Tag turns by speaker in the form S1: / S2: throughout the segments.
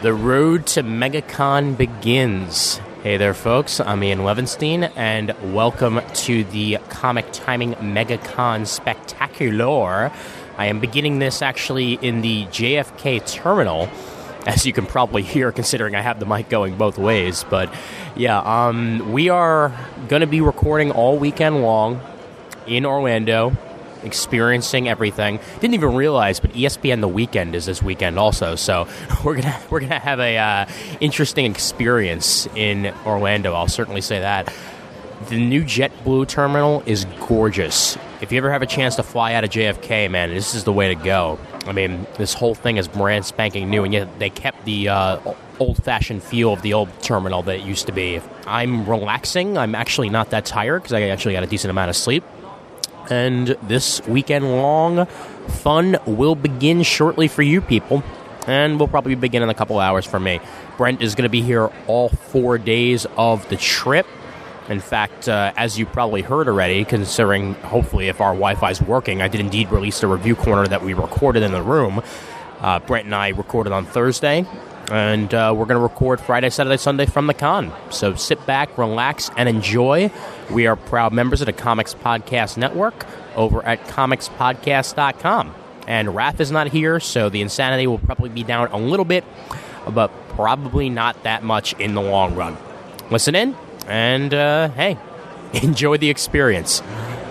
S1: The road to MegaCon begins. Hey there, folks. I'm Ian Levinstein, and welcome to the Comic Timing MegaCon Spectacular. I am beginning this actually in the JFK terminal, as you can probably hear, considering I have the mic going both ways. But yeah, we are going to be recording all weekend long in Orlando, experiencing everything. Didn't even realize, but ESPN The Weekend is this weekend also. So we're gonna have a interesting experience in Orlando. I'll certainly say that. The new JetBlue terminal is gorgeous. If you ever have a chance to fly out of JFK, man, this is the way to go. I mean, this whole thing is brand spanking new, and yet they kept the old-fashioned feel of the old terminal that it used to be. I'm relaxing. I'm actually not that tired because I actually got a decent amount of sleep. And this weekend-long fun will begin shortly for you people, and will probably begin in a couple hours for me. Brent is going to be here all 4 days of the trip. In fact, as you probably heard already, considering hopefully if our Wi-Fi is working, I did indeed release the review corner that we recorded in the room. Brent and I recorded on Thursday, and we're going to record Friday, Saturday, Sunday from the con. So sit back, relax, and enjoy. We are proud members of the Comics Podcast Network over at comicspodcast.com. And Raph is not here, so the insanity will probably be down a little bit, but probably not that much in the long run. Listen in, and hey, enjoy the experience.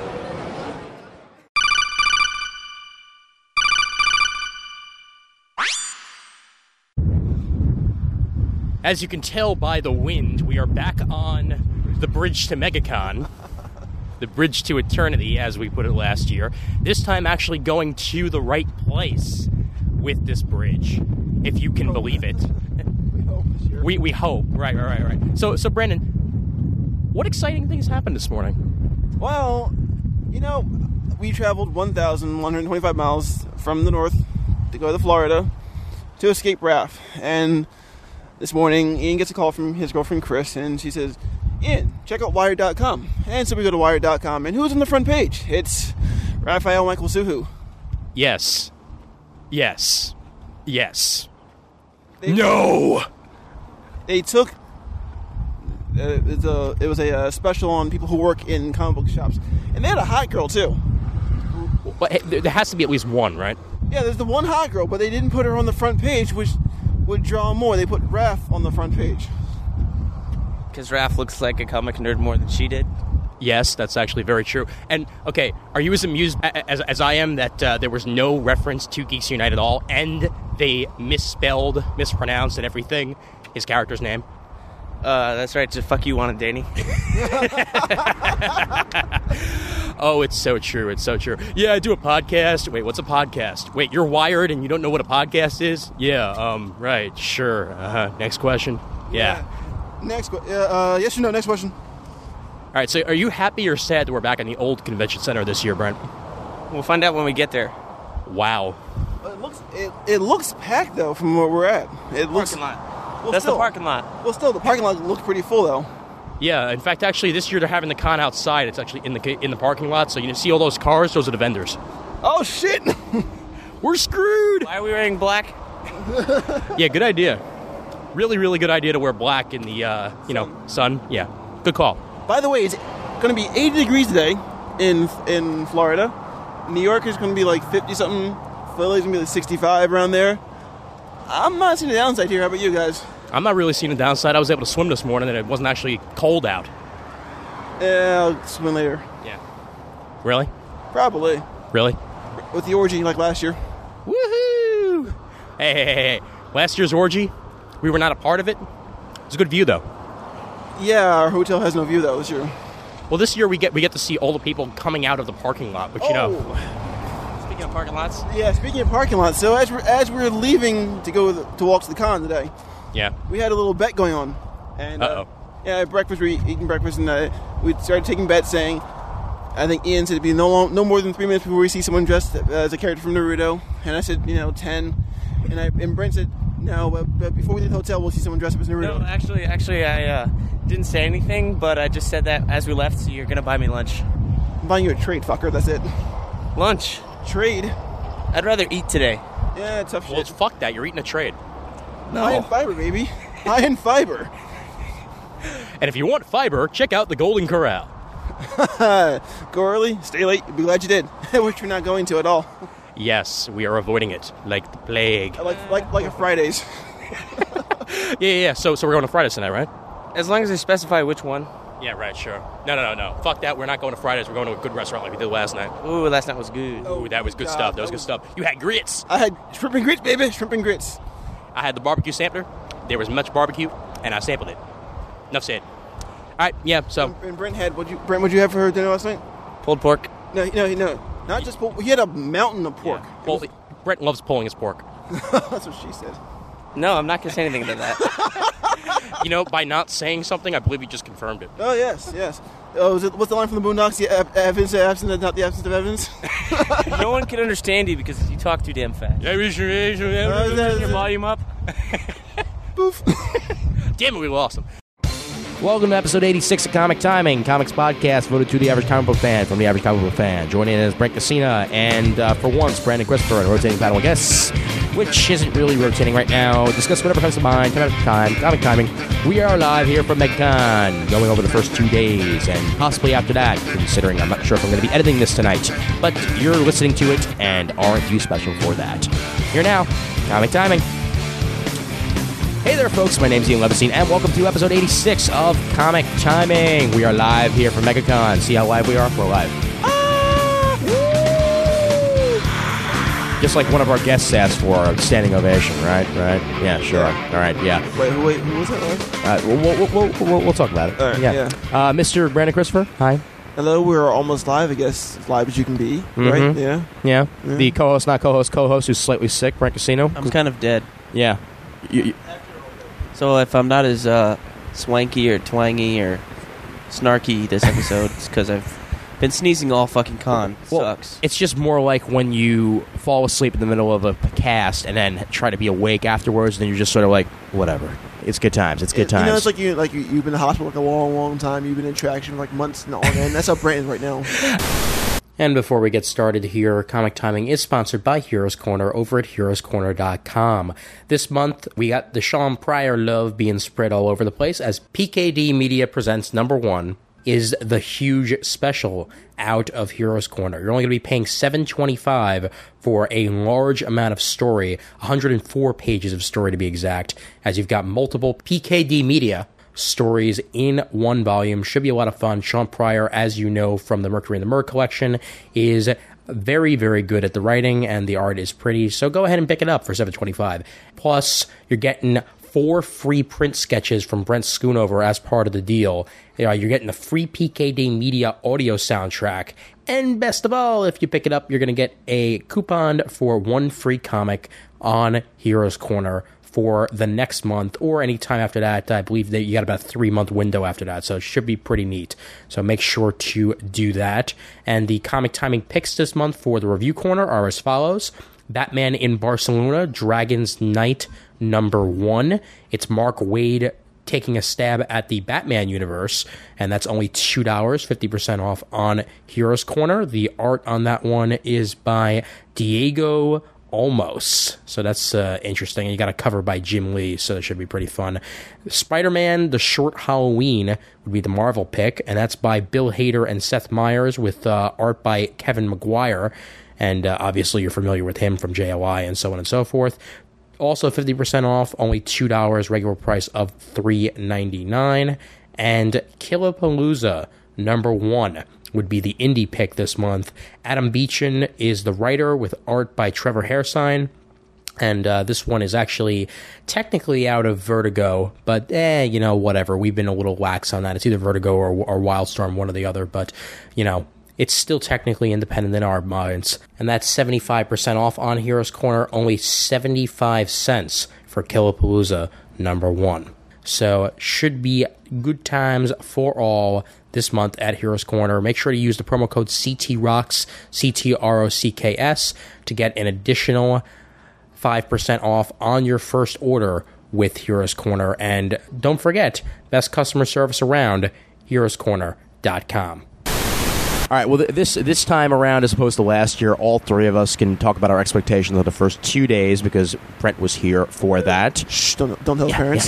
S1: As you can tell by the wind, we are back on the bridge to MegaCon. The bridge to eternity, as we put it last year. This time actually going to the right place with this bridge, if you can believe it. We hope. Right. So Brandon, what exciting things happened this morning?
S2: Well, we traveled 1,125 miles from the north to go to Florida to escape Raph. And this morning, Ian gets a call from his girlfriend, Chris, and she says, Ian, check out Wired.com. And so we go to Wired.com, and who's on the front page? It's Raphael Michael Suhu.
S1: Yes. No!
S2: They took... it was a special on people who work in comic book shops. And they had a hot girl, too.
S1: Well, there has to be at least one, right?
S2: Yeah, there's the one hot girl, but they didn't put her on the front page, which would draw more. They put Raph on the front page.
S3: Because Raph looks like a comic nerd more than she did.
S1: Yes, that's actually very true. And, okay, are you as amused as I am that there was no reference to Geeks Unite at all, and they mispronounced, and everything, his character's name?
S3: That's right, just fuck you, Juan and Danny.
S1: Oh, it's so true. Yeah, I do a podcast. Wait, what's a podcast? Wait, you're Wired and you don't know what a podcast is? Yeah, right, sure. Next question. Yeah.
S2: Yes or no, next question.
S1: All right, so are you happy or sad that we're back in the old convention center this year, Brent?
S3: We'll find out when we get there.
S1: Wow.
S2: It looks packed, though, from where we're at.
S3: Parking lot. That's the parking lot.
S2: Well, still, the parking lot looks pretty full, though.
S1: Yeah, in fact, actually, this year they're having the con outside. It's actually in the parking lot, so you see all those cars? Those are the vendors.
S2: Oh, shit!
S1: We're screwed!
S3: Why are we wearing black?
S1: Yeah, good idea. Really, really good idea to wear black in the, sun. Yeah, good call.
S2: By the way, it's going to be 80 degrees today in Florida. New York is going to be like 50-something. Philly's going to be like 65 around there. I'm not seeing the downside here. How about you guys?
S1: I'm not really seeing the downside. I was able to swim this morning and it wasn't actually cold out.
S2: Yeah, I'll swim later.
S1: Yeah. Really?
S2: Probably.
S1: Really?
S2: With the orgy like last year.
S1: Woohoo! Hey. Last year's orgy, we were not a part of it. It was a good view, though.
S2: Yeah, our hotel has no view, though, this year.
S1: Well, this year we get to see all the people coming out of the parking lot, which,
S3: Speaking of parking lots?
S2: Yeah, speaking of parking lots, so as we're leaving to go to walk to the con today,
S1: yeah,
S2: we had a little bet going on. And at breakfast, we were eating breakfast, and we started taking bets saying, I think Ian said it'd be no more than 3 minutes before we see someone dressed as a character from Naruto. And I said, 10. And Brent said, no, but before we leave the hotel, we'll see someone dressed up as Naruto.
S3: No, actually, I didn't say anything, but I just said that as we left, so you're going to buy me lunch.
S2: I'm buying you a trade, fucker. That's it.
S3: Lunch?
S2: Trade?
S3: I'd rather eat today.
S2: Yeah, tough shit.
S1: Well, fuck that. You're eating a trade.
S3: No.
S2: High in fiber, baby. High in fiber.
S1: And if you want fiber, check out the Golden Corral.
S2: Go early, stay late. You'll be glad you did. Which you're not going to at all.
S1: Yes, we are avoiding it like the plague.
S2: Like a Fridays.
S1: Yeah. So we're going to Fridays tonight, right?
S3: As long as they specify which one.
S1: Yeah, right, sure. No. Fuck that. We're not going to Fridays. We're going to a good restaurant like we did last night.
S3: Ooh, last night was good.
S1: Ooh, that was good
S2: God,
S1: stuff. That was good stuff. You had grits.
S2: I had shrimp and grits, baby. Shrimp and grits.
S1: I had the barbecue sampler. There was much barbecue, and I sampled it. Enough said. All right, yeah, so.
S2: And Brent had, what'd you have for her dinner last night?
S3: Pulled pork.
S2: No. Not just pork. He had a mountain of pork.
S1: Yeah. Brent loves pulling his pork.
S2: That's what she said.
S3: No, I'm not going to say anything to that.
S1: You know, by not saying something, I believe you just confirmed it.
S2: Oh, yes. Oh, what's the line from the Boondocks? The evidence of absence, not the absence of evidence?
S3: No one can understand you because you talk too damn fast. Your volume up.
S2: Boof.
S1: Damn it, we lost him. Welcome to episode 86 of Comic Timing, comics podcast voted to the average comic book fan from the average comic book fan. Joining in is Brent Cassina and, for once, Brandon Christopher and a rotating panel of guests, which isn't really rotating right now. Discuss whatever comes to mind, Comic Timing. We are live here from MegaCon, going over the first 2 days, and possibly after that, considering I'm not sure if I'm going to be editing this tonight. But you're listening to it, and aren't you special for that? Here now, Comic Timing. Hey there, folks. My name's Ian Levinstein, and welcome to episode 86 of Comic Timing. We are live here from MegaCon. See how live we are? We're live. Just like one of our guests asked for a standing ovation, right? Yeah, sure.
S2: Yeah.
S1: All right, yeah.
S2: Wait, who was that?
S1: We'll talk about it.
S2: All right, yeah.
S1: Mr. Brandon Christopher, hi.
S2: Hello, we're almost live, I guess. As live as you can be, right?
S1: Yeah. The co-host, not co-host, who's slightly sick, Brent Casino.
S3: I'm kind of dead.
S1: Yeah.
S3: So if I'm not as swanky or twangy or snarky this episode, it's because I've been sneezing all fucking con. Sucks.
S1: It's just more like when you fall asleep in the middle of a cast and then try to be awake afterwards, and then you're just sort of like, whatever. It's good times. It's good times.
S2: You know, it's like you've been in the hospital for a long time. You've been in traction for like months on end. That's how Brent is right now.
S1: And before we get started here, Comic Timing is sponsored by Heroes Corner over at heroescorner.com. This month, we got the Sean Pryor love being spread all over the place as PKD Media presents #1 is the huge special out of Heroes Corner. You're only going to be paying $7.25 for a large amount of story, 104 pages of story to be exact, as you've got multiple PKD Media stories in one volume. Should be a lot of fun. Sean Pryor, as you know from the Mercury and the Mer collection, is very, very good at the writing, and the art is pretty, so go ahead and pick it up for $7.25. Plus, you're getting 4 free print sketches from Brent Schoonover as part of the deal. You're getting the free PKD Media audio soundtrack, and best of all, if you pick it up, you're going to get a coupon for 1 free comic on Heroes Corner for the next month, or any time after that. I believe that you got about a 3-month window after that, so it should be pretty neat. So make sure to do that. And the Comic Timing picks this month for the Review Corner are as follows. Batman in Barcelona, Dragon's Night #1. It's Mark Waid taking a stab at the Batman universe, and that's only $2, 50% off on Heroes Corner. The art on that one is by Diego Olmos, so that's interesting. You got a cover by Jim Lee, so it should be pretty fun. Spider-Man: The Short Halloween would be the Marvel pick, and that's by Bill Hader and Seth Meyers with art by Kevin Maguire, and obviously you're familiar with him from JOI and so on and so forth. Also 50% off, only $2, regular price of $3.99. And Killapalooza #1 would be the indie pick this month. Adam Beechin is the writer with art by Trevor Hairsine. And this one is actually technically out of Vertigo, but whatever. We've been a little lax on that. It's either Vertigo or Wildstorm, one or the other, but, it's still technically independent in our minds. And that's 75% off on Heroes Corner, only 75 cents for Killapalooza #1. So should be good times for all this month at Heroes Corner. Make sure to use the promo code CTROCKS, CTROCKS, to get an additional 5% off on your first order with Heroes Corner. And don't forget, best customer service around, heroescorner.com. right. Well, this time around, as opposed to last year, all three of us can talk about our expectations of the first 2 days because Brent was here for that.
S2: Shh! Don't tell parents.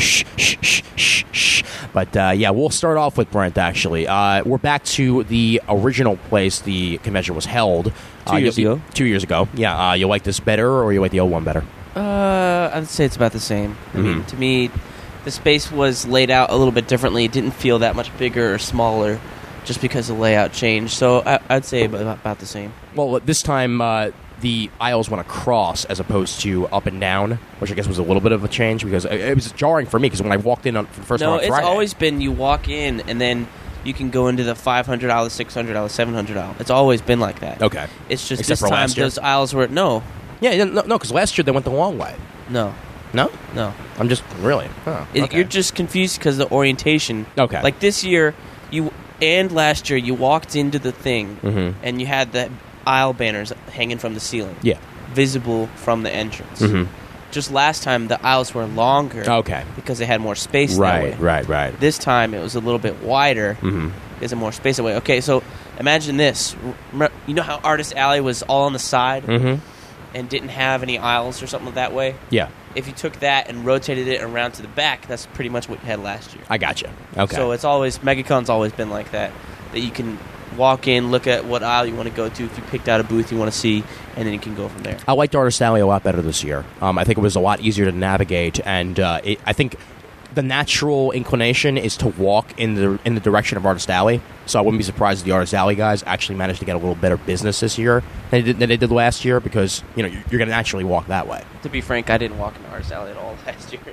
S1: Shh. But we'll start off with Brent. Actually, we're back to the original place the convention was held
S3: 2 years ago.
S1: 2 years ago. Yeah. You like this better, or you like the old one better?
S3: I'd say it's about the same. I mean, to me, the space was laid out a little bit differently. It didn't feel that much bigger or smaller just because the layout changed. So I'd say about the same.
S1: Well, this time the aisles went across as opposed to up and down, which I guess was a little bit of a change because it was jarring for me because when I walked in for the first time on Friday...
S3: No, it's always been you walk in and then you can go into the $500, $600, $700. It's always been like that.
S1: Okay.
S3: It's just
S1: Except
S3: this time those aisles were... No.
S1: Yeah, no, because last year they went the long way.
S3: No.
S1: No?
S3: No.
S1: I'm just... Really? Oh, okay.
S3: You're just confused because of the orientation.
S1: Okay.
S3: Like this year, and last year, you walked into the thing and you had the aisle banners hanging from the ceiling.
S1: Yeah.
S3: Visible from the entrance. Just last time, the aisles were longer.
S1: Okay.
S3: Because they had more space that way.
S1: Right.
S3: This time, it was a little bit wider because of more space away. Okay, so imagine this. You know how Artist Alley was all on the side and didn't have any aisles or something that way?
S1: Yeah.
S3: If you took that and rotated it around to the back, that's pretty much what you had last year.
S1: I gotcha. Okay.
S3: So it's always, MegaCon's always been like that you can walk in, look at what aisle you want to go to, if you picked out a booth you want to see, and then you can go from there.
S1: I liked Artist Alley a lot better this year. I think it was a lot easier to navigate, and I think the natural inclination is to walk in the direction of Artist Alley. So I wouldn't be surprised if the Artist Alley guys actually managed to get a little better business this year than they did last year, because you're going to naturally walk that way.
S3: To be frank, I didn't walk in Artist Alley at all last year.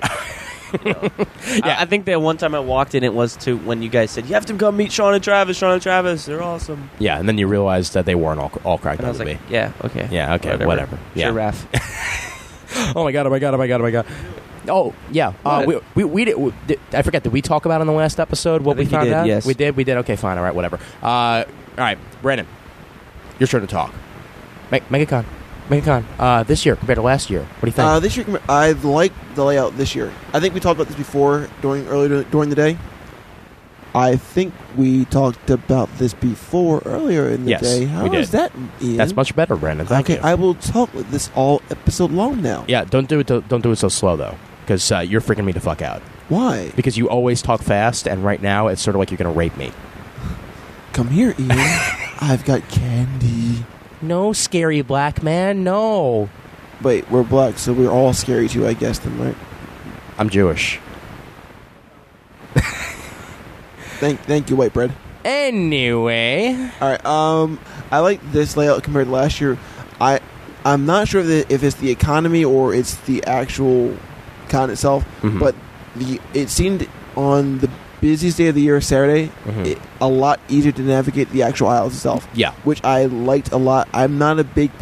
S1: Yeah.
S3: I think that one time I walked in, it was to when you guys said, you have to come meet Sean and Travis. They're awesome.
S1: Yeah, and then you realized that they weren't all cracked
S3: and
S1: up
S3: I was
S1: to
S3: like,
S1: be.
S3: yeah, okay.
S1: Yeah, okay, whatever. Yeah.
S3: Sure, Raph.
S1: Oh my god. Oh yeah, we did. I forget. Did we talk about in the last episode what we found out?
S3: Yes,
S1: we did. Okay, fine. All right, whatever. All right, Brandon, your turn to talk. MegaCon, this year compared to last year, what do you think?
S2: This year, I like the layout this year. I think we talked about this before during the day. I think we talked about this before earlier in the day. How is that, Ian?
S1: That's much better, Brandon. Thank you.
S2: I will talk with this all episode long now.
S1: Yeah, don't do it so slow though, because you're freaking me the fuck out.
S2: Why?
S1: Because you always talk fast, and right now it's sort of like you're going to rape me.
S2: Come here, Ian. I've got candy.
S1: No, scary black man, no.
S2: Wait, we're black, so we're all scary too, I guess, then, right?
S1: I'm Jewish.
S2: Thank you, white bread.
S1: Anyway.
S2: All right, I like this layout compared to last year. I'm not sure if it's the economy or it's the actual con itself, but it seemed on the busiest day of the year, Saturday, a lot easier to navigate the actual aisles itself.
S1: Yeah,
S2: which I liked a lot. I'm not a big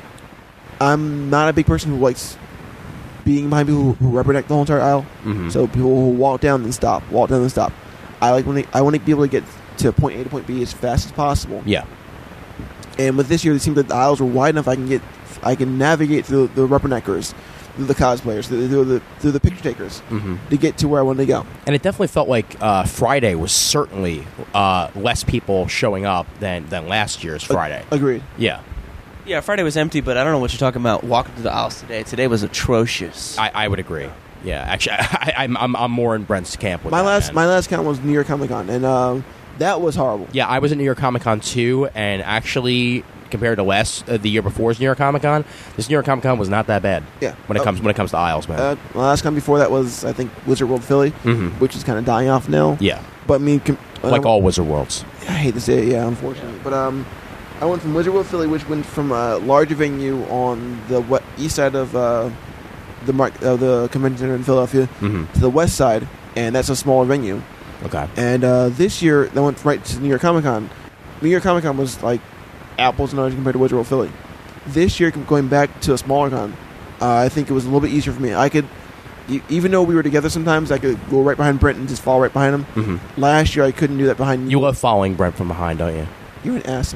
S2: person who likes being behind people who rubberneck the whole entire aisle. So people who walk down and stop. I like I want to be able to get to point A to point B as fast as possible.
S1: Yeah.
S2: And with this year, it seemed that the aisles were wide enough. I can navigate through the rubberneckers, through the cosplayers, through the picture takers, to get to where I wanted to go.
S1: And it definitely felt like Friday was certainly less people showing up than last year's Friday.
S2: Agreed.
S1: Yeah.
S3: Yeah, Friday was empty, but I don't know what you're talking about. Walking through the aisles today. Today was atrocious.
S1: I would agree. Yeah, actually, I'm more in Brent's camp with
S2: my
S1: that,
S2: my last count was New York Comic Con, and that was horrible.
S1: Yeah, I was at New York Comic Con too, and actually, compared to the year before's New York Comic Con, this New York Comic Con was not that bad.
S2: Yeah,
S3: when it
S1: comes to aisles, man.
S2: My last con before that was, I think, Wizard World Philly, which is kind of dying off now.
S1: Yeah,
S2: but I mean,
S1: like all Wizard Worlds.
S2: I hate to say it, yeah, unfortunately, but I went from Wizard World Philly, which went from a larger venue on the east side of the convention center in Philadelphia to the west side, and that's a smaller venue.
S1: Okay.
S2: And this year, they went right to New York Comic Con. New York Comic Con was like apples and oranges compared to Wizard World Philly. This year, going back to a smaller con, I think it was a little bit easier for me. I could, even though we were together sometimes, I could go right behind Brent and just fall right behind him. Last year, I couldn't do that behind you.
S1: You love following Brent from behind, don't you?
S2: You're an asshole.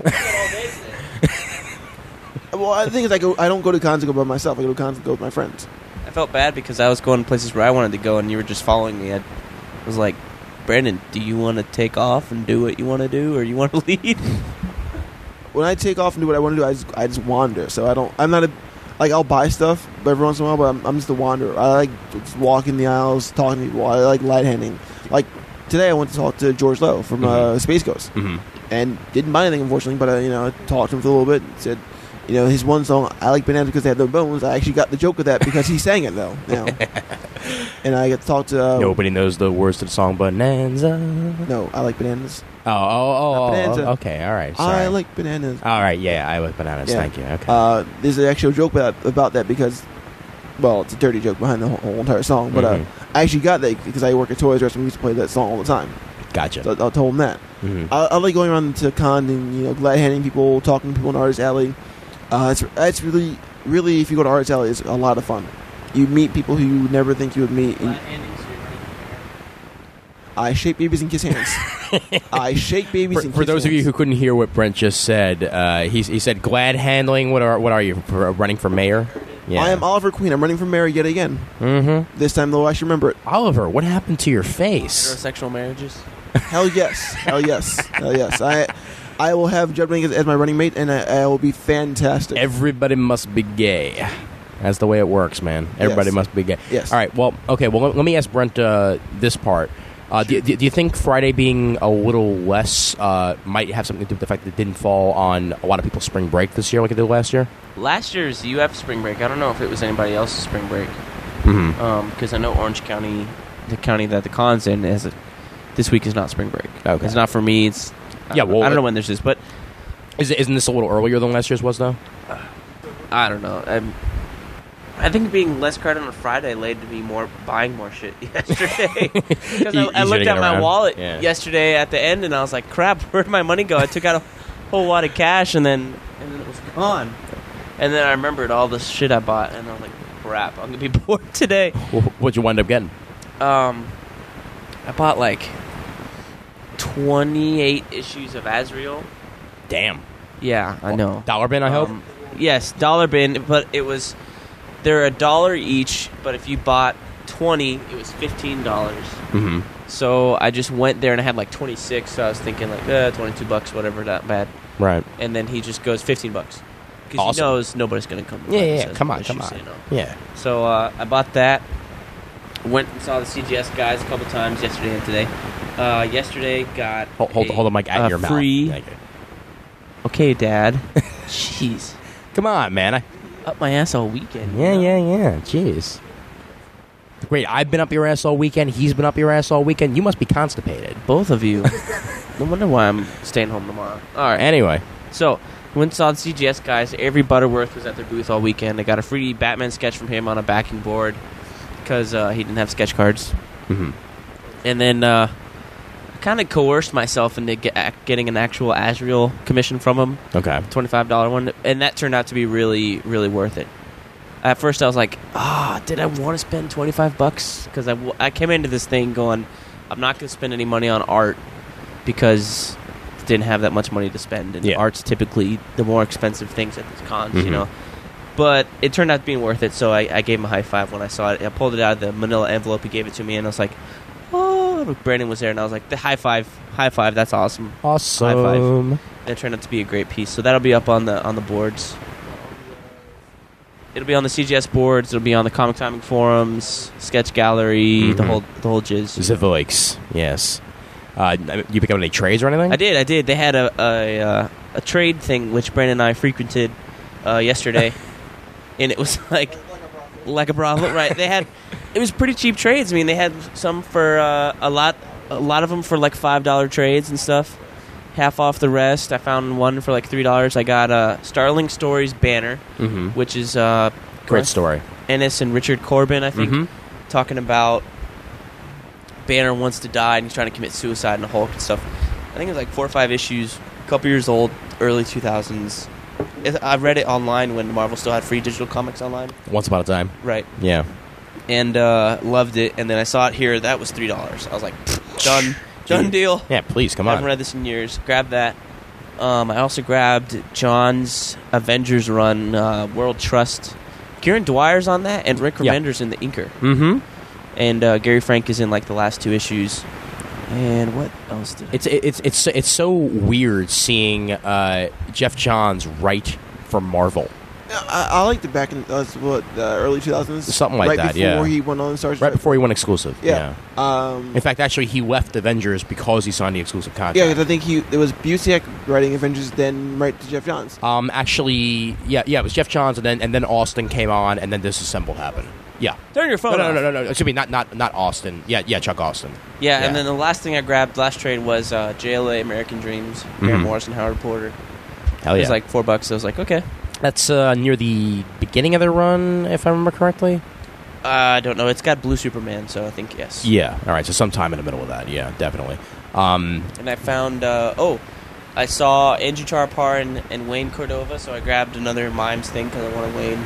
S2: Well, the thing is, I don't go to cons to go by myself. I go to cons to go with my friends.
S3: I felt bad because I was going places where I wanted to go, and you were just following me. I was like, Brandon, do you want to take off and do what you want to do, or you want to lead?
S2: when I take off and do what I want to do, I just wander. So I'm not I'll buy stuff every once in a while, but I'm just a wanderer. I like just walking the aisles, talking to people. I like light handing. Like today, I went to talk to George Lowe from Space Ghost, and didn't buy anything, unfortunately. But I talked to him for a little bit. And said, his one song, "I Like Bananas Because They Have No Bones." I actually got the joke of that because he sang it though. And I got to talk to.
S1: Nobody knows the words to the song Bonanza.
S2: No, I like bananas.
S1: Oh,
S2: Bonanza.
S1: okay, all right. Sorry.
S2: I like bananas.
S1: All right, yeah, I like bananas.
S2: Yeah.
S1: Thank you. Okay.
S2: There's an actual joke about that because, well, it's a dirty joke behind the whole entire song. But I actually got that because I work at Toys R Us and we used to play that song all the time.
S1: Gotcha.
S2: So I told him that. I like going around to con and glad handing people, talking to people in Artist Alley. It's really, really, if you go to Artist Alley, it's a lot of fun. You meet people who you would never think you would meet. I shake babies and kiss hands. I shake babies and kiss hands.
S1: For those of you who couldn't hear what Brent just said, he said glad handling. What are you running for mayor? Yeah.
S2: I am Oliver Queen. I'm running for mayor yet again. This time, though, I should remember it.
S1: Oliver, what happened to your face?
S3: Heterosexual marriages?
S2: Hell yes. Hell yes. Hell yes. I will have Judd Wing as my running mate, and I will be fantastic.
S1: Everybody must be gay. That's the way it works, man. Everybody must be gay.
S2: Yes.
S1: All right. Well, okay. Well, let me ask Brent this part. Do you think Friday being a little less might have something to do with the fact that it didn't fall on a lot of people's spring break this year like it did last year?
S3: Last year's UF spring break, I don't know if it was anybody else's spring break. Because I know Orange County, the county that the con's in, this week is not spring break.
S1: Okay.
S3: It's not for me. I don't know when there's this, but...
S1: Isn't this a little earlier than last year's was, though?
S3: I don't know. I think being less credit on a Friday led to me buying more shit yesterday. Because I looked at my wallet yesterday at the end, and I was like, crap, where'd my money go? I took out a whole lot of cash, and then it was gone. And then I remembered all the shit I bought, and I was like, crap, I'm going to be bored today.
S1: What'd you wind up getting?
S3: I bought like 28 issues of Azrael.
S1: Damn.
S3: Yeah, I know.
S1: Dollar bin, I hope?
S3: Yes, dollar bin, but it was... They're $1 each, but if you bought 20, it was $15. So I just went there and I had like 26, so I was thinking like, $22, whatever, not bad.
S1: Right.
S3: And then he just goes $15. Because
S1: awesome.
S3: he knows nobody's going to come.
S1: Yeah, come on. Yeah.
S3: So I bought that. Went and saw the CGS guys a couple times yesterday and today. Yesterday got
S1: Hold the mic at your
S3: free...
S1: mouth.
S3: Okay, Dad. Jeez.
S1: Come on, man.
S3: Up my ass all weekend.
S1: Yeah. Jeez. Great. I've been up your ass all weekend. He's been up your ass all weekend. You must be constipated.
S3: Both of you. No wonder why I'm staying home tomorrow. All right.
S1: Anyway.
S3: So, went and saw the CGS guys. Avery Butterworth was at their booth all weekend. I got a free Batman sketch from him on a backing board because he didn't have sketch cards. And then I kind of coerced myself into getting an actual Azrael commission from him.
S1: Okay.
S3: $25 one. And that turned out to be really, really worth it. At first I was like, did I want to spend $25? Because I came into this thing going, I'm not going to spend any money on art because I didn't have that much money to spend. And art's typically the more expensive things at these cons, you know. But it turned out being worth it, so I gave him a high five when I saw it. I pulled it out of the manila envelope, he gave it to me, and I was like, Brandon was there, and I was like, high five, that's awesome.
S1: Awesome.
S3: High five. And it turned out to be a great piece. So that'll be up on the boards. It'll be on the CGS boards. It'll be on the Comic Timing forums, Sketch Gallery, the whole jizz.
S1: Zivoix, yes. You pick up any trades or anything?
S3: I did. They had a trade thing which Brandon and I frequented yesterday, and it was like a brothel, right? It was pretty cheap trades. I mean, they had some for a lot of them for like $5 trades and stuff. Half off the rest. I found one for like $3. I got Starling Stories banner, which is
S1: great story.
S3: Ennis and Richard Corbin, I think, talking about Banner wants to die and he's trying to commit suicide in the Hulk and stuff. I think it was like 4 or 5 issues, a couple years old, early 2000s. I read it online when Marvel still had free digital comics online.
S1: Once upon a time.
S3: Right.
S1: Yeah.
S3: And loved it. And then I saw it here. That was $3. I was like, done. Done deal.
S1: Yeah, please, come on.
S3: I haven't read this in years. Grabbed that. I also grabbed John's Avengers run, World Trust. Kieran Dwyer's on that, and Rick Remender's in the inker.
S1: Mm-hmm.
S3: And Gary Frank is in like the last 2 issues. And what else did
S1: It's so weird seeing Jeff Johns write for Marvel.
S2: I liked it back in early 2000s,
S1: Something like
S2: right
S1: that.
S2: before
S1: Yeah,
S2: he went on Star Trek.
S1: right before he went exclusive.
S2: Yeah.
S1: In fact, actually, he left Avengers because he signed the exclusive contract.
S2: Yeah, because I think it was Busiek writing Avengers, then right to Jeff Johns.
S1: Actually, it was Jeff Johns, and then Austin came on, and then Disassemble happened. Yeah.
S3: Turn your phone off.
S1: No. Excuse me, not Austin. Yeah, Chuck Austin.
S3: Yeah, and then the last thing I grabbed last trade was JLA American Dreams, Grant Morrison, Howard Porter.
S1: Hell
S3: It
S1: yeah.
S3: was like $4. I was like, okay.
S1: That's near the beginning of the run, if I remember correctly.
S3: I don't know. It's got Blue Superman, so I think yes.
S1: Yeah. All right. So sometime in the middle of that. Yeah, definitely.
S3: And I found, I saw Andrew Charpar and Wayne Cordova, so I grabbed another Mimes thing because I wanted Wayne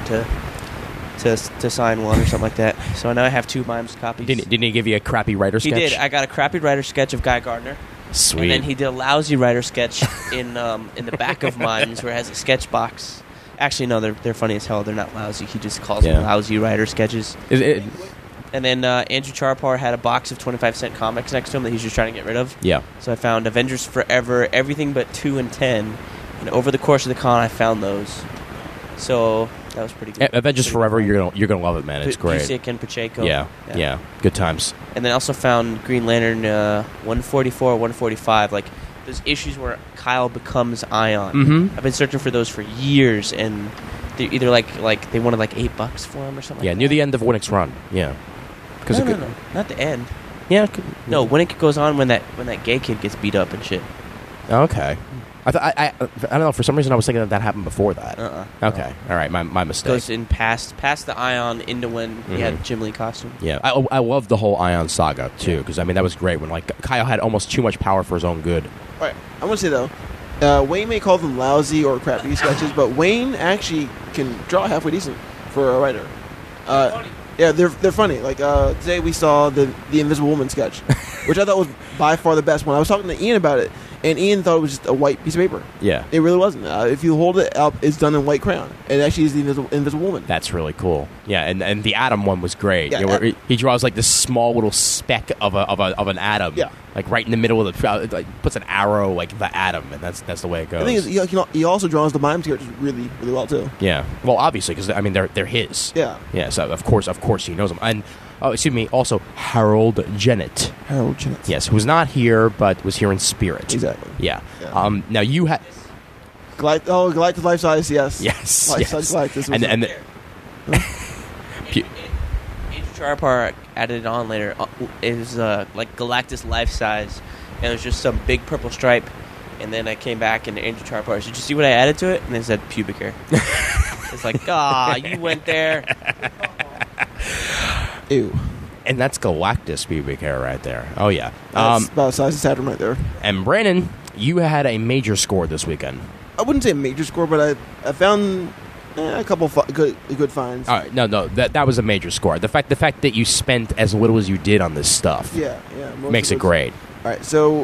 S3: to sign one or something like that. So now I have 2 Mimes copies.
S1: Didn't he give you a crappy writer sketch?
S3: He did. I got a crappy writer sketch of Guy Gardner.
S1: Sweet.
S3: And then he did a lousy writer sketch in the back of Mimes where it has a sketch box. Actually, no, they're funny as hell. They're not lousy. He just calls them lousy writer sketches. And then Andrew Charpar had a box of 25-cent comics next to him that he's just trying to get rid of.
S1: Yeah.
S3: So I found Avengers Forever, everything but 2 and 10. And over the course of the con, I found those. So that was pretty good.
S1: Avengers Forever, you're gonna love it, man. It's great.
S3: Busiek and Pacheco.
S1: Yeah. Good times.
S3: And then I also found Green Lantern 144, 145, like those issues where Kyle becomes Ion.
S1: Mm-hmm.
S3: I've been searching for those for years, and they're either like they wanted like $8 for them or something.
S1: Yeah,
S3: like
S1: near
S3: that.
S1: the end of Winnick's run. Yeah.
S3: No, not the end.
S1: Yeah.
S3: No, Winnick goes on when that gay kid gets beat up and shit.
S1: Okay. I don't know. For some reason, I was thinking that happened before that. Okay. All right. My mistake.
S3: Goes in past the Ion into when he had Jim Lee costume.
S1: Yeah. I love the whole Ion saga too, because I mean that was great when like Kyle had almost too much power for his own good.
S2: All right, I want to say though, Wayne may call them lousy or crappy sketches, but Wayne actually can draw halfway decent for a writer. Yeah, they're funny. Like today we saw the Invisible Woman sketch, which I thought was by far the best one. I was talking to Ian about it, and Ian thought it was just a white piece of paper.
S1: Yeah.
S2: It really wasn't. If you hold it up, it's done in white crayon. It actually is the Invisible Woman.
S1: That's really cool. Yeah, and the Atom one was great.
S2: Yeah,
S1: You know, where he draws like this small little speck of an atom.
S2: Yeah.
S1: Like right in the middle of the like puts an arrow like the atom, and that's the way it goes.
S2: The thing is, he also draws the Mimes characters really, really well too.
S1: Yeah. Well, obviously, because I mean they're his.
S2: Yeah.
S1: Yeah. So of course he knows them. And excuse me. Also, Harold Jennett.
S2: Harold Jennett.
S1: Yes, who's not here but was here in spirit.
S2: Exactly.
S1: Yeah.
S2: Yeah.
S1: Now you had.
S2: Galactus life size. Yes.
S1: Yes.
S2: Life
S1: yes.
S2: size Galactus.
S1: And
S3: Andrew Charpar added it on later. It was like Galactus life size, and it was just some big purple stripe. And then I came back and Andrew Charpar said, "Did you see what I added to it?" And it said pubic hair. It's like, you went there.
S2: Ew.
S1: And that's Galactus pubic hair right there. Oh yeah.
S2: That's about the size of Saturn right there.
S1: And Brandon, you had a major score this weekend.
S2: I wouldn't say a major score, but I found a couple good finds.
S1: All right, no, that was a major score. The fact that you spent as little as you did on this stuff,
S2: Yeah.
S1: makes it great.
S2: All right, so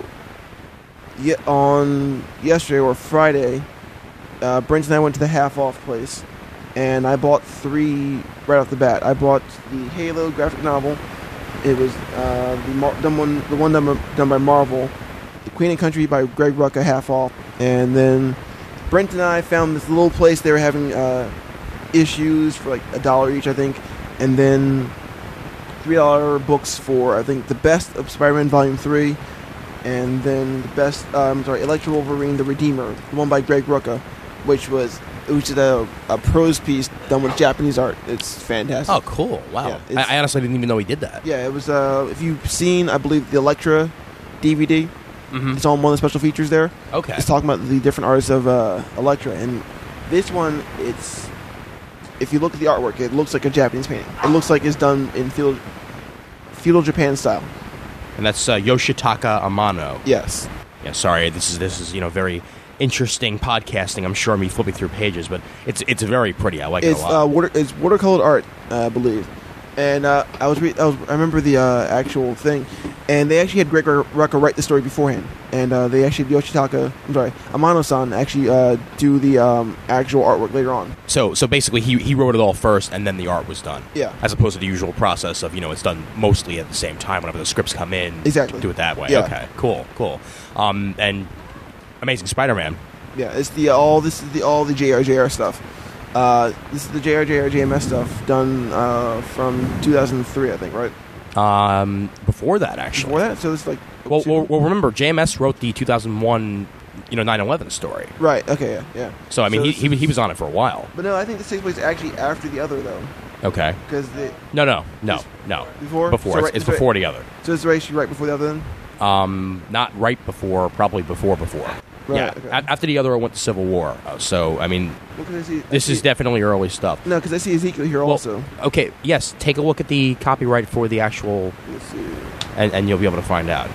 S2: on yesterday or Friday, Brent and I went to the half off place, and I bought 3 right off the bat. I bought the Halo graphic novel. It was the one done by Marvel, The Queen and Country by Greg Rucka, half off, and then Brent and I found this little place. They were having issues for like $1 each, I think, and then $3 books for I think the best of Spider-Man Volume 3, and then the best Electro Wolverine: The Redeemer, the one by Greg Rucka, which is a prose piece done with Japanese art. It's fantastic.
S1: Oh, cool! Wow,
S2: Yeah,
S1: I honestly didn't even know he did that.
S2: Yeah, it was. If you've seen, I believe, the Elektra DVD, it's on one of the special features there.
S1: Okay.
S2: It's talking about the different artists of Elektra, and this one, it's. If you look at the artwork, it looks like a Japanese painting. It looks like it's done in feudal Japan style.
S1: And that's Yoshitaka Amano.
S2: Yes.
S1: Yeah. Sorry, this is very interesting podcasting. I'm sure me flipping through pages, but it's very pretty. I like it a lot.
S2: It's watercolored art, I believe. And I remember the actual thing. And they actually had Greg Rucka write the story beforehand. And they actually, Amano-san actually do the actual artwork later on.
S1: So basically, he wrote it all first, and then the art was done.
S2: Yeah.
S1: As opposed to the usual process of, it's done mostly at the same time whenever the scripts come in.
S2: Exactly.
S1: Do it that way.
S2: Yeah.
S1: Okay, cool. And Amazing Spider-Man.
S2: Yeah, it's all the JRJR stuff. This is the JRJR stuff done from 2003, I think, right?
S1: Before that, actually.
S2: Before that? So it's like...
S1: Well, remember, JMS wrote the 2001, 9/11 story.
S2: Right, okay, yeah.
S1: So, I mean, he was on it for a while.
S2: But no, I think this takes place actually after the other, though.
S1: Okay.
S2: Because
S1: No.
S2: Before?
S1: Before.
S2: So
S1: It's before the other.
S2: So it's actually right before the other then?
S1: Not right before, probably before.
S2: Right,
S1: Yeah,
S2: okay.
S1: after the other, I went to Civil War. So, I mean, this is definitely early stuff.
S2: No, because I see Ezekiel here also.
S1: Okay, yes, take a look at the copyright for the actual...
S2: Let's see.
S1: And you'll be able to find out.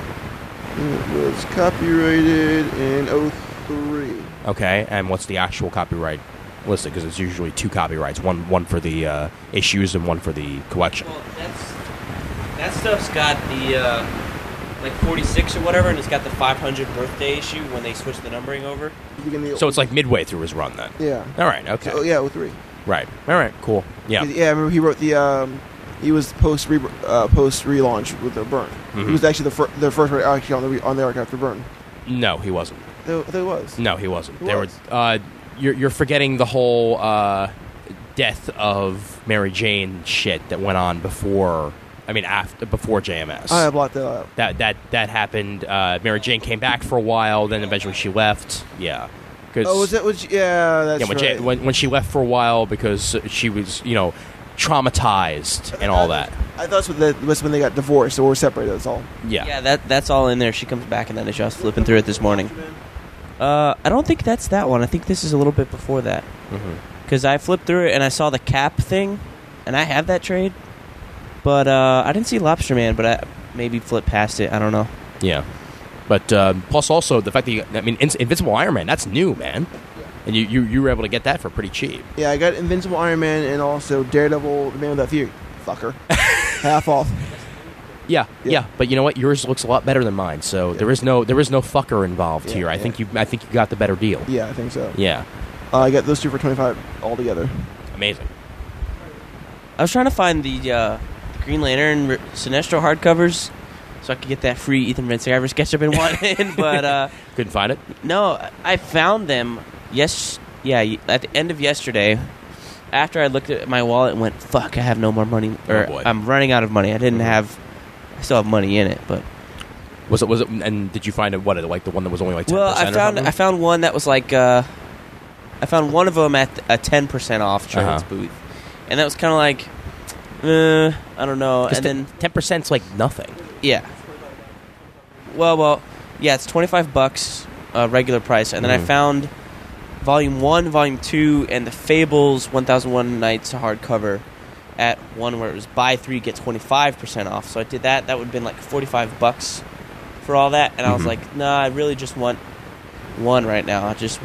S2: It was copyrighted in 2003.
S1: Okay, and what's the actual copyright listed? Because it's usually 2 copyrights, one for the issues and one for the collection.
S3: Well, that stuff's got the 46 or whatever, and it's got the 500 birthday issue when they switch the numbering over.
S1: So it's like midway through his run then.
S2: Yeah.
S1: All right. Okay.
S2: So, yeah, 03.
S1: Right. All right. Cool. Yeah.
S2: Yeah, I remember he wrote the. He was post relaunch with the Byrne.
S1: Mm-hmm.
S2: He was actually the first writer actually on the arc after Byrne.
S1: No, he wasn't.
S2: There was.
S1: No, he wasn't.
S2: Who
S1: There
S2: was?
S1: were. You're forgetting the whole death of Mary Jane shit that went on before. I mean, before JMS.
S2: I blocked that out.
S1: That happened. Mary Jane came back for a while, then eventually she left. Yeah.
S2: Oh, was that? Yeah, that's right.
S1: When she left for a while because she was, traumatized and all that.
S2: I thought that was when they got divorced or were separated. That's all.
S1: Yeah.
S3: Yeah, that's all in there. She comes back in that issue. I was flipping through it this morning. I don't think that's that one. I think this is a little bit before that. Because I flipped through it and I saw the Cap thing, and I have that trade. But I didn't see Lobster Man, but I maybe flipped past it. I don't know.
S1: Yeah. But plus also the fact that Invincible Iron Man, that's new, man. And you were able to get that for pretty cheap.
S2: Yeah, I got Invincible Iron Man and also Daredevil, the Man Without Fear. Fucker. Half off.
S1: Yeah. But you know what? Yours looks a lot better than mine. So there is no fucker involved here. I think you got the better deal.
S2: Yeah, I think so.
S1: Yeah.
S2: I got those 2 for $25 altogether.
S1: Amazing.
S3: I was trying to find the Green Lantern Sinestro hardcovers so I could get that free Ethan Van Sciver sketch I've been wanting, but
S1: Couldn't find it?
S3: no, I found them. At the end of yesterday, after I looked at my wallet and went, fuck, I have no more money, or
S1: boy.
S3: I'm running out of money. I still have money in it, but
S1: Was it? And did you find it? What, like the one that was only like 10%?
S3: well,
S1: I
S3: found one that was like I found one of them at a 10% off trades booth, and that was kind of like, I don't know. And then
S1: 10%'s like nothing.
S3: yeah, well, yeah, it's $25 regular price, and then I found Volume 1, Volume 2, and the Fables 1001 Nights hardcover at one where it was buy 3 get 25% off. So I did that. That would have been like $45 for all that, and I was like, nah, I really just want one right now.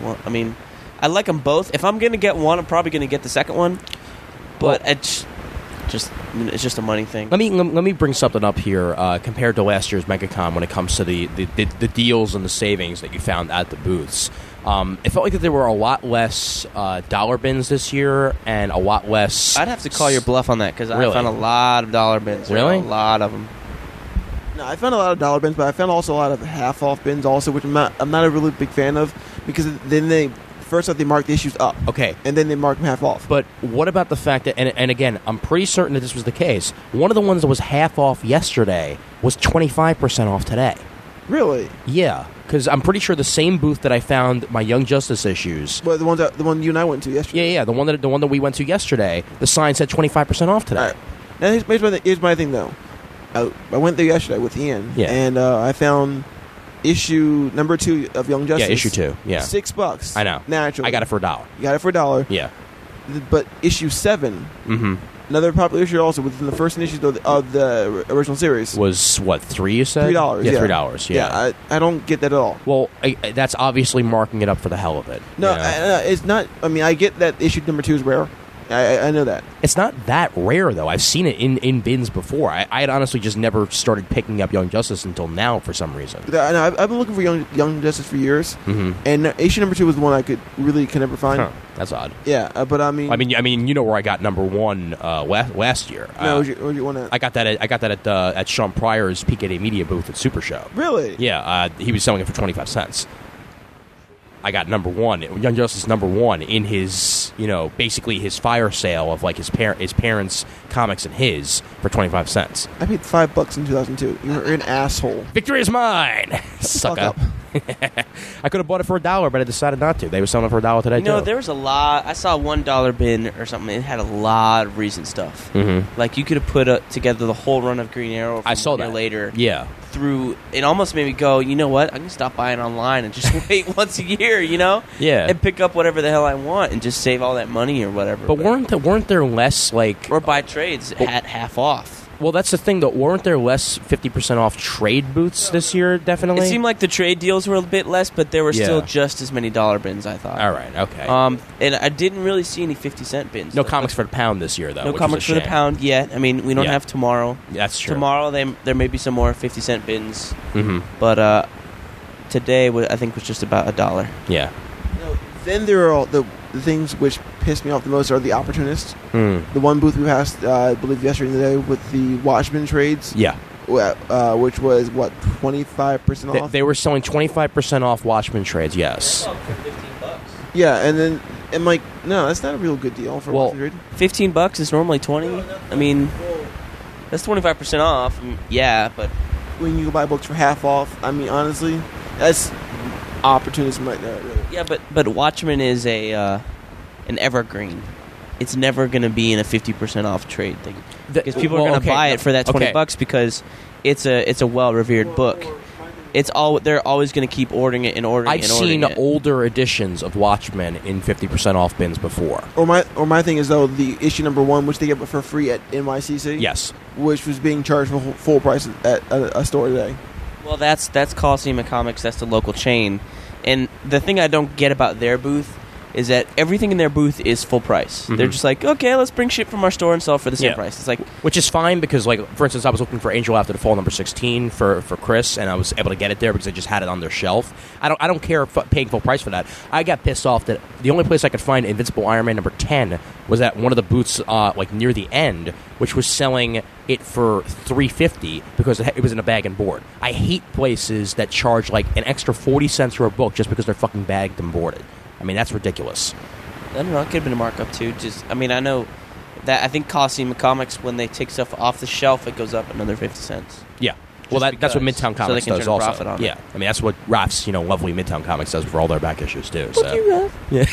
S3: I like them both. If I'm gonna get one, I'm probably gonna get the second one, but it's just a money thing.
S1: Let me bring something up here compared to last year's MegaCon when it comes to the deals and the savings that you found at the booths. It felt like that there were a lot less dollar bins this year and a lot less...
S3: I'd have to call your bluff on that because
S1: Really?
S3: I found a lot of dollar bins.
S1: Really?
S3: A lot of them.
S2: No, I found a lot of dollar bins, but I found also a lot of half-off bins also, which I'm not a really big fan of, because then they mark the issues up.
S1: Okay.
S2: And then they mark them half off.
S1: But what about the fact that, and again, I'm pretty certain that this was the case, one of the ones that was half off yesterday was 25% off today.
S2: Really?
S1: Yeah, because I'm pretty sure the same booth that I found my Young Justice issues...
S2: Well, the one you and I went to yesterday.
S1: Yeah, the one that we went to yesterday, the sign said 25% off today.
S2: All right. Now, here's my thing, though. I went there yesterday with Ian, and I found issue number 2 of Young Justice.
S1: Yeah, issue 2, yeah.
S2: $6.
S1: I know.
S2: Naturally.
S1: I got it for $1.
S2: You got it for $1.
S1: Yeah.
S2: But issue 7, another popular issue also within the first issue of the original series.
S1: Was, what, $3 you said?
S2: $3,
S1: yeah.
S2: yeah.
S1: $3, yeah.
S2: I don't get that at all.
S1: Well, that's obviously marking it up for the hell of it.
S2: No,
S1: you know?
S2: it's not. I mean, I get that issue number 2 is rare, I know that.
S1: It's not that rare, though. I've seen it in bins before. I had honestly just never started picking up Young Justice until now for some reason.
S2: I know, I've been looking for Young Justice for years, and issue number 2 was the one I could never find.
S1: Huh, that's odd.
S2: Yeah, but I mean,
S1: you know where I got number 1 last year.
S2: No, where'd you want to?
S1: I got that at Sean Pryor's PKD Media booth at Super Show.
S2: Really?
S1: Yeah, he was selling it for 25 cents. I got number 1, Young Justice number 1 in his, basically his fire sale of like his parents' comics and his for 25 cents.
S2: I paid $5 in 2002. You're an asshole.
S1: Victory is mine, sucker. I could have bought it for $1, but I decided not to. They were selling it for $1 today.
S3: There was a lot. I saw a $1 bin or something. It had a lot of recent stuff. Like you could have put together the whole run of Green Arrow. From
S1: I saw that
S3: later.
S1: Yeah.
S3: Through it almost made me go, you know what? I can stop buying online and just wait once a year,
S1: Yeah.
S3: and pick up whatever the hell I want and just save all that money or whatever.
S1: But weren't there less like
S3: or buy trades at half off?
S1: Well, that's the thing, though. Weren't there less 50% off trade booths this year, definitely?
S3: It seemed like the trade deals were a bit less, but there were still just as many dollar bins, I thought.
S1: All right, okay.
S3: And I didn't really see any 50-cent bins.
S1: No comics for the pound this year, though.
S3: No comics for the pound yet. I mean, we don't have tomorrow.
S1: That's true.
S3: Tomorrow, there may be some more 50-cent bins. But today, I think, was just about $1.
S1: Yeah.
S2: Then there are all the things which piss me off the most are the opportunists. The one booth we passed, I believe yesterday with the Watchmen trades.
S1: Yeah.
S2: Which was, 25% off?
S1: They were selling 25% off Watchmen trades, yes.
S3: $15.
S2: Yeah, and then I'm like, no, that's not a real good deal for Watchmen trade.
S3: $15 is normally $20. I mean, that's 25% off. Yeah, but
S2: when you buy books for half off, I mean, honestly, that's opportunism right there, really.
S3: Yeah, but Watchmen is an evergreen. It's never going to be in a 50% off trade thing because people are going to buy it for that $20 because it's a well revered book. They're always going to keep ordering it and ordering
S1: I've
S3: it and ordering
S1: seen
S3: it.
S1: older editions of Watchmen in 50% off bins before.
S2: Or my thing is, though, the issue number 1, which they get for free at NYCC.
S1: Yes.
S2: Which was being charged for full price at a store today.
S3: Well, that's Coliseum of Comics. That's the local chain. And the thing I don't get about their booth is that everything in their booth is full price. They're just like, okay, let's bring shit from our store and sell it for the same price. It's like,
S1: which is fine because, like, for instance, I was looking for Angel After the Fall number 16 for Chris, and I was able to get it there because I just had it on their shelf. I don't care paying full price for that. I got pissed off that the only place I could find Invincible Iron Man number 10 was at one of the booths, like near the end, which was selling it for $3.50 because it was in a bag and board. I hate places that charge like an extra 40 cents for a book just because they're fucking bagged and boarded. I mean, that's ridiculous.
S3: I don't know. It could have been a markup too. I know that I think Coliseum of Comics, when they take stuff off the shelf, it goes up another 50 cents.
S1: Yeah. Well, that's what Midtown Comics
S3: so they can
S1: does
S3: turn a
S1: also.
S3: profit on
S1: yeah.
S3: it.
S1: I mean, that's what Raph's, lovely Midtown Comics does for all their back issues too.
S3: Fuck you, Raph.
S1: Yeah.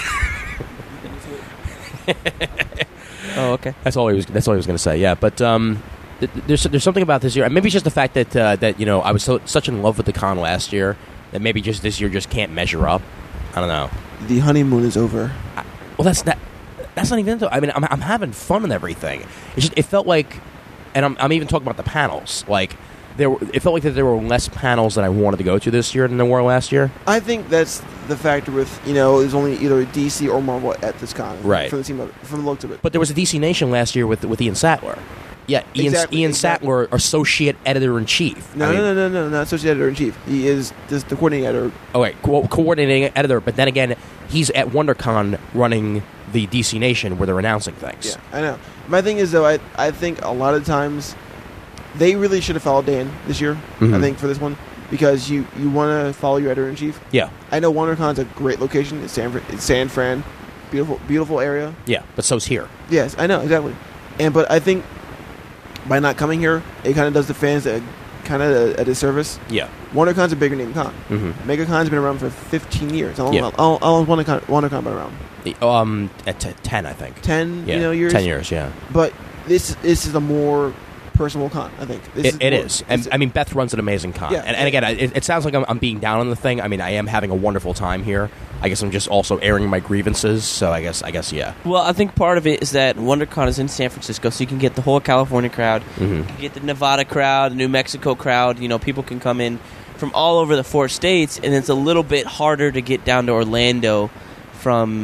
S3: Oh, okay.
S1: That's all he was going to say. Yeah, but there's something about this year. Maybe it's just the fact that I was such in love with the con last year that maybe just this year just can't measure up. I don't know.
S2: The honeymoon is over.
S1: Well, that's not even. I mean, I'm having fun and everything. It felt like, and I'm even talking about the panels. Like it felt like that there were less panels that I wanted to go to this year than there were last year.
S2: I think that's the factor with there's only either DC or Marvel at this con,
S1: right?
S2: From the looks of it.
S1: But there was a DC Nation last year with Ian Sattler. Yeah, Ian Sattler, associate editor-in-chief.
S2: No, not associate editor-in-chief. He is just the coordinating editor.
S1: Oh, wait, coordinating editor. But then again, he's at WonderCon running the DC Nation where they're announcing things.
S2: Yeah, I know. My thing is, though, I think a lot of times they really should have followed Dan this year, I think, for this one. Because you want to follow your editor-in-chief.
S1: Yeah.
S2: I know WonderCon's a great location. It's San Fran. Beautiful area.
S1: Yeah, but so's here.
S2: Yes, I know, exactly. But I think by not coming here, it kind of does the fans kind of a disservice. Yeah. WonderCon's a bigger name con. Mm-hmm. MegaCon's been around for 15 years. How long has WonderCon been around?
S1: At 10, I think.
S2: 10, years?
S1: 10 years, yeah.
S2: But this is a more personal con, I think.
S1: It is. And I mean, Beth runs an amazing con. Yeah, and again, it sounds like I'm being down on the thing. I mean, I am having a wonderful time here. I guess I'm just also airing my grievances, so I guess, yeah.
S3: Well, I think part of it is that WonderCon is in San Francisco, so you can get the whole California crowd. Mm-hmm. You can get the Nevada crowd, the New Mexico crowd. People can come in from all over the 4 states, and it's a little bit harder to get down to Orlando from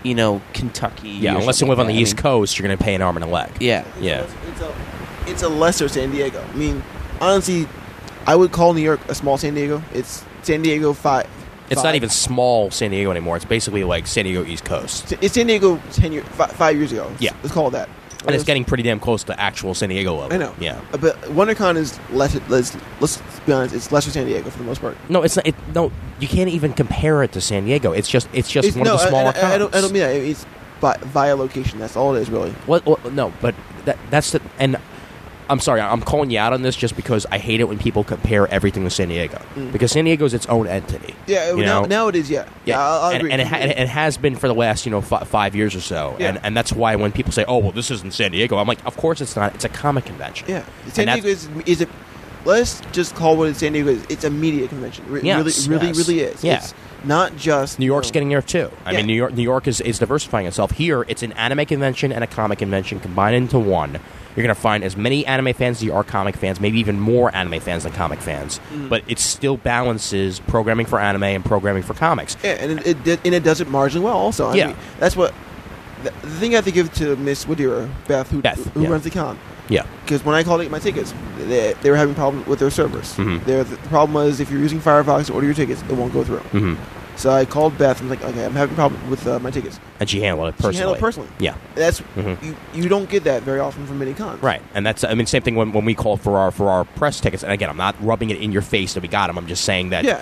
S3: Kentucky.
S1: Yeah,
S3: or
S1: unless you
S3: something
S1: live on
S3: like
S1: the
S3: that.
S1: East Coast, you're going to pay an arm and a leg.
S3: Yeah.
S1: Yeah.
S2: It's a lesser San Diego. I mean, honestly, I would call New York a small San Diego. It's San Diego 5.
S1: It's not even small San Diego anymore. It's basically like San Diego East Coast.
S2: It's San Diego 5 years ago.
S1: Yeah.
S2: Let's call it that.
S1: And it's getting pretty damn close to actual San Diego level.
S2: I know.
S1: Yeah.
S2: But WonderCon is let's be honest, it's lesser San Diego for the most part.
S1: No, it's not. No, you can't even compare it to San Diego. It's just one of the smaller cons.
S2: I don't mean that. It's via location. That's all it is, really.
S1: No, but that's the and. I'm sorry, I'm calling you out on this just because I hate it when people compare everything to San Diego. Because San Diego is its own entity.
S2: Yeah, now it is, yeah. I'll agree.
S1: And it has been for the last 5 years or so.
S2: Yeah.
S1: And that's why when people say, oh, well, this isn't San Diego, I'm like, of course it's not. It's a comic convention.
S2: Yeah. San Diego is a... Let's just call what San Diego is. It's a media convention. Really is.
S1: Yeah.
S2: It's not just...
S1: New York's getting there, too. I
S2: Yeah.
S1: mean, New York is diversifying itself. Here, it's an anime convention and a comic convention combined into one. You're going to find as many anime fans as you are comic fans, maybe even more anime fans than comic fans. But it still balances programming for anime and programming for comics.
S2: Yeah, and it does it marginally well also. I mean, that's what... The thing I have to give to Miss Wadira, Beth, who runs the con.
S1: Yeah.
S2: Because when I called to get my tickets, they were having problems with their servers. The problem was if you're using Firefox to order your tickets, it won't go through. So I called Beth and was like, okay, I'm having a problem with my tickets.
S1: And she handled it personally.
S2: She handled it personally.
S1: Yeah.
S2: That's you don't get that very often from many cons.
S1: Right. And that's, I mean, same thing when we call for our press tickets. And again, I'm not rubbing it in your face that we got them. I'm just saying that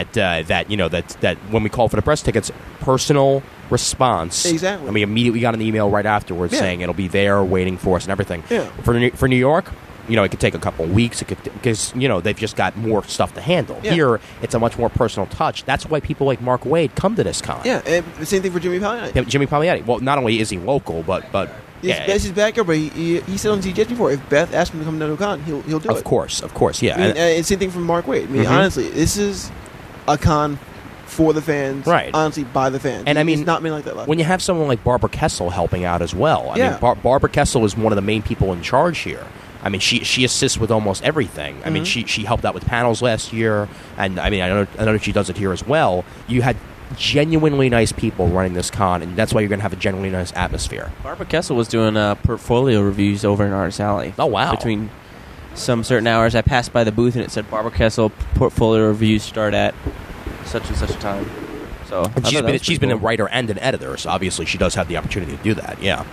S1: that when we call for the press tickets, personal response.
S2: Exactly.
S1: And we immediately got an email right afterwards saying it'll be there waiting for us and everything.
S2: Yeah.
S1: For New York, it could take a couple of weeks because they've just got more stuff to handle.
S2: Yeah.
S1: Here, it's a much more personal touch. That's why people like Mark Waid come to this con.
S2: Yeah, and the same thing for Jimmy Palmiotti.
S1: Yeah, Jimmy Palmiotti. Well, not only is he local, but
S2: that's his backyard. But he said on ZJS before, if Beth asks him to come to the con, he'll do it.
S1: Of course, yeah.
S2: I mean, and same thing from Mark Waid. I mean, honestly, this is a con for the fans,
S1: right?
S2: Honestly, by the fans.
S1: And I mean,
S2: it's not mean like that.
S1: When you have someone like Barbara Kessel helping out as well, I mean, Barbara Kessel is one of the main people in charge here. I mean, she assists with almost everything. I mean, she helped out with panels last year, and I mean, I know she does it here as well. You had genuinely nice people running this con, and that's why you're going to have a genuinely nice atmosphere.
S3: Barbara Kessel was doing portfolio reviews over in Artist Alley.
S1: Oh, wow.
S3: Between some certain hours, I passed by the booth, and it said Barbara Kessel portfolio reviews start at such and such a time. So
S1: and she's been a writer and an editor, so obviously she does have the opportunity to do that. Yeah.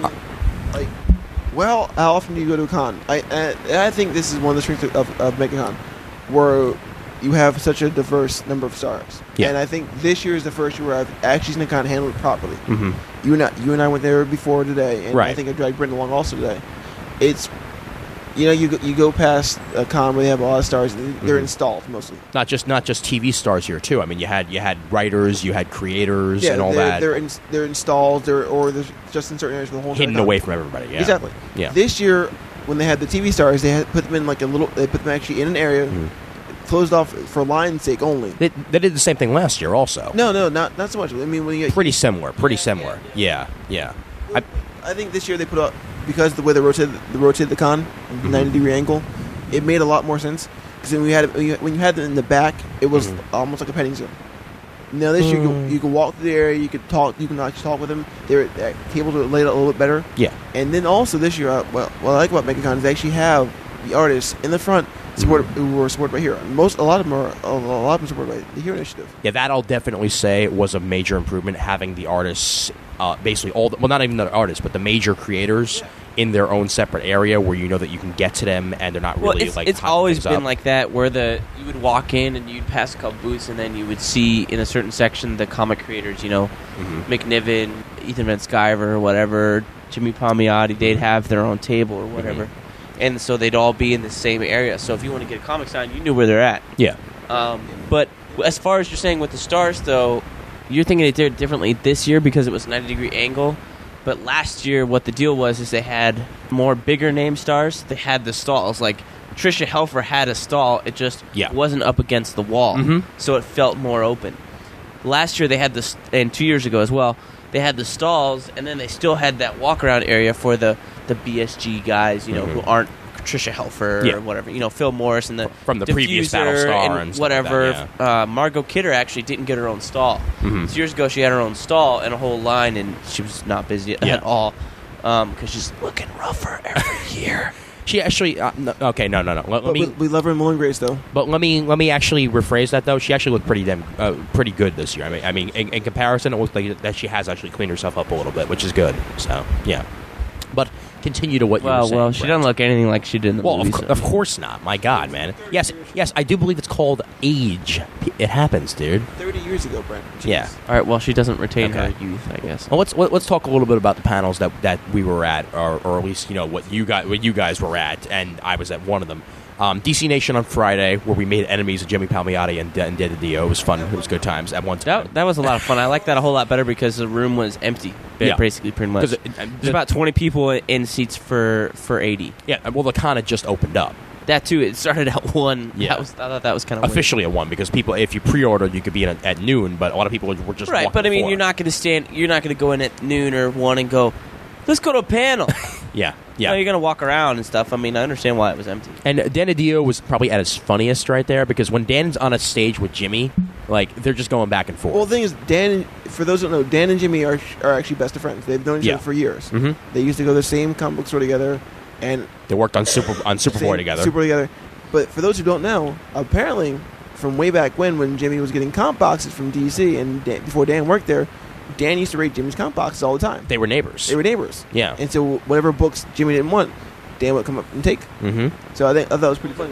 S2: Well, how often do you go to a con? I think this is one of the strengths of MegaCon, where you have such a diverse number of stars.
S1: Yeah.
S2: And I think this year is the first year where I've actually seen the con handled it properly. You and I went there before today, and I think I dragged Brendan along also today. It's you go past a con where they have a lot of stars, and they're installed mostly.
S1: Not just TV stars here too. I mean, you had writers, you had creators, and all that.
S2: They're installed, or they're just in certain areas of the whole
S1: hidden away from everybody. Yeah.
S2: Exactly.
S1: Yeah.
S2: This year, when they had the TV stars, they had put them in They put them actually in an area closed off for line's sake only.
S1: They did the same thing last year also.
S2: No, not so much. I mean, when you
S1: pretty similar. Yeah.
S2: I think this year they put up, because the way they rotated the con, 90-degree angle, it made a lot more sense. Because when you had them in the back, it was almost like a petting zoo. Now this year you could walk through the area, you could talk, you can actually talk with them. Tables are laid out a little bit better.
S1: Yeah.
S2: And then also this year, what I like about MegaCon is they actually have the artists in the front who were supported by Hero. A lot of them are supported by the Hero Initiative.
S1: Yeah, that I'll definitely say was a major improvement, having the artists, basically not even the artists, but the major creators in their own separate area where you know that you can get to them and they're not really
S3: it's always been like that, where you would walk in and you'd pass a couple booths and then you would see in a certain section the comic creators, McNiven, Ethan Van Sciver, or whatever, Jimmy Palmiotti, they'd have their own table or whatever. And so they'd all be in the same area. So if you want to get a comic signed, you knew where they're at.
S1: Yeah.
S3: But as far as you're saying with the stars, though, you're thinking they did it differently this year because it was a 90-degree angle. But last year, what the deal was is they had more bigger name stars. They had the stalls. Like, Tricia Helfer had a stall. It just wasn't up against the wall. So it felt more open. Last year, they had this, and 2 years ago as well, they had the stalls, and then they still had that walk-around area for the BSG guys, who aren't Tricia Helfer
S1: Yeah.
S3: or whatever, Phil Morris and the
S1: From the previous
S3: Diffuser
S1: Battlestar and stuff like
S3: whatever.
S1: that,
S3: Margot Kidder actually didn't get her own stall.
S1: Mhm.
S3: So years ago, she had her own stall and a whole line, and she was not busy
S1: Yeah.
S3: at all because she's looking rougher every year.
S1: She actually no. Let
S2: But
S1: me
S2: we love her in Mullen Grace, though.
S1: But let me actually rephrase that though. She actually looked pretty good this year. I mean, in comparison, it looks like that she has actually cleaned herself up a little bit, which is good. So yeah, but continue to what you were saying.
S3: Well, she
S1: Brett.
S3: doesn't look anything like she did in the
S1: Well,
S3: movie.
S1: of course not. My God, man. Yes, I do believe it's called age. It happens, dude.
S2: 30 years ago, Brent. Jeez.
S1: Yeah.
S3: All right, well, she doesn't retain
S1: Okay.
S3: her youth, I guess.
S1: Well, let's talk a little bit about the panels that we were at, or at least what you guys were at, and I was at one of them. DC Nation on Friday, where we made enemies of Jimmy Palmiotti and Dio. It was fun. It was good times at one time.
S3: That was a lot of fun. I like that a whole lot better because the room was empty,
S1: Yeah.
S3: basically, pretty much.
S1: 'Cause
S3: There's about 20 people in seats for 80.
S1: Yeah, well, the con had just opened up.
S3: That too. It started at 1.
S1: Yeah.
S3: I thought that was kind of
S1: Officially at 1 because people, if you pre-ordered, you could be in at noon, but a lot of people were just
S3: right.
S1: walking
S3: But I mean,
S1: before.
S3: you're not going to go in at noon or 1 and go, let's go to a panel.
S1: Yeah.
S3: No, you're going to walk around and stuff. I mean, I understand why it was empty.
S1: And Dan and Dio was probably at his funniest right there because when Dan's on a stage with Jimmy, like they're just going back and forth.
S2: Well, the thing is, for those who don't know, Dan and Jimmy are actually best of friends. They've known each
S1: Yeah.
S2: other for years.
S1: Mhm.
S2: They used to go to the same comic book store together, and
S1: They worked on Superboy together.
S2: Superboy together. But for those who don't know, apparently, from way back when Jimmy was getting comp boxes from DC, and before Dan worked there, Dan used to rate Jimmy's comp boxes all the time.
S1: They were neighbors.
S2: They were neighbors.
S1: Yeah.
S2: And so whatever books Jimmy didn't want, Dan would come up and take.
S1: Mm-hmm.
S2: So I thought it was pretty funny.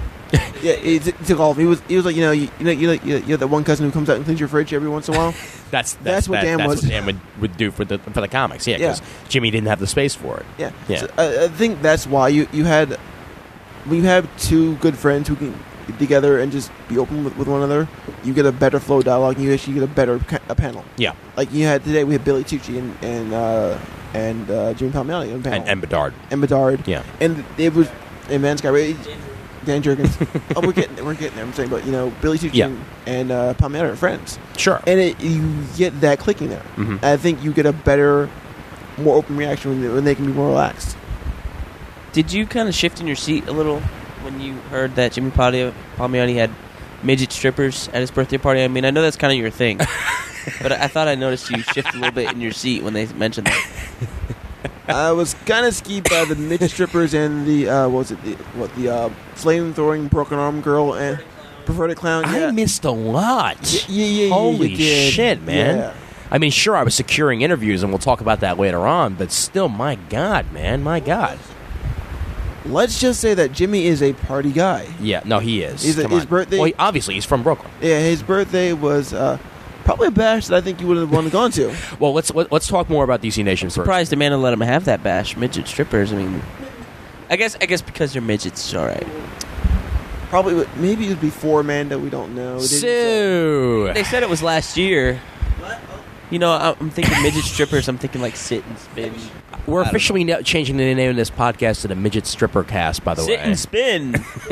S2: Yeah, he took all of them. He was like, you know that one cousin who comes out and cleans your fridge every once in a while.
S1: That's
S2: what Dan was.
S1: What Dan would do for the comics. Yeah, because Jimmy didn't have the space for it.
S2: Yeah.
S1: Yeah.
S2: So, I think that's why you had when you have two good friends who can get together and just be open with one another, you get a better flow of dialogue, and you actually get a better panel.
S1: Yeah.
S2: Like you had today, we had Billy Tucci and Jimmy Palmiotti on the panel.
S1: And Bedard.
S2: And Bedard.
S1: Yeah.
S2: And it was and Man Sky. Dan Jurgens. Oh, we're getting there. I'm saying, but Billy Tucci and Palmiotti are friends.
S1: Sure.
S2: And you get that clicking there.
S1: Mhm.
S2: I think you get a better, more open reaction when they can be more relaxed.
S3: Did you kind of shift in your seat a little when you heard that Jimmy Palmiotti had midget strippers at his birthday party? I mean, I know that's kind of your thing, but I thought I noticed you shift a little bit in your seat when they mentioned that.
S2: I was kind of skeeved by the midget strippers and the the flame throwing broken arm girl and perverted clown. Yeah.
S1: I missed a lot.
S2: Yeah,
S1: Holy
S2: you did.
S1: shit, man.
S2: Yeah.
S1: I mean, sure, I was securing interviews, and we'll talk about that later on, but still, my God, man, my God.
S2: Let's just say that Jimmy is a party guy.
S1: Yeah, no, he is.
S2: His
S1: Come on.
S2: birthday-
S1: Well, obviously, he's from Brooklyn.
S2: Yeah, his birthday was probably a bash that I think you would have wanted to go to.
S1: Well, let's talk more about DC Nation first.
S3: Surprised Amanda let him have that bash. Midget strippers. I mean, I guess because they're midgets, it's all right.
S2: Probably, maybe it was before Amanda. We don't know. They didn't say.
S1: Sue.
S3: They said it was last year. I'm thinking midget strippers. I'm thinking like sit and spin.
S1: We're
S3: I don't
S1: officially now changing the name of this podcast to the Midget Stripper Cast, by the
S3: Sit
S1: way.
S3: and spin.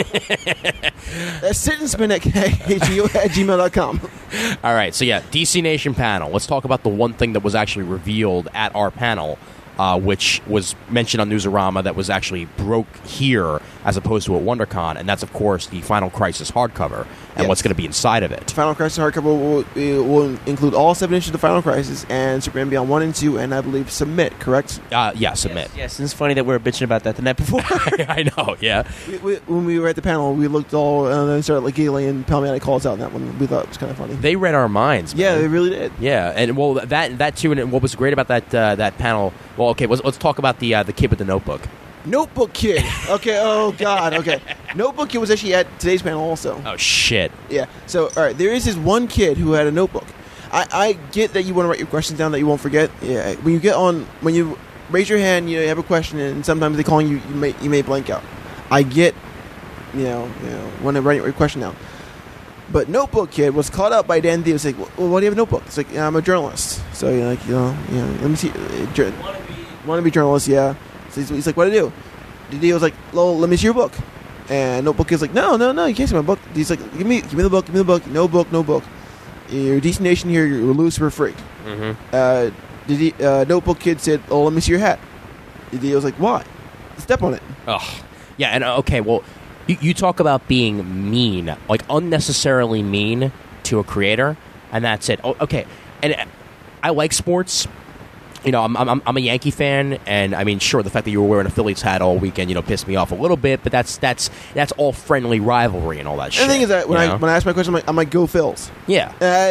S2: Sit and spin at gmail.com.
S1: All right, so yeah, DC Nation panel. Let's talk about the one thing that was actually revealed at our panel, which was mentioned on Newsarama that was actually broke here as opposed to at WonderCon, and that's, of course, the Final Crisis hardcover and
S2: Yes.
S1: what's going to be inside of it.
S2: Final Crisis hardcover will include all 7 issues of Final Crisis and Superman Beyond 1 and 2, and I believe Submit, correct?
S1: Yeah, submit.
S3: Yes, and it's funny that we were bitching about that the night before.
S1: I know, yeah.
S2: When we were at the panel, we looked all and then started like giggling, and Palmiotti calls out on that one. We thought it was kind of funny.
S1: They read our minds, man.
S2: Yeah, they really did.
S1: Yeah, and well, that too, and what was great about that panel. Well, okay, let's talk about the kid with the notebook.
S2: Notebook Kid. Okay, oh God, okay. Notebook Kid was actually at today's panel also.
S1: Oh shit!
S2: Yeah, so, all right, there is this one kid who had a notebook. I get that you want to write your questions down that you won't forget. Yeah, when you raise your hand, you have a question, and sometimes they call you, you may blank out. I get, want to write your question down. But Notebook Kid was caught up by Dan Theo. It's like, well, why do you have a notebook? It's like, I'm a journalist. So, let me see. Want to be journalist, yeah. So he's like, what do I do? Theo was like, well, let me see your book. And Notebook Kid's like, no, you can't see my book. He's like, give me the book, no book. You're DC Nation here, you're Lucifer freak.
S1: Mm-hmm.
S2: Notebook Kid said, oh, let me see your hat. Theo was like, why? Step on it.
S1: Oh, Yeah, and okay, well, you talk about being mean, like unnecessarily mean to a creator, and that's it. Oh, okay, and I like sports. You know, I'm a Yankee fan, and I mean, sure, the fact that you were wearing a Phillies hat all weekend, pissed me off a little bit, but that's all friendly rivalry and all that shit.
S2: And the thing is that when I ask my question, I'm like, go Phils.
S1: Yeah.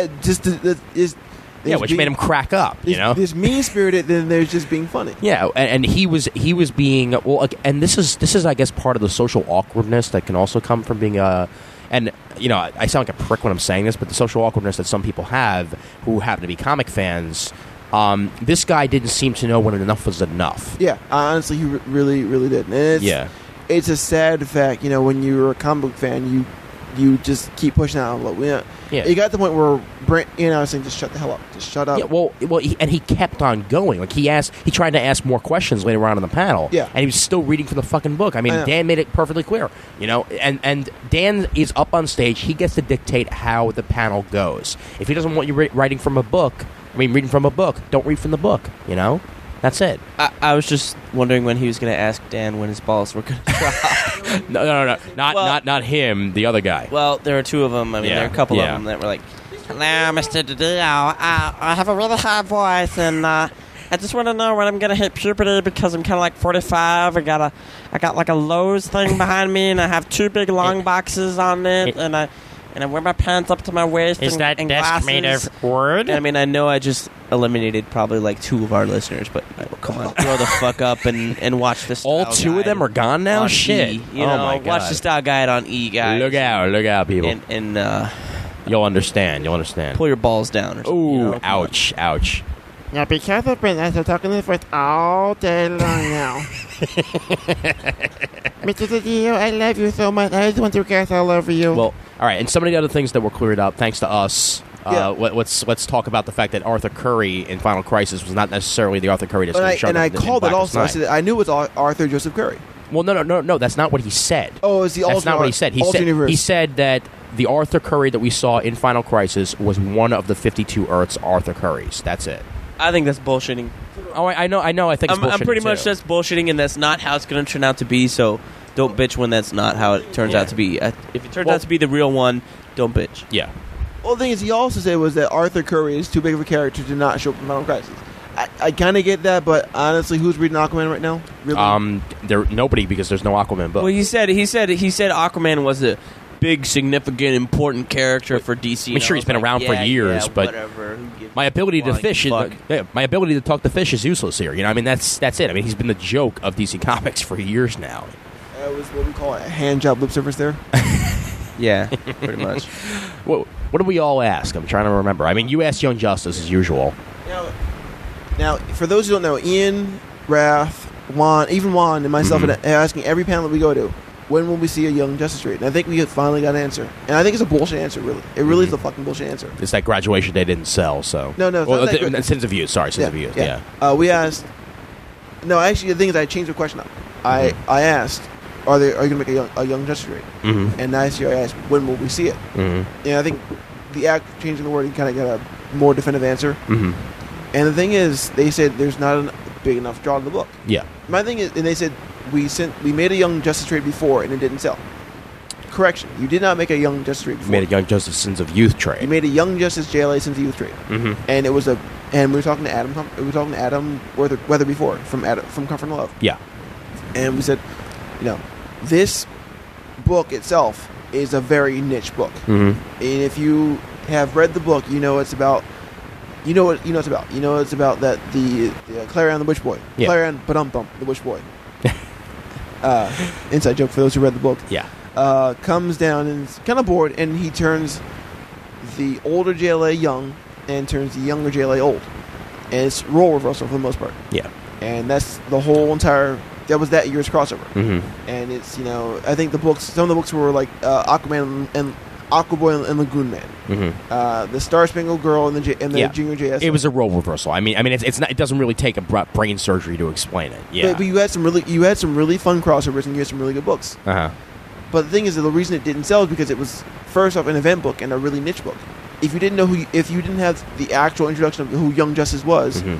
S1: Which made him crack up,
S2: There's mean-spirited, then there's just being funny.
S1: Yeah, and he was being, well, like, and this is, I guess, part of the social awkwardness that can also come from being and, I sound like a prick when I'm saying this, but the social awkwardness that some people have who happen to be comic fans, this guy didn't seem to know when enough was enough.
S2: Yeah, honestly, he really, really did. And it's a sad fact, when you're a comic book fan, you just keep pushing out. Yeah. You got to the point where Brent, I was saying, just shut the hell up. Just shut up.
S1: Yeah, well, he kept on going. Like, he tried to ask more questions later on in the panel.
S2: Yeah.
S1: And he was still reading from the fucking book. I mean, Dan made it perfectly clear, and Dan is up on stage. He gets to dictate how the panel goes. If he doesn't want you reading from a book, don't read from the book, That's it.
S3: I was just wondering when he was going to ask Dan when his balls were going to drop.
S1: No. Not him, the other guy.
S3: Well, there are two of them. I mean, there are a couple of them that were like, "Hello, Mr. Didio. I have a really high voice, and I just want to know when I'm going to hit puberty because I'm kind of like 45. I got like a Lowe's thing behind me, and I have two big long boxes on it, and I wear my pants up to my waist.
S1: Is that
S3: and
S1: desk
S3: glasses.
S1: made of wood?
S3: I mean, I know I just eliminated probably like two of our listeners, but come on, grow the fuck up and watch this.
S1: All two of them are gone now? Shit.
S3: My God. Watch the style guide on E, guys.
S1: Look out, people.
S3: And
S1: you'll understand.
S3: Pull your balls down or something.
S1: Ooh, ouch.
S2: Now be careful, Brent. I'm talking to the first all day long now. Mr. Didio, I love you so much. I just want to cast all over you.
S1: Well, all right, and some of the other things that were cleared up, thanks to us. Let's talk about the fact that Arthur Curry in Final Crisis was not necessarily the Arthur Curry that's shown.
S2: And I called it also. I said I knew it was Arthur Joseph Curry.
S1: Well, no. That's not what he said.
S2: Oh, it's the alternate.
S1: That's not what he said. He said that the Arthur Curry that we saw in Final Crisis was one of the 52 Earths Arthur Currys. That's it.
S3: I think that's bullshitting.
S1: Oh, I know. I think it's bullshitting.
S3: I'm pretty much that's bullshitting, and that's not how it's going to turn out to be. So don't bitch when that's not how it turns out to be. If it turns out to be the real one, don't bitch.
S1: Yeah.
S2: Well, the thing is, he also said was that Arthur Curry is too big of a character to not show up in Final Crisis. I kind of get that, but honestly, who's reading Aquaman right now? Really?
S1: Nobody, because there's no Aquaman book.
S3: Well, he said Aquaman was a big, significant, important character for DC.
S1: I'm sure he's been around for years, but my ability to fish, my ability to talk to fish is useless here. I mean, that's it. I mean, he's been the joke of DC Comics for years now.
S2: That was what we call a hand job lip service there.
S3: Yeah, pretty much.
S1: What did we all ask? I'm trying to remember. I mean, you asked Young Justice as usual.
S2: Now, for those who don't know, Ian, Raph, Juan, and myself are asking every panel that we go to, when will we see a Young Justice read? And I think we finally got an answer. And I think it's a bullshit answer, really. It really is a fucking bullshit answer.
S1: It's that Graduation Day didn't sell, so...
S2: No.
S1: Well, Sins of Youth. Sorry, Sins of Youth. Yeah.
S2: We asked... No, actually, the thing is, I changed the question up. I asked, are you going to make a Young Justice read? Mm-hmm. And last year I asked, when will we see it? Mm-hmm. And I think the act changing the word, you kind of got a more definitive answer. Mm-hmm. And the thing is, they said there's not a big enough draw in the book.
S1: Yeah.
S2: My thing is, and they said, we made a Young Justice trade before and it didn't sell. Correction, you did not make a Young Justice trade before.
S1: You made a Young Justice Sins of Youth trade.
S2: You made a Young Justice JLA Sins of Youth trade. Mm-hmm. And it was and we were talking to Adam Weather before from Comfort and Love.
S1: Yeah.
S2: And we said, this book itself is a very niche book. Mm-hmm. And if you have read the book, it's about it's about that the Clarion the Witch Boy. Yeah. Clarion Badum-Bum, the Witch Boy. Inside joke for those who read the book.
S1: Yeah.
S2: Comes down and is kind of bored, and he turns the older JLA young and turns the younger JLA old. And it's role reversal for the most part.
S1: Yeah.
S2: And that's the whole entire... That was that year's crossover. Mm-hmm. And it's, I think some of the books were like Aquaman and Aquaboy and Lagoon Man. Mm-hmm. The Star Spangled Girl and the Junior JS.
S1: It was a role reversal. I mean, it's not. It doesn't really take a brain surgery to explain it. Yeah.
S2: But you had some really fun crossovers and you had some really good books.
S1: Uh-huh.
S2: But the thing is that the reason it didn't sell is because it was first off an event book and a really niche book. If you didn't have the actual introduction of who Young Justice was, mm-hmm.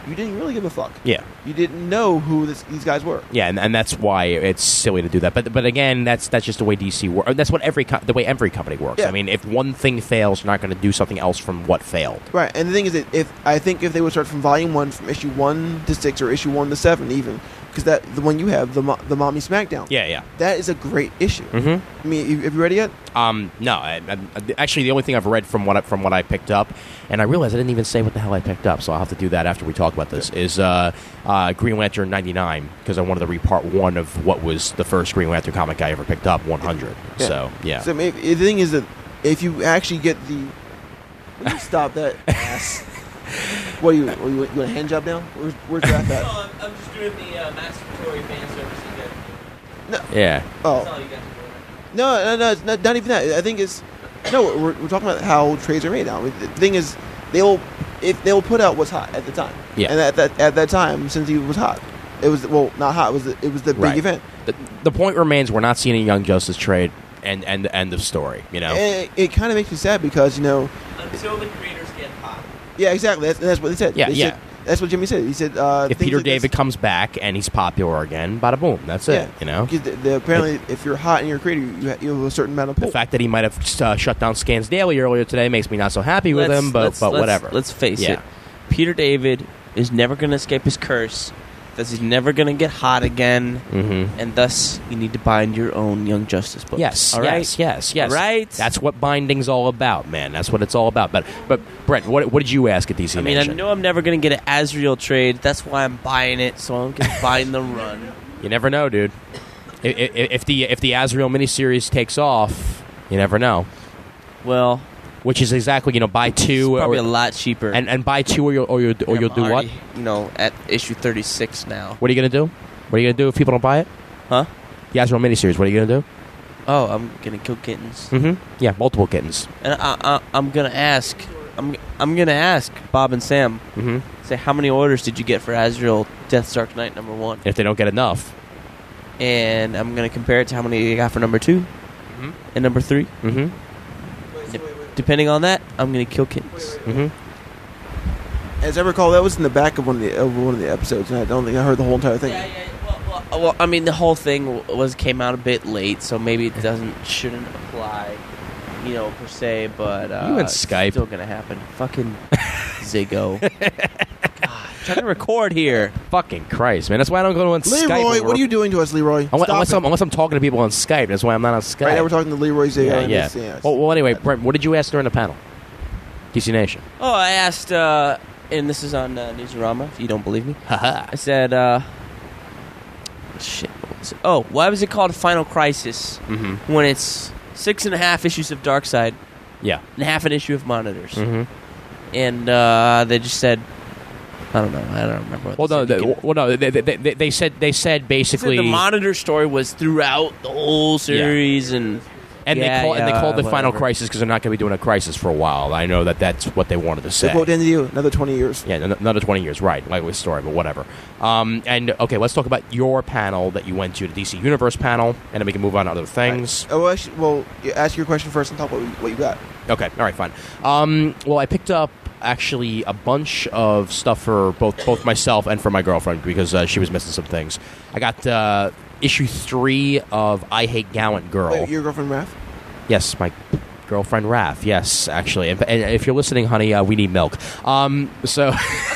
S2: you didn't really give a fuck.
S1: Yeah.
S2: You didn't know who these guys were.
S1: Yeah, and that's why it's silly to do that. But again, that's just the way DC works. That's what the way every company works.
S2: Yeah.
S1: I mean, if one thing fails, you're not going to do something else from what failed.
S2: Right, and the thing is that if they would start from volume 1, from issue 1 to 6, or issue 1 to 7 even, because the one you have, the Mommy Smackdown.
S1: Yeah.
S2: That is a great issue.
S1: Mm-hmm.
S2: I mean, have you read it yet?
S1: No. Actually, the only thing I've read from what I picked up, and I realized I didn't even say what the hell I picked up, so I'll have to do that after we talk about this, is Green Lantern 99, because I wanted to read part 1 of what was the first Green Lantern comic I ever picked up, 100.
S2: Yeah.
S1: So, yeah.
S2: So maybe, the thing is that if you actually get the... Will you stop that ass? What, you want a hand job now? Where's Raph at?
S3: No, I'm just doing the masturbatory fan service again.
S2: No.
S1: Yeah.
S3: That's
S2: Oh.
S3: all you guys are doing.
S2: No, it's not even that. I think it's... No, we're talking about how trades are made now. I mean, the thing is, they'll put out what's hot at the time.
S1: Yeah.
S2: And at that time, since he was hot, it was, well, not hot. It was the big
S1: Right.
S2: event.
S1: The point remains, we're not seeing a Young Justice trade, and the end of story. You know.
S2: And it kind of makes me sad because
S3: Until the creators get hot.
S2: yeah, exactly. That's what they said.
S1: Yeah,
S2: They
S1: yeah.
S2: said, that's what Jimmy said. He said
S1: If
S2: things
S1: Peter
S2: like this-
S1: David comes back and he's popular again, bada boom, that's
S2: yeah,
S1: it. You know.
S2: because apparently, if you're hot and you're a creator, you have a certain amount of
S1: The
S2: pull.
S1: fact that he might have shut down Scans Daily earlier today makes me not so happy with him, but whatever.
S3: Let's face
S1: Yeah.
S3: it. Peter David is never going to escape his curse. Thus, he's never going to get hot again.
S1: Mm-hmm.
S3: And thus, you need to bind your own Young Justice books.
S1: Yes,
S3: all right?
S1: yes.
S3: All right?
S1: That's what binding's all about, man. That's what it's all about. But Brett, what did you ask at DC
S3: I mean, I
S1: Nation?
S3: know I'm never going to get an Azrael trade. That's why I'm buying it, so I'm going to bind the run.
S1: You never know, dude. If the Azrael miniseries takes off, you never know.
S3: Well,
S1: Which is exactly, buy two,
S3: it's probably
S1: or,
S3: a lot cheaper.
S1: and buy two, or you'll do
S3: I'm
S1: what?
S3: already, at issue 36 now.
S1: What are you gonna do? What are you gonna do if people don't buy it?
S3: Huh?
S1: The Azrael miniseries. What are you gonna do?
S3: Oh, I'm going to kill kittens.
S1: Mm-hmm. Yeah, multiple kittens.
S3: And I'm going to ask... I'm going to ask Bob and Sam,
S1: Mm-hmm.
S3: say, how many orders did you get for Azrael Death's Dark Knight #1?
S1: If they don't get enough.
S3: And I'm going to compare it to how many you got for #2
S1: Mm-hmm.
S3: and #3.
S1: Mm-hmm.
S3: Depending on that, I'm going to kill kittens.
S1: Mm-hmm.
S2: As I recall, that was in the back of one of the episodes, and I don't think I heard the whole entire thing.
S3: Well, I mean, the whole thing came out a bit late, so maybe it shouldn't apply, per se. But
S1: You and
S3: it's
S1: Skype.
S3: still gonna happen. Fucking Ziggo. God, I'm trying to record here.
S1: Fucking Christ, man. That's why I don't go on Skype.
S2: Leroy, what are you doing to us, Leroy?
S1: Unless I'm talking to people on Skype. That's why I'm not on Skype.
S2: Right now we're talking to Leroy Ziggo.
S1: Yeah. Well, anyway, Brent, what did you ask during the panel? DC Nation.
S3: Oh, I asked, and this is on Newsarama. If you don't believe me,
S1: Haha.
S3: I said, shit. What was it? Oh, why was it called Final Crisis
S1: Mm-hmm.
S3: when it's 6.5 issues of Darkseid
S1: Yeah.
S3: and half an issue of Monitors?
S1: Mm-hmm.
S3: And they just said, I don't know. I don't remember. What
S1: They said basically
S3: the Monitor story was throughout the whole series, and
S1: they called the Final
S3: whatever.
S1: Crisis because they're not going to be doing a Crisis for a while. I know that's what they wanted to
S2: So
S1: say.
S2: quote end of you, another 20 years.
S1: Yeah, another 20 years, right? Like with story, but whatever. And okay, let's talk about your panel that you went to, the DC Universe panel, and then we can move on to other things.
S2: Right. Oh, well, ask your question first and talk what you got.
S1: Okay, all right, fine. Well, I picked up actually a bunch of stuff for both myself and for my girlfriend because she was missing some things. I got issue 3 of I Hate Gallant Girl.
S2: Wait, your girlfriend, Raph?
S1: Yes, my girlfriend Raph. Yes, actually. And if you're listening, honey, we need milk. So.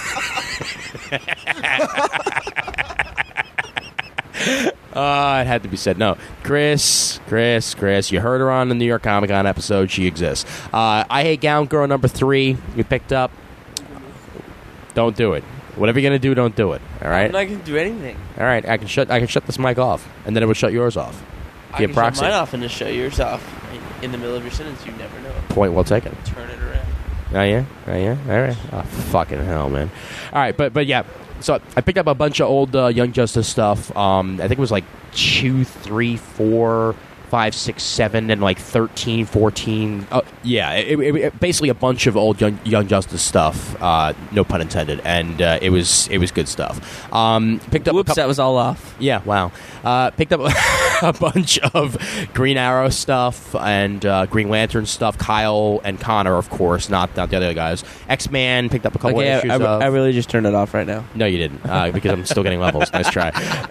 S1: It had to be said. No, Chris, you heard her on the New York Comic Con episode. She exists. I Hate Gallant Girl #3. You picked up. Don't do it. Whatever you're gonna do, don't do it. All right.
S3: I'm not going to do anything.
S1: All right. I can shut this mic off, and then it will shut yours off.
S3: I
S1: Be a
S3: can
S1: proxy.
S3: shut mine off and just shut yours off in the middle of your sentence. You never know.
S1: Point well taken.
S3: Turn it around.
S1: Oh yeah, all right. Oh fucking hell, man. All right, but yeah. So I picked up a bunch of old Young Justice stuff. I think it was like 2, 3, 4, 5, 6, 7, and like 13, 14. Basically a bunch of old Young Justice stuff. No pun intended. And it was good stuff. Picked up.
S3: Whoops, that was all off.
S1: Yeah, wow. Picked up a bunch of Green Arrow stuff and Green Lantern stuff. Kyle and Connor, of course, not the other guys. X-Man picked up a couple of issues of.
S3: I really just turned it off right now.
S1: No, you didn't, because I'm still getting levels. Nice try.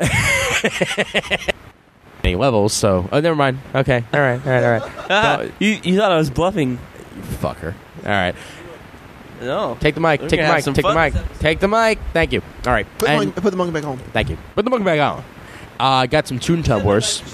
S1: Any levels, so... Oh, never mind. Okay, all right. No,
S3: you thought I was bluffing.
S1: you fucker. All right.
S3: No.
S1: Take the mic. Take the mic. Thank you. All right.
S2: Put the monkey back home.
S1: Thank you. Put the monkey back on. Got some Toon Tumblers.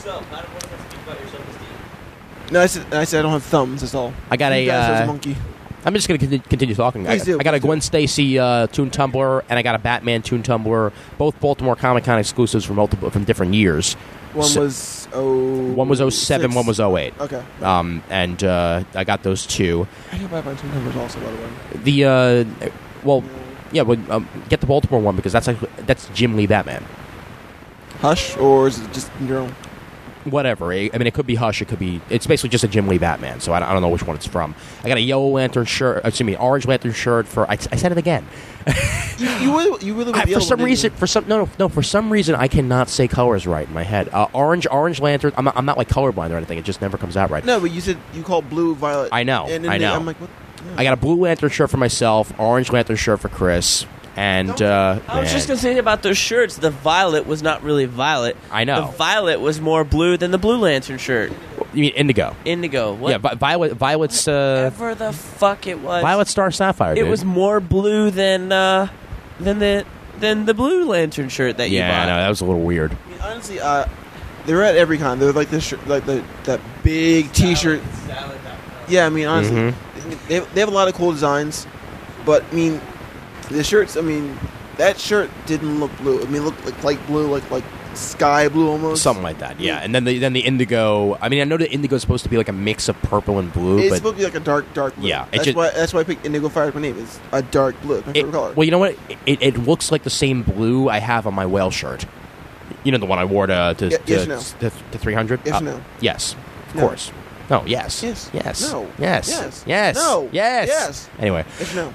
S2: No, I said I don't have thumbs. That's all.
S1: I got
S2: You guys have a monkey.
S1: I'm just going to continue talking.
S2: Please do.
S1: I got a Gwen Stacy Toon Tumbler, and I got a Batman Toon Tumbler. Both Baltimore Comic Con exclusives from different years.
S2: One was 07,
S1: one was 08.
S2: Okay.
S1: And I got those two.
S2: I got Batman Toon Tumbers also, by the way.
S1: Get the Baltimore one because that's Jim Lee Batman.
S2: Hush, or is it just your own?
S1: Whatever. I mean, it could be Hush. It's basically just a Jim Lee Batman. So I don't know which one it's from. I got a Yellow Lantern shirt. Orange Lantern shirt for. I said it again.
S2: You really would
S1: for some reason I cannot say colors right in my head. Orange Lantern. I'm not like colorblind or anything. It just never comes out right.
S2: No, but you said you called blue, violet.
S1: I know.
S2: I'm like, what? Yeah.
S1: I got a Blue Lantern shirt for myself. Orange Lantern shirt for Chris. And
S3: I was just going to say about those shirts, the violet was not really violet.
S1: I know.
S3: The violet was more blue than the Blue Lantern shirt.
S1: You mean indigo?
S3: Indigo. What?
S1: Yeah, Violet's...
S3: Whatever the fuck it was.
S1: Violet Star Sapphire, dude.
S3: It was more blue than the Blue Lantern shirt that you bought.
S1: Yeah, no, that was a little weird.
S2: I mean, honestly, they're at every con. They're like this shirt, like that big T-shirt. Yeah, I mean, honestly, they have a lot of cool designs, but I mean... The shirts, I mean, that shirt didn't look blue. I mean, it looked like light blue, like sky blue almost.
S1: Something like that, yeah. And then the indigo. I mean, I know the indigo is supposed to be like a mix of purple and blue.
S2: It's supposed to be like a dark blue.
S1: Yeah,
S2: that's why I picked Indigo Fire as my name. It's a dark blue. My favorite color.
S1: Well, you know what? It looks like the same blue I have on my whale shirt. You know, the one I wore to 300.
S2: Yes, no.
S1: Yes, of course. No. Yes.
S2: Yes.
S1: Yes.
S2: No.
S1: Yes.
S2: Yes.
S1: Yes.
S2: No.
S1: Yes.
S2: Yes.
S1: Anyway.
S2: Yes, no.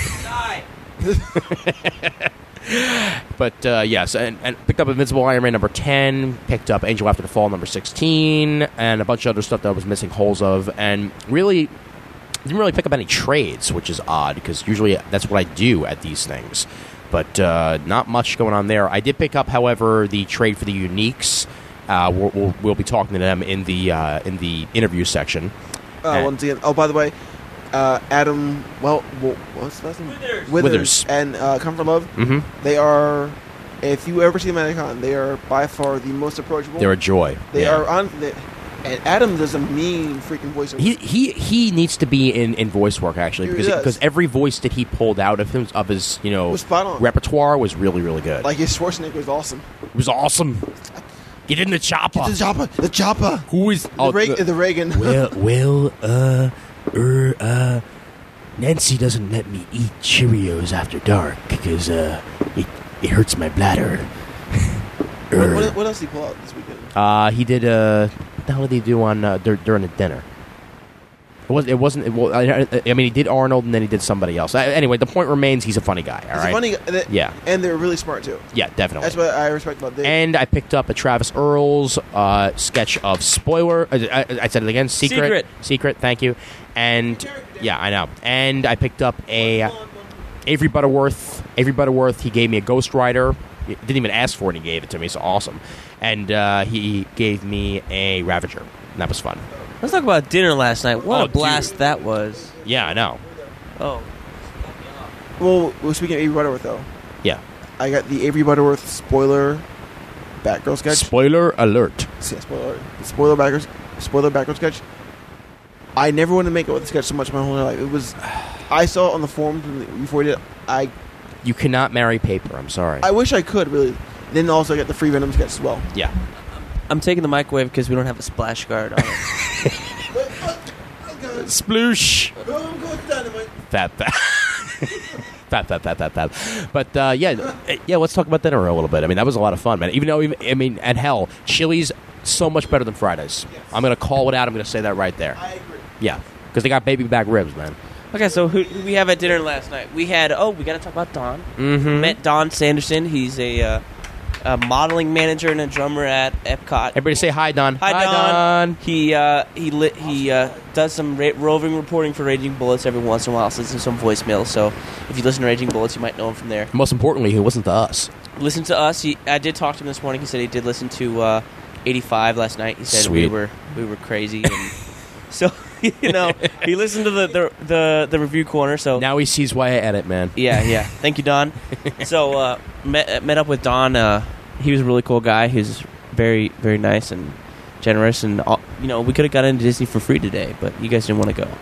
S1: But yes, and picked up Invincible Iron Man number 10, picked up Angel After the Fall number 16, and a bunch of other stuff that I was missing holes of, and really didn't really pick up any trades, which is odd because usually that's what I do at these things. But not much going on there. I did pick up, however, the trade for the Uniques. We'll be talking to them in the interview section.
S2: Once again, by the way. Adam, what's the last name? Withers. And Comfort Love.
S1: Mm-hmm.
S2: They are, if you ever see them at a con, they are by far the most approachable.
S1: They're a joy.
S2: They are on. And Adam does a mean freaking voiceover.
S1: He needs to be in voice work actually because every voice that he pulled out of his
S2: was spot on.
S1: repertoire was really really good.
S2: Like his Schwarzenegger was awesome.
S1: It was awesome. Get in the chopper.
S2: The chopper.
S1: Who is
S2: the Reagan?
S1: Nancy doesn't let me eat Cheerios after dark because it hurts my bladder.
S2: What else did he pull out this weekend?
S1: He did what the hell did he do on during the dinner? It wasn't. I mean, he did Arnold and then he did somebody else. Anyway, the point remains he's a funny guy. All right,
S2: a funny guy.
S1: Yeah,
S2: and they're really smart too.
S1: Yeah, definitely.
S2: That's what I respect about Dave.
S1: And I picked up a Travis Earls sketch of Spoiler. I said it again. Secret. Thank you. And yeah, I know. And I picked up a Avery Butterworth. He gave me a Ghost Rider. He didn't even ask for it. And he gave it to me. So awesome. And he gave me a Ravager. And that was fun.
S3: Let's talk about dinner last night. What a blast that was.
S1: Yeah, I know.
S3: Oh.
S2: Well, speaking of Avery Butterworth, though.
S1: Yeah.
S2: I got the Avery Butterworth Spoiler Batgirl sketch.
S1: Spoiler alert.
S2: Yeah, spoiler Batgirl sketch. I never wanted to make it with the sketch so much in my whole life. I saw it on the forums before I did it.
S1: You cannot marry paper. I'm sorry.
S2: I wish I could, really. Then also I got the Free Venom sketch as well.
S1: Yeah.
S3: I'm taking the microwave because we don't have a splash guard on it.
S1: Sploosh. Fat. But yeah, let's talk about dinner a little bit. I mean, that was a lot of fun, man. Even though, at hell, Chili's so much better than Fridays.
S2: Yes.
S1: I'm going to call it out. I'm going to say that right there.
S2: I agree.
S1: Yeah, because they got baby back ribs, man.
S3: Okay, so who we have at dinner last night? We had, we got to talk about Don.
S1: Mm-hmm.
S3: Met Don Sanderson. He's a modeling manager and a drummer at Epcot.
S1: Everybody say hi, Don.
S3: Hi, Don. He does some roving reporting for Raging Bullets every once in a while. Listens to some voicemails. So if you listen to Raging Bullets, you might know him from there.
S1: Most importantly, he listened to us.
S3: Listen to us. I did talk to him this morning. He said he did listen to 85 last night. He said
S1: Sweet.
S3: we were crazy. And so he listened to the review corner. So
S1: Now he sees why I edit, man.
S3: yeah. Thank you, Don. So met up with Don. He was a really cool guy. He was very, very nice and generous. And we could have got into Disney for free today, but you guys didn't want to go.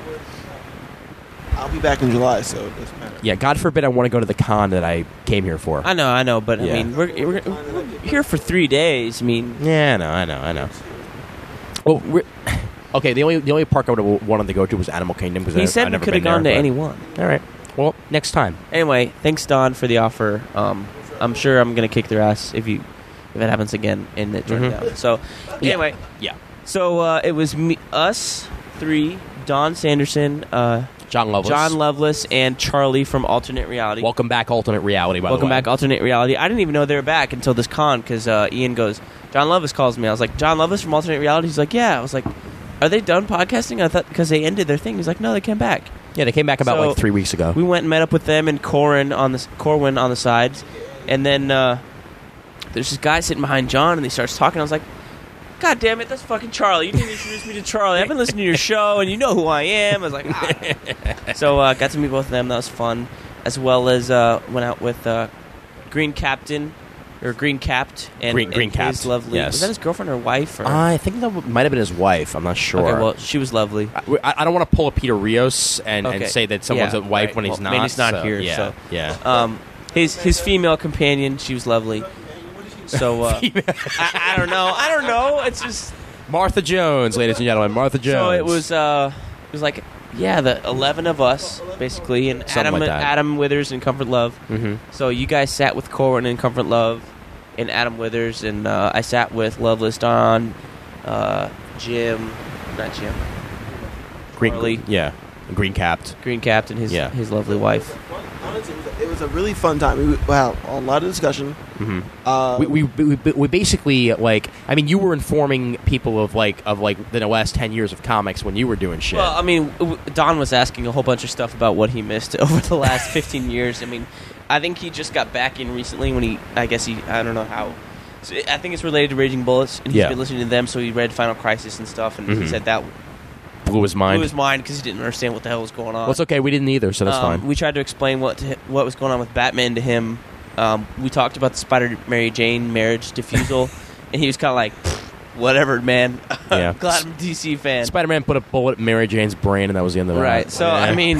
S2: I'll be back in July, so it doesn't matter.
S1: Yeah, God forbid I want to go to the con that I came here for.
S3: I know, but
S1: Yeah.
S3: I mean, we're here for 3 days. I mean,
S1: Yeah, I know. Well, okay. The only park I would have wanted to go to was Animal Kingdom because
S3: he said we could have gone to any one.
S1: All right. Well, next time.
S3: Anyway, thanks Don for the offer. I'm sure I'm gonna kick their ass if it happens again and it turns
S1: Mhm.
S3: out. So anyway,
S1: Yeah.
S3: so it was us three: Don Sanderson,
S1: John Lovelace.
S3: John Lovelace, and Charlie from Alternate Reality.
S1: Welcome back, Alternate Reality. By
S3: Welcome
S1: the way.
S3: back, Alternate Reality. I didn't even know they were back until this con because Ian goes, John Lovelace calls me. I was like, John Lovelace from Alternate Reality? He's like, yeah. I was like, are they done podcasting? I thought because they ended their thing. He's like, no, they came back.
S1: Yeah, they came back about
S3: So,
S1: like 3 weeks ago.
S3: We went and met up with them and Corwin on the sides, and then there's this guy sitting behind John, and he starts talking. I was like, God damn it, that's fucking Charlie. You didn't introduce me to Charlie. I've been listening to your show, and you know who I am. I was like, So got to meet both of them. That was fun. As well as went out with Green Captain, or Green Capped, and
S1: Green Capped,
S3: his lovely.
S1: yes.
S3: Was that his girlfriend or wife? Or?
S1: I think that might have been his wife. I'm not sure.
S3: Okay, well, she was lovely.
S1: I don't want to pull a Peter Rios and
S3: Okay.
S1: say that someone's
S3: Yeah,
S1: a wife
S3: right.
S1: when he's
S3: Well,
S1: not.
S3: maybe he's not
S1: so,
S3: here,
S1: Yeah,
S3: so.
S1: yeah.
S3: His female companion, she was lovely. So I don't know. It's just
S1: Martha Jones, ladies and gentlemen. Martha Jones.
S3: so it was like the 11 of us basically, and
S1: Something like that.
S3: Adam Withers and Comfort Love.
S1: Mm-hmm.
S3: So you guys sat with Corwin and Comfort Love, and Adam Withers, and I sat with Loveless Don, Jim, not Jim, Charlie.
S1: Yeah. Green Capped.
S3: Green Captain, his
S1: Yeah.
S3: his lovely wife.
S2: Honestly, it was a really fun time. We had a lot of discussion.
S1: Mm-hmm. We basically you were informing people of the last 10 years of comics when you were doing shit.
S3: Well, I mean, Don was asking a whole bunch of stuff about what he missed over the last 15 years. I mean, I think he just got back in recently when I don't know how. So I think it's related to Raging Bullets, and he's
S1: Yeah.
S3: been listening to them, so he read Final Crisis and stuff, and he
S1: Mhm.
S3: said that
S1: Blew his mind.
S3: blew his mind because he didn't understand what the hell was going on.
S1: Well, it's okay. We didn't either, so that's fine.
S3: We tried to explain what was going on with Batman to him. We talked about the Spider-Mary Jane marriage diffusal, and he was kind of like, whatever, man.
S1: Yeah.
S3: Glad I'm a DC fan.
S1: Spider-Man put a bullet in Mary Jane's brain, and that was the end of it.
S3: Right. So,
S1: Yeah.
S3: I mean,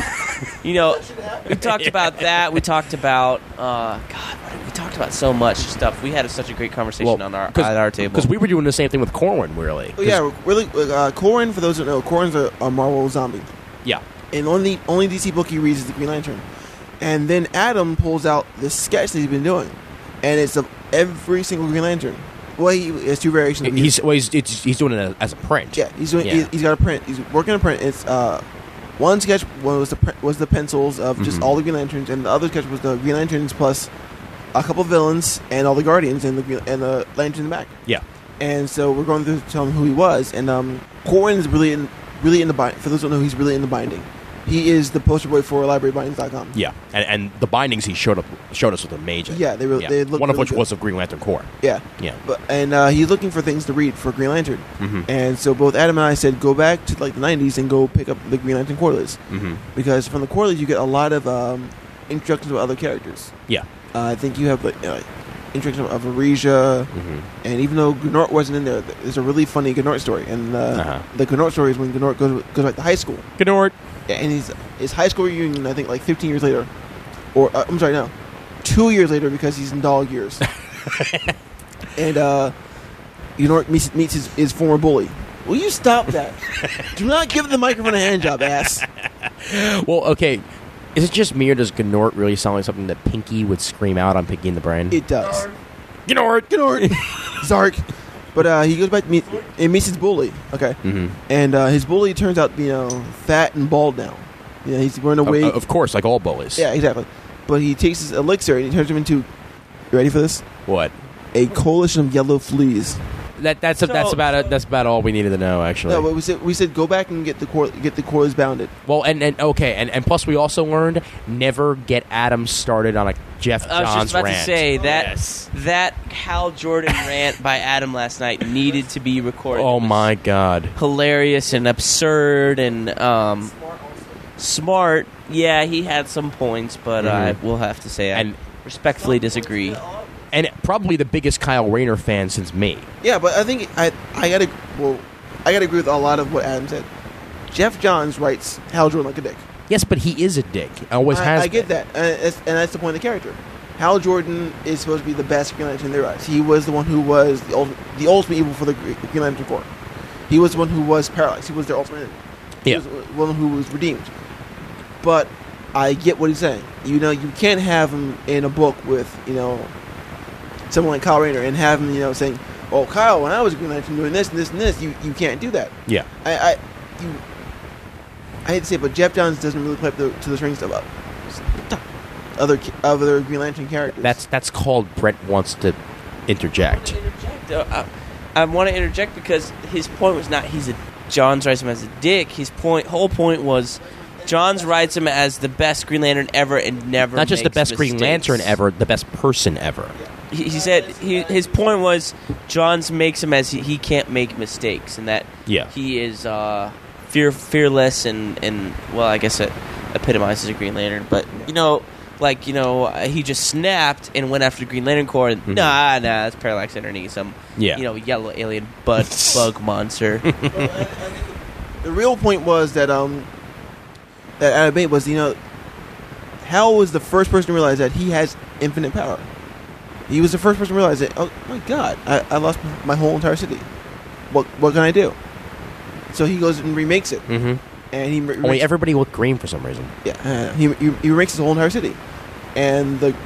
S3: we talked about that. We talked about, we talked about so much stuff. We had such a great conversation at our table.
S1: Because we were doing the same thing with Corwin, really.
S2: Oh, yeah, really. Corwin, for those who don't know, Corwin's a Marvel zombie.
S1: Yeah.
S2: And only DC book he reads is the Green Lantern. And then Adam pulls out this sketch that he's been doing, and it's of every single Green Lantern. Well, he has two variations.
S1: He's doing it as a print.
S2: Yeah, he's doing.
S1: Yeah.
S2: He's got a print. He's working on a print. It's one sketch was the pencils of just
S1: Mhm.
S2: all the Green Lanterns, and the other sketch was the Green Lanterns plus a couple villains and all the Guardians and the Lantern in the back.
S1: Yeah.
S2: And so we're going through to tell him who he was, and Corwin is really in the bind. For those who don't know, he's really in the binding. He is the poster boy for LibraryBindings.com.
S1: Yeah, and the bindings he showed us with amazing.
S2: Yeah, they look
S1: one of
S2: really
S1: which
S2: good.
S1: was of Green Lantern Corps.
S2: Yeah.
S1: Yeah.
S2: And he's looking for things to read for Green Lantern.
S1: Mm-hmm.
S2: And so both Adam and I said, go back to the 90s and go pick up the Green Lantern Quarterlies.
S1: Mm-hmm.
S2: Because from the Quarterlies you get a lot of introductions of other characters.
S1: Yeah.
S2: I think you have introduction of Aresia,
S1: Mm-hmm.
S2: and even though Gnort wasn't in there, there's a really funny Gnort story. And the Gnort story is when Gnort goes back to high school.
S1: Gnort.
S2: Yeah, and his high school reunion, I think, 15 years later. Or, I'm sorry, no. 2 years later because he's in dog years. And Gnort meets his former bully. Will you stop that? Do not give the microphone a hand job, ass.
S1: Well, okay. Is it just me, or does Gnort really sound like something that Pinky would scream out on Pinky in the Brain?
S2: It does.
S1: Gnort!
S2: Gnort! Zark. But he goes back to meet his bully. Okay, and his bully turns out fat and bald now. He's wearing a wig.
S1: Of course, like all bullies.
S2: Yeah, exactly. But he takes his elixir and he turns him into. You ready for this?
S1: What?
S2: A coalition of yellow fleas.
S1: That's about all we needed to know, actually.
S2: No, but we said go back and get the coils bounded.
S1: Well, and plus we also learned never get Adam started on a Jeff Johns rant.
S3: I was just about to say
S1: Yes.
S3: that Hal Jordan rant by Adam last night needed to be recorded.
S1: Oh my God!
S3: Hilarious and absurd and smart. Yeah, he had some points, but I will have to say I respectfully disagree.
S1: And probably the biggest Kyle Rayner fan since me.
S2: Yeah, but I think I gotta agree with a lot of what Adam said. Jeff Johns writes Hal Jordan like a dick.
S1: Yes, but he is a dick. Always has.
S2: I get that, and that's the point of the character. Hal Jordan is supposed to be the best Green Lantern in their eyes. He was the one who was the ultimate evil for the Green Lantern Corps. He was the one who was paralyzed. He was their ultimate enemy. He was the one who was redeemed. But I get what he's saying. You can't have him in a book with someone like Kyle Rayner and have him saying, "Oh, Kyle, when I was a Green Lantern doing this and this and this," you can't do that.
S1: Yeah.
S2: I hate to say it, but Jeff Johns doesn't really play up to the strings of other Green Lantern characters.
S1: That's called Brett wants to interject.
S3: I want to interject because his point was not Johns writes him as a dick. His whole point was Johns writes him as the best Green Lantern ever and never
S1: not just the best
S3: mistakes.
S1: Green Lantern ever, the best person ever.
S3: He said his point was Johns makes him as he can't make mistakes and that he is fearless and well, I guess it epitomizes a Green Lantern, but he just snapped and went after the Green Lantern Corps and nah, that's Parallax Energy, some yellow alien bug monster.
S2: The real point was that that Adam Bate was Hal was the first person to realize that he has infinite power. He was the first person to realize that. Oh my God, I lost my whole entire city. What can I do? So he goes and remakes it, and he
S1: only everybody looked green for some reason.
S2: Yeah, he remakes his whole entire city, and the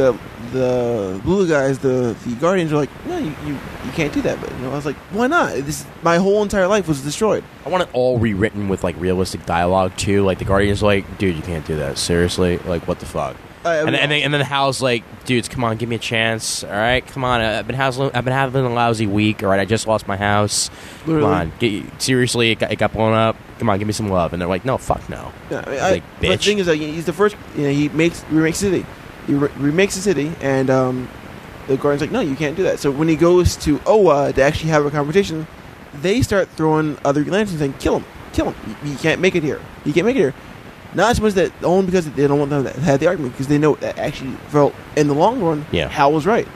S2: blue guys, the Guardians are like, no, you can't do that. But I was like, why not? My whole entire life was destroyed.
S1: I want it all rewritten with like realistic dialogue too. Like the Guardians are like, dude, you can't do that. Seriously, like what the fuck? And then Hal's like, dudes, come on, give me a chance. All right, come on. I've been having a lousy week. All right, I just lost my house.
S2: Literally.
S1: Come on, seriously, it got blown up. Come on, give me some love. And they're like, no, fuck no.
S2: Yeah,
S1: bitch.
S2: But the thing is, he's the first. He remakes the city. He remakes the city, and the Guardian's like, no, you can't do that. So when he goes to Oa to actually have a conversation, they start throwing other Lanterns saying, kill him. He can't make it here. Not so much that only because they don't want them to have the argument, because they know that actually, in the long run, Hal was right.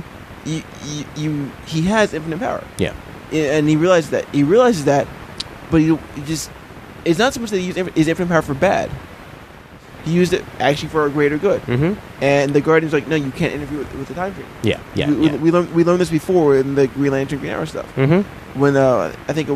S2: He has infinite power.
S1: Yeah,
S2: and he realizes that, but he just, it's not so much that he used his infinite power for bad. He used it actually for a greater good. And the Guardian's like, no, you can't interfere with the time frame. We learned this before in the Green Lantern, Green Arrow stuff. When I think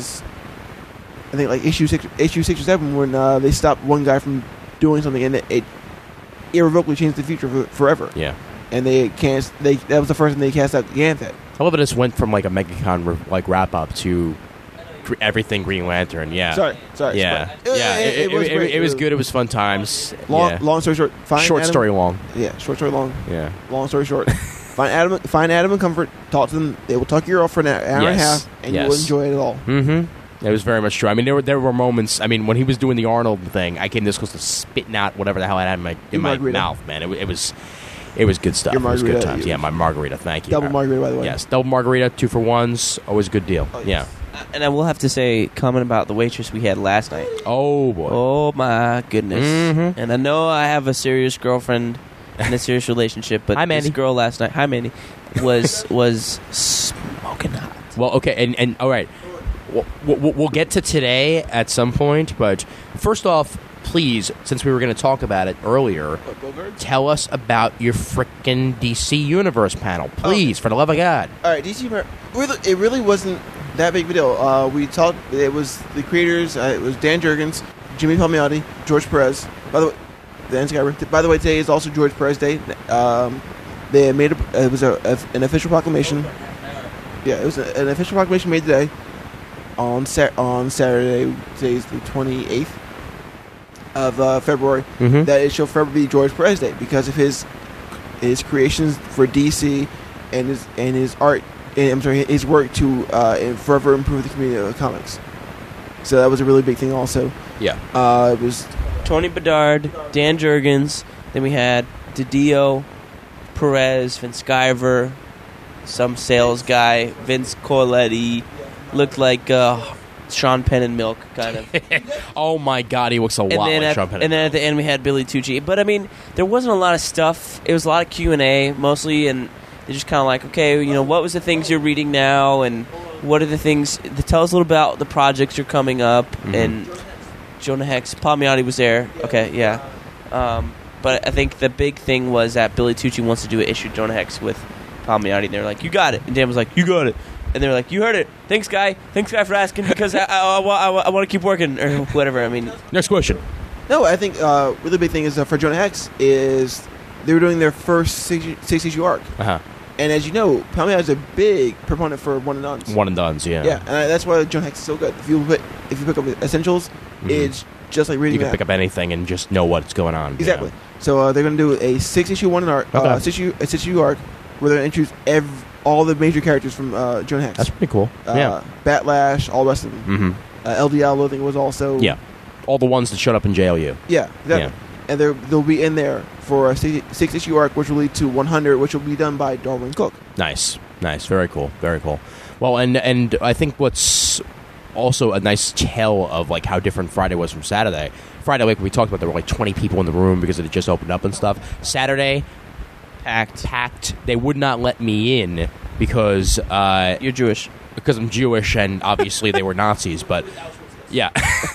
S2: like issue 6 or 7, when they stopped one guy from doing something, and it irrevocably changed the future forever.
S1: Yeah,
S2: and that was the first time they cast out Ganthet.
S1: I love it. This went from like a MegaCon wrap up to everything Green Lantern. Yeah,
S2: sorry.
S1: Yeah, it was good. It was fun times.
S2: Long story short,
S1: story long.
S2: Yeah, short story long.
S1: Yeah,
S2: long story short. Find Adam and Comfort. Talk to them. They will talk your ear off for an hour and a half, and you will enjoy it all.
S1: It was very much true. I mean, there were moments. I mean, when he was doing the Arnold thing, I came this close to spitting out whatever the hell I had in my mouth. Man, it was good stuff. It was good times. Yeah, my margarita. Thank you.
S2: Double margarita, by the way.
S1: Yes, double margarita, 2 for 1s. Always a good deal.
S2: Oh, yes.
S1: Yeah.
S3: And I will have to say, comment about the waitress we had last night.
S1: Oh boy.
S3: Oh my goodness. And I know I have a serious girlfriend and a serious relationship, but this girl last night, hi Mandy, was smoking hot.
S1: Well, okay, and all right. We'll get to today at some point, but first off, please, since we were going to talk about it earlier, tell us about your frickin' DC Universe panel, please, for the love of God.
S2: All right, DC Universe, it really wasn't that big of a deal. We talked, it was the creators, it was Dan Jurgens, Jimmy Palmiotti, George Perez. By the way, today is also George Perez Day. They made it was an official proclamation Yeah, it was an official proclamation made today on Saturday. Today's the 28th of February.
S1: Mhm.
S2: That it shall forever be George Perez Day because of his creations for DC and his art. His work to forever improve the community of comics. So that was a really big thing. Also,
S1: Yeah.
S2: it was
S3: Tony Bedard, Dan Jurgens. Then we had DiDio, Perez, Vince Sciver, some sales guy, Vince Corletti. Looked like Sean Penn and Milk, kind of.
S1: Oh my God, he looks a lot like Sean Penn.
S3: And then at the end we had Billy Tucci. But I mean, there wasn't a lot of stuff. It was a lot of Q&A mostly, and they're just kind of like, okay, what was the things you're reading now, and what are the things? Tell us a little about the projects you're coming up.
S1: Mm-hmm.
S3: And Jonah Hex, Palmiotti was there. Okay, yeah. But I think the big thing was that Billy Tucci wants to do an issue Jonah Hex with Palmiotti, and they're like, you got it. And Dan was like, you got it. And they're like, you heard it. Thanks, guy. Thanks, guy, for asking, because I want to keep working, or whatever. I mean,
S1: Next question.
S2: no. I think really big thing is for Jonah Hex is they were doing their first six-issue arc,
S1: Uh-huh.
S2: and as you know, Palmiotti is a big proponent for one and dones.
S1: One and dones, yeah.
S2: Yeah, and that's why Jonah Hex is so good. If you pick up Essentials, it's just like reading.
S1: You can
S2: that.
S1: pick up anything and just know what's going on.
S2: Exactly.
S1: Yeah.
S2: So they're going to do a 6-issue one arc,
S1: Okay.
S2: 6-issue arc, where they're going to introduce all the major characters from Jonah Hex.
S1: That's pretty cool. Yeah.
S2: Batlash, all the rest of them.
S1: Mm-hmm.
S2: El Diablo, I think, was also.
S1: Yeah. All the ones that showed up in JLU.
S2: Yeah, exactly.
S1: Yeah.
S2: And they'll be in there for a 6-issue arc, which will lead to 100, which will be done by Darwin Cook.
S1: Nice. Very cool. Very cool. Well, and I think what's also a nice tell of like how different Friday was from Saturday. Friday, like we talked about, there were like 20 people in the room because it had just opened up and stuff. Saturday, packed. They would not let me in because
S3: you're Jewish.
S1: Because I'm Jewish, and obviously they were Nazis. But yeah,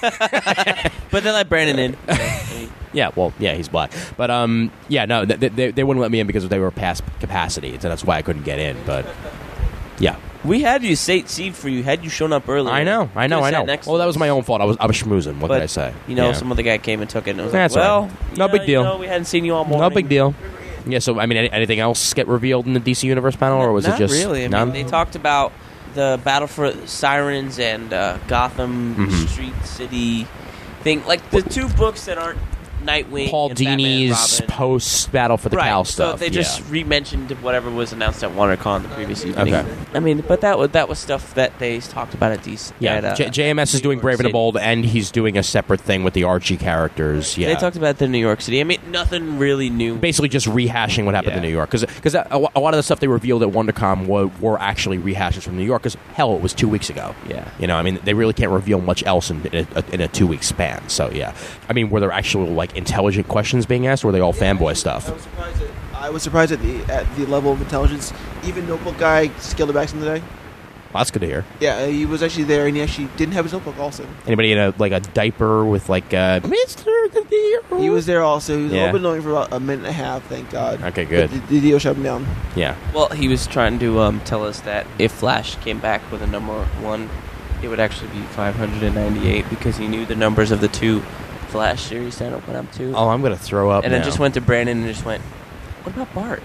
S3: But they let Brandon in.
S1: yeah. Well, yeah, he's black. But yeah, no, they wouldn't let me in because they were past capacity, so that's why I couldn't get in. But yeah.
S3: We had you seat for you. Had you shown up earlier?
S1: I know. Well, that was my own fault. I was schmoozing. What
S3: But,
S1: can I say?
S3: Some other guy came and took it, and it was
S1: That's
S3: like,
S1: all
S3: well,
S1: right. No big deal.
S3: We hadn't seen you all morning.
S1: No big deal. Yeah. So I mean, anything else get revealed in the DC Universe panel, or was
S3: Not
S1: it just
S3: really? I
S1: none?
S3: mean, they talked about the battle for Sirens and Gotham
S1: Mhm.
S3: Street City thing, like the two books that aren't Nightwing.
S1: Paul
S3: and Batman and
S1: Dini's
S3: Robin.
S1: post battle for the
S3: right.
S1: cow
S3: So
S1: stuff.
S3: they just re-mentioned whatever was announced at WonderCon the previous evening.
S1: Okay.
S3: I mean, but that was stuff that they talked about at DC.
S1: Yeah.
S3: at,
S1: JMS is
S3: New
S1: Doing
S3: York
S1: Brave and the
S3: City.
S1: Bold, and he's doing a separate thing with the Archie characters. Yeah.
S3: They talked about the New York City. I mean, nothing really new.
S1: Basically, just rehashing what happened
S3: Yeah.
S1: in New York, because a lot of the stuff they revealed at WonderCon were actually rehashes from New York. Because hell, it was 2 weeks ago.
S3: Yeah.
S1: I mean, they really can't reveal much else in a 2 week span. So yeah, I mean, were there actual like intelligent questions being asked, or were they all fanboy stuff?
S2: I was surprised at the level of intelligence. Even Notebook guy scaled it back some today.
S1: Well, that's good to hear.
S2: Yeah, he was actually there, and he actually didn't have his notebook. Also,
S1: Anybody in a diaper with like Mr. the Hero?
S2: he was there. Also, he was a
S1: Yeah.
S2: little bit annoying for about a minute and a half. Thank God.
S1: Okay, good.
S2: But the deal shut him down.
S1: Yeah.
S3: Well, he was trying to tell us that if Flash came back with a number one, it would actually be 598 because he knew the numbers of the two Flash series that open up to.
S1: Oh, I'm gonna throw up.
S3: and
S1: now.
S3: then just went to Brandon and just went, what about Bart?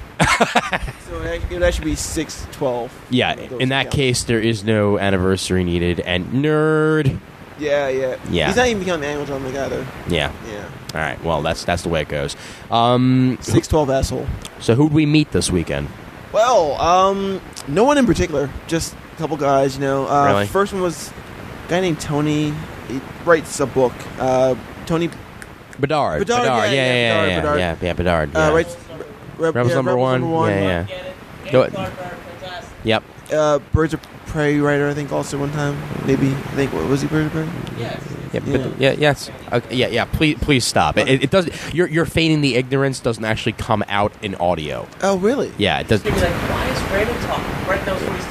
S2: So it would actually be 6/12.
S1: Yeah. In that case, there is no anniversary needed, and nerd.
S2: Yeah.
S1: Yeah.
S2: He's not even becoming an annual John Wick either.
S1: Yeah.
S2: Yeah.
S1: All right. Well, that's the way it goes.
S2: 6/12 asshole.
S1: So who'd we meet this weekend?
S2: Well, no one in particular. Just a couple guys.
S1: Really?
S2: First one was a guy named Tony. He writes a book. Tony
S1: Bedard.
S2: Bedard, yeah, Bedard.
S1: Yeah, Bedard. Yeah.
S2: writes
S1: Rebels number one. Yeah. Go ahead. Yep.
S2: Birds of Prey writer, I think, also one time. Maybe. I think, was he Birds of Prey?
S3: Yes.
S1: Yes. Okay, yeah. Please stop. It does. You're feigning the ignorance. Doesn't actually come out in audio.
S2: Oh, really?
S1: Yeah, it does.
S3: He was like, why is Brandon talking? Brett knows what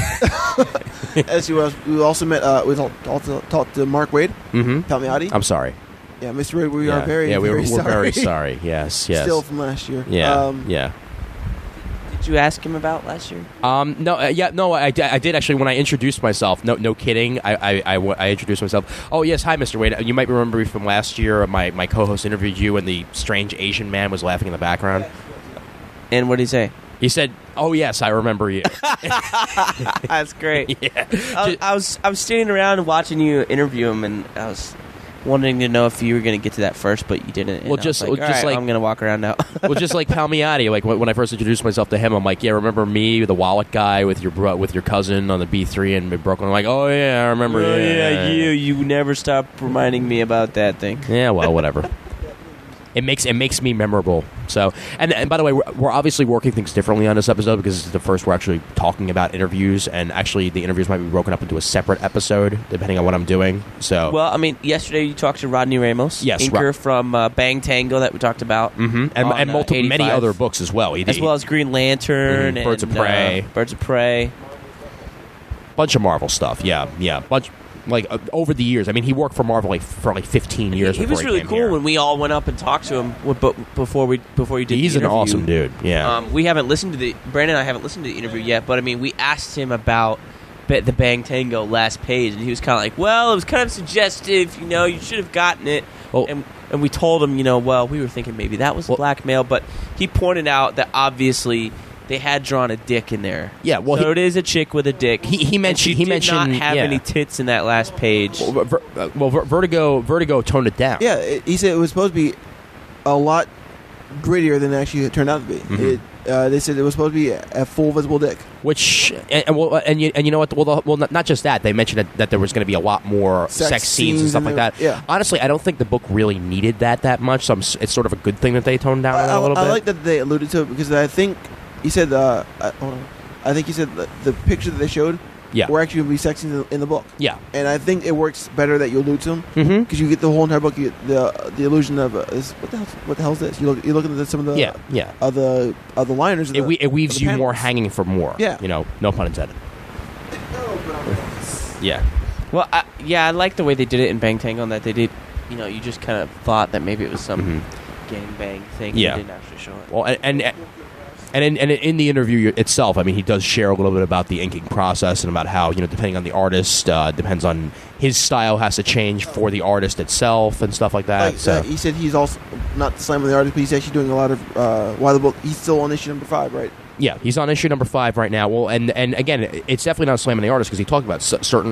S3: he's talking.
S2: As we also met, we also talked to Mark Wade,
S1: Mm-hmm.
S2: Palmiotti.
S1: I'm sorry.
S2: Yeah, Mr. Wade, we
S1: Yeah.
S2: are very,
S1: yeah,
S2: very
S1: we're
S2: sorry.
S1: very sorry. Yes.
S2: Still from last year.
S1: Yeah. Yeah.
S3: Did you ask him about last year?
S1: No, I did actually. When I introduced myself, no kidding, I introduced myself. Oh yes, hi, Mr. Wade. You might remember me from last year. My co-host interviewed you, and the strange Asian man was laughing in the background.
S3: And what did he say?
S1: He said, "Oh yes, I remember you."
S3: That's great.
S1: Yeah.
S3: I was standing around and watching you interview him, and I was wanting to know if you were going to get to that first, but you didn't. And
S1: Well,
S3: I
S1: just-
S3: was like,
S1: just
S3: all right,
S1: like-
S3: I'm going to walk around now.
S1: Well, just like Palmiotti, like when I first introduced myself to him, I'm like, "Yeah, remember me, the wallet guy with your cousin on the B3 and Brooklyn?" I'm like, "Oh yeah, I remember."
S3: Oh, yeah, you never stop reminding me about that thing.
S1: Yeah, well, whatever. It makes me memorable. So, and by the way, we're obviously working things differently on this episode because this is the first we're actually talking about interviews, and actually the interviews might be broken up into a separate episode depending on what I'm doing. So,
S3: Well, I mean, yesterday you talked to Rodney Ramos,
S1: Yes,
S3: inker from Bang Tango that we talked about,
S1: and
S3: on,
S1: multiple many
S3: 85,
S1: other books as well.
S3: as well as Green Lantern,
S1: Mhm, Birds of
S3: and,
S1: Prey.
S3: Birds of Prey.
S1: bunch of Marvel stuff. Yeah, bunch. Like over the years, I mean, he worked for Marvel for 15 years.
S3: He
S1: before
S3: was really
S1: came
S3: cool
S1: here.
S3: when we all went up and talked to him before you did.
S1: He's
S3: the
S1: an
S3: interview.
S1: awesome dude. Yeah.
S3: We haven't listened to Brandon and I haven't listened to the interview yet, but I mean, we asked him about the Bang Tango last page, and he was kind of like, "Well, it was kind of suggestive, you should have gotten it."
S1: Well-
S3: And we told him, well, we were thinking maybe that was blackmail, but he pointed out that obviously they had drawn a dick in there.
S1: Yeah, well,
S3: so it is a chick with a dick.
S1: He mentioned
S3: And she did not have
S1: yeah.
S3: any tits in that last page.
S1: Vertigo toned it down.
S2: Yeah, he said it was supposed to be a lot grittier than it actually turned out to be.
S1: Mm-hmm.
S2: They said it was supposed to be a full visible dick.
S1: Which and you know what? Well, not just that. They mentioned that there was going to be a lot more sex scenes and stuff like that.
S2: Yeah.
S1: Honestly, I don't think the book really needed that much. So it's sort of a good thing that they toned down a little bit.
S2: I like that they alluded to it because I think he said hold on. I think he said the picture that they showed
S1: Yeah.
S2: were actually going to be sex scenes in the book.
S1: Yeah.
S2: And I think it works better that you allude to them because
S1: Mm-hmm.
S2: you get the whole entire book. You get the illusion of what the hell is this? You're looking at some of the
S1: Yeah.
S2: other liners.
S1: It weaves
S2: of the
S1: you more
S2: panels.
S1: hanging for more.
S2: Yeah.
S1: No pun intended. Yeah.
S3: Well, I like the way they did it in Bang Tango, and that they did, you just kind of thought that maybe it was some gangbang thing.
S1: Mm-hmm. Yeah.
S3: They didn't actually show it.
S1: Well, and in the interview itself, I mean, he does share a little bit about the inking process and about how, depending on the artist, depends on his style has to change for the artist itself and stuff like that.
S2: He said he's also not slamming the artist, but he's actually doing a lot of while the book. He's still on issue number 5, right?
S1: Yeah, he's on issue number 5 right now. Well, and again, it's definitely not slamming the artist because he talked about certain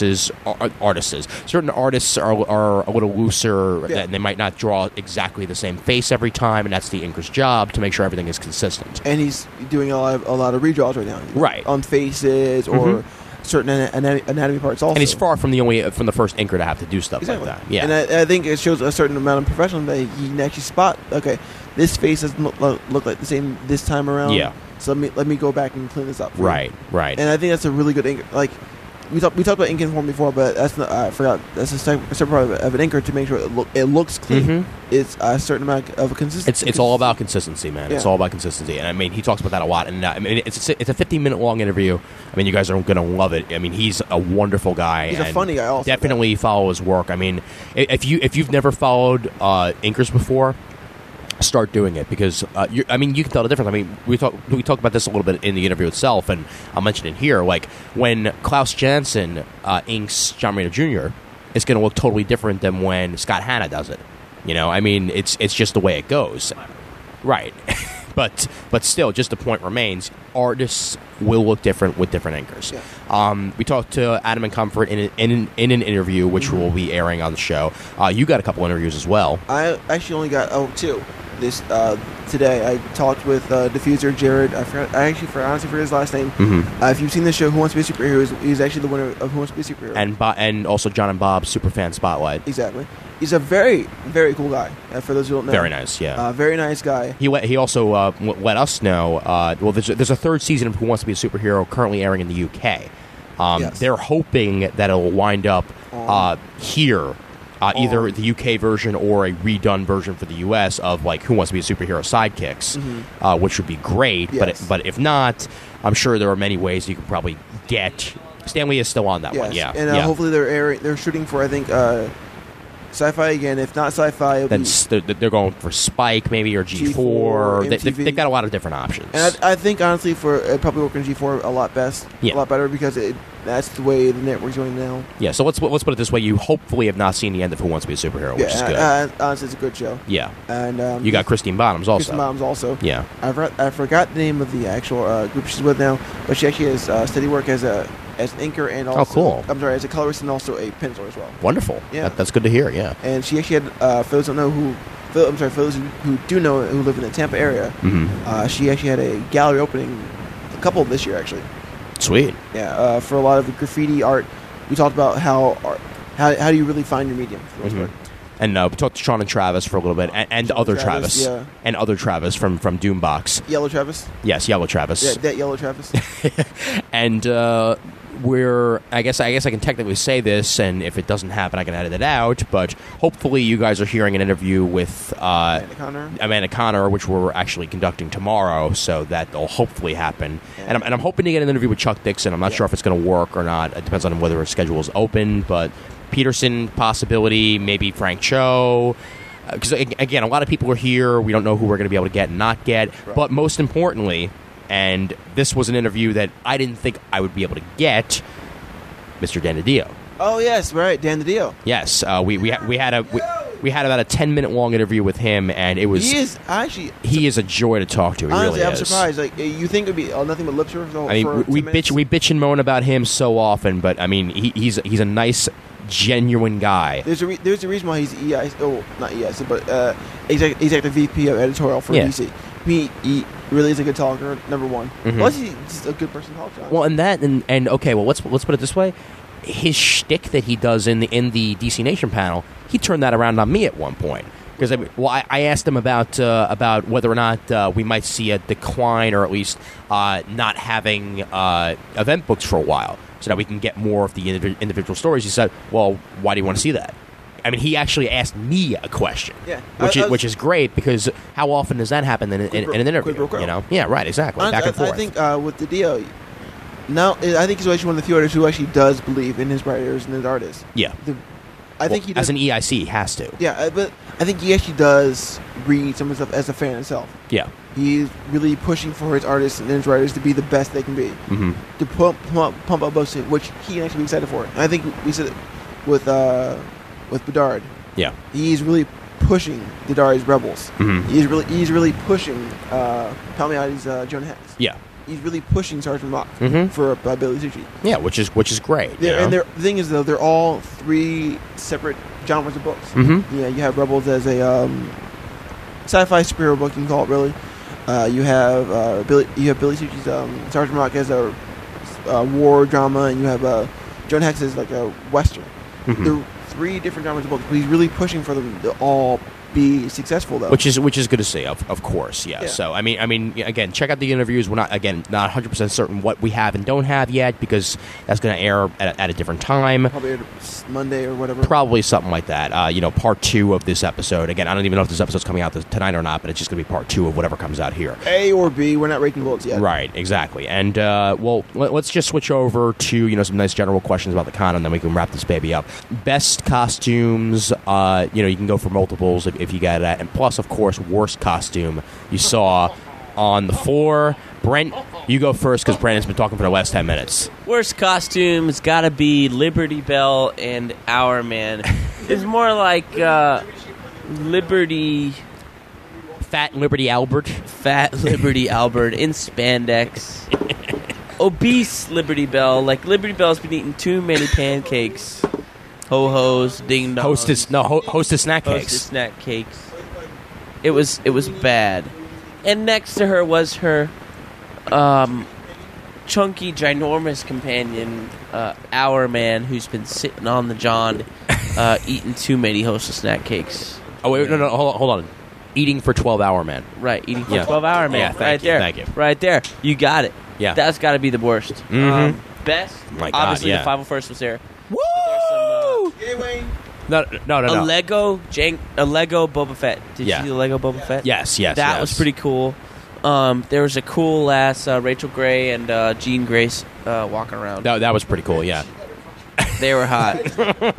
S1: certain artists are a little looser
S2: Yeah.
S1: and they might not draw exactly the same face every time, and that's the inker's job to make sure everything is consistent.
S2: And he's doing a lot of redraws right now,
S1: Right.
S2: on faces or certain anatomy parts. Also,
S1: And he's far from the first inker to have to do stuff
S2: exactly.
S1: like that. Yeah,
S2: and I think it shows a certain amount of professionalism that he can actually spot. Okay, this face doesn't look like the same this time around.
S1: Yeah.
S2: So let me go back and clean this up. for you.
S1: right.
S2: And I think that's a really good inker. Like we talked about ink and form before, but that's not. I forgot. That's a separate part of an inker to make sure it looks clean.
S1: Mhm.
S2: It's a certain amount of consistency.
S1: It's all about consistency, man. It's
S2: Yeah.
S1: all about consistency, and I mean, he talks about that a lot. And I mean, it's a 15-minute long interview. I mean, you guys are going to love it. I mean, he's a wonderful guy.
S2: He's a
S1: and
S2: funny guy also.
S1: Definitely follow his work. I mean, if you've never followed inkers before, start doing it because you can tell the difference. I mean, we talked about this a little bit in the interview itself, and I'll mention it here. Like when Klaus Janson inks John Romita Jr., it's going to look totally different than when Scott Hanna does it. I mean, it's just the way it goes, right? but still, just the point remains: artists will look different with different inkers.
S2: Yeah.
S1: We talked to Adam and Comfort in an interview, which will be airing on the show. You got a couple interviews as well.
S2: I actually only got 2 this today. I talked with Diffuser Jared. I honestly forgot his last name.
S1: Mm-hmm.
S2: If you've seen the show Who Wants to Be a Superhero, he's actually the winner of Who Wants to Be a Superhero.
S1: And also John and Bob's Superfan Spotlight.
S2: Exactly. He's a very, very cool guy. For those who don't know,
S1: Very nice, yeah.
S2: very nice guy.
S1: He also let us know. There's a 3rd season of Who Wants to Be a Superhero currently airing in the UK.
S2: Yes.
S1: They're hoping that it'll wind up here. Either the UK version or a redone version for the US of like Who Wants to Be a Superhero sidekicks, which would be great.
S2: Yes.
S1: But if not, I'm sure there are many ways you could probably get. Stanley is still on that one, yeah.
S2: And
S1: yeah.
S2: hopefully they're shooting for, I think, Sci-Fi again. If not Sci-Fi, it'll
S1: Then
S2: be...
S1: they're going for Spike maybe or G4.
S2: MTV.
S1: They've got a lot of different options.
S2: And I think, honestly, it'd probably work on G4 a lot better because that's the way the network's going now.
S1: Yeah, so let's put it this way. You hopefully have not seen the end of Who Wants to Be a Superhero, which is good.
S2: Honestly, it's a good show.
S1: Yeah.
S2: And
S1: you got Christine Bottoms also.
S2: Christine Bottoms also.
S1: Yeah.
S2: I forgot the name of the actual group she's with now, but she actually has steady work as an inker and also...
S1: Oh, cool.
S2: I'm sorry, as a colorist and also a penciler as well.
S1: Wonderful.
S2: Yeah.
S1: That's good to hear, yeah.
S2: And she actually had, for those who do know who live in the Tampa area, she actually had a gallery opening, a couple this year actually.
S1: Sweet.
S2: Yeah, for a lot of the graffiti art. We talked about how do you really find your medium for the most part.
S1: And we talked to Sean and Travis for a little bit, and other Travis.
S2: Yeah.
S1: And other Travis from Doombox.
S2: Yellow Travis?
S1: Yes, Yellow Travis.
S2: Yeah, that Yellow Travis.
S1: And I guess I can technically say this, and if it doesn't happen, I can edit it out, but hopefully you guys are hearing an interview with Amanda Connor, which we're actually conducting tomorrow, so that'll hopefully happen. Yeah. And I'm hoping to get an interview with Chuck Dixon. I'm not sure if it's going to work or not. It depends on whether her schedule is open, but Peterson, possibility, maybe Frank Cho. Because, again, a lot of people are here. We don't know who we're going to be able to get and not get. Right. But most importantly, and this was an interview that I didn't think I would be able to get, Mr. Dan DiDio.
S2: Oh, yes, right, Dan DiDio.
S1: Yes, we had about a 10-minute long interview with him, and it was... He is a joy to talk to. He
S2: honestly,
S1: really
S2: I'm
S1: is.
S2: Surprised. Like, you think it would be nothing but lip service?
S1: We bitch and moan about him so often, but I mean, he's a nice, genuine guy.
S2: There's a reason why he's not EIC, but executive VP of editorial for DC. He really is a good talker. Number one. Plus, he's just a good person to talk to.
S1: Well, and okay. Well, let's put it this way. His shtick that he does in the DC Nation panel, he turned that around on me at one point. Because I asked him about whether or not we might see a decline, or at least not having event books for a while, so that we can get more of the individual stories. He said, "Well, why do you want to see that?" I mean, he actually asked me a question, which is great, because how often does that happen in an interview? You know, yeah, right, exactly. Back and forth.
S2: I think with DiDio, now I think he's actually one of the few artists who actually does believe in his writers and his artists.
S1: Yeah,
S2: I think he does.
S1: As an EIC, he has to.
S2: Yeah, but I think he actually does read some of the stuff as a fan himself.
S1: Yeah,
S2: he's really pushing for his artists and his writers to be the best they can be, to pump up both, which he can actually be excited for. And I think we said it with Bedard.
S1: Yeah,
S2: he's really pushing Bedard's Rebels. He's really pushing Palmiotti's Jonah Hex.
S1: Yeah,
S2: he's really pushing Sergeant Rock for Billy Tucci.
S1: Yeah, which is great.
S2: And the thing is, though, they're all three separate genres of books. Yeah, you have Rebels as a sci-fi superhero book, you can call it, really. You have Billy Tucci's Sergeant Rock as a war drama, and you have Jonah Hex as like a western. They're three different genres of books, but he's really pushing for them to all be successful, though.
S1: Which is good to see, of course, yeah. So I mean, again, check out the interviews. We're not 100% certain what we have and don't have yet, because that's going to air at a different time.
S2: Probably Monday or whatever.
S1: Probably something like that. Part 2 of this episode. Again, I don't even know if this episode's coming out tonight or not, but it's just going to be part 2 of whatever comes out here.
S2: A or B. We're not rating bullets yet.
S1: Right, exactly. And let's just switch over to some nice general questions about the con, and then we can wrap this baby up. Best costumes. You can go for multiples if you got that, and plus, of course, worst costume you saw on the floor. Brent, you go first, because Brandon's been talking for the last 10 minutes.
S3: Worst costume's got to be Liberty Bell and Our Man. It's more like Liberty...
S1: Fat Liberty Albert.
S3: Fat Liberty Albert in spandex. Obese Liberty Bell. Like, Liberty Bell's been eating too many pancakes. Ho-hos, ding-dongs.
S1: Hostess snack cakes.
S3: Hostess snack cakes. It was bad. And next to her was her chunky, ginormous companion, Our Man, who's been sitting on the john, eating too many Hostess snack cakes.
S1: Oh, wait, no, hold on. Eating for 12-hour man.
S3: Right, eating for 12-hour man.
S1: Yeah, thank you.
S3: Right there. You got it.
S1: Yeah.
S3: That's got to be the worst. Best,
S1: my God,
S3: obviously the 501st was there.
S1: Woo!
S2: Yay, Wayne.
S1: No.
S3: A Lego Boba Fett. Did you see the Lego Boba Fett?
S1: Yes.
S3: That was pretty cool. There was a cool ass Rachel Gray and Jean Grace walking around.
S1: That was pretty cool, yeah.
S3: They were hot.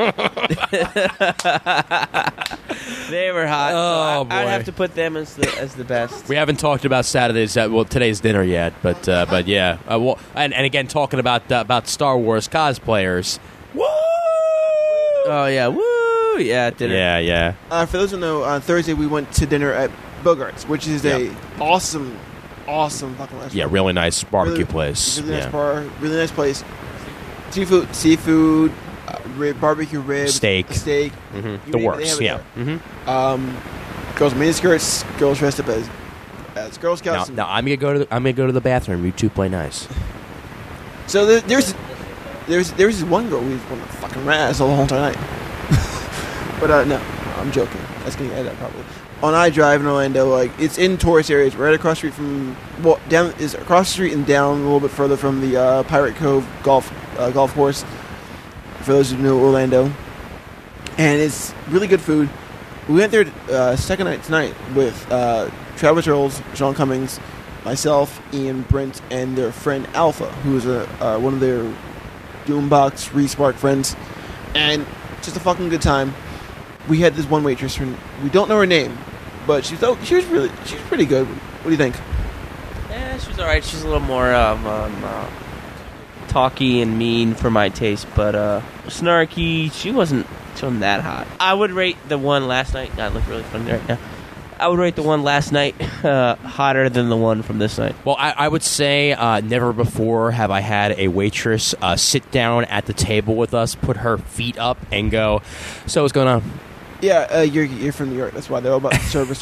S3: They were hot.
S1: Oh,
S3: so I'd
S1: boy.
S3: have to put them as the best.
S1: We haven't talked about today's dinner yet, but yeah. And again, talking about Star Wars cosplayers. Woo!
S3: Oh yeah, woo! Yeah, dinner.
S1: Yeah.
S2: For those who know, on Thursday we went to dinner at Bogart's, which is a awesome fucking restaurant.
S1: Yeah, really nice barbecue
S2: Really-
S1: place.
S2: Really nice
S1: Yeah.
S2: bar, really nice place. Seafood, barbecue ribs,
S1: Steak.
S2: You
S1: The
S2: name it, they
S1: works.
S2: have it
S1: Yeah.
S2: there.
S1: Mm-hmm.
S2: Girls in miniskirts, girls dressed up as Girl
S1: Now,
S2: Scouts.
S1: I'm gonna go to the bathroom. You two play nice.
S2: So there's this one girl who wanted to fucking razz the whole entire night. But no, I'm joking. That's gonna edit out probably. On iDrive in Orlando, like it's in tourist areas, right across the street from across the street and down a little bit further from the Pirate Cove golf course. For those who know Orlando, and it's really good food. We went there second night tonight with Travis Earls, Sean Cummings, myself, Ian Brent, and their friend Alpha, who is one of their Doombox Respark friends, and just a fucking good time. We had this one waitress, we don't know her name, but she was pretty good. What do you think?
S3: Yeah, she was alright. She's a little more talky and mean for my taste, but snarky. She wasn't that hot. I would rate the one last night. God, I look really funny right now. I would rate the one last night hotter than the one from this night.
S1: Well, I would say never before have I had a waitress sit down at the table with us, put her feet up, and go, "So what's going on?"
S2: Yeah, you're from New York. That's why they're all about service.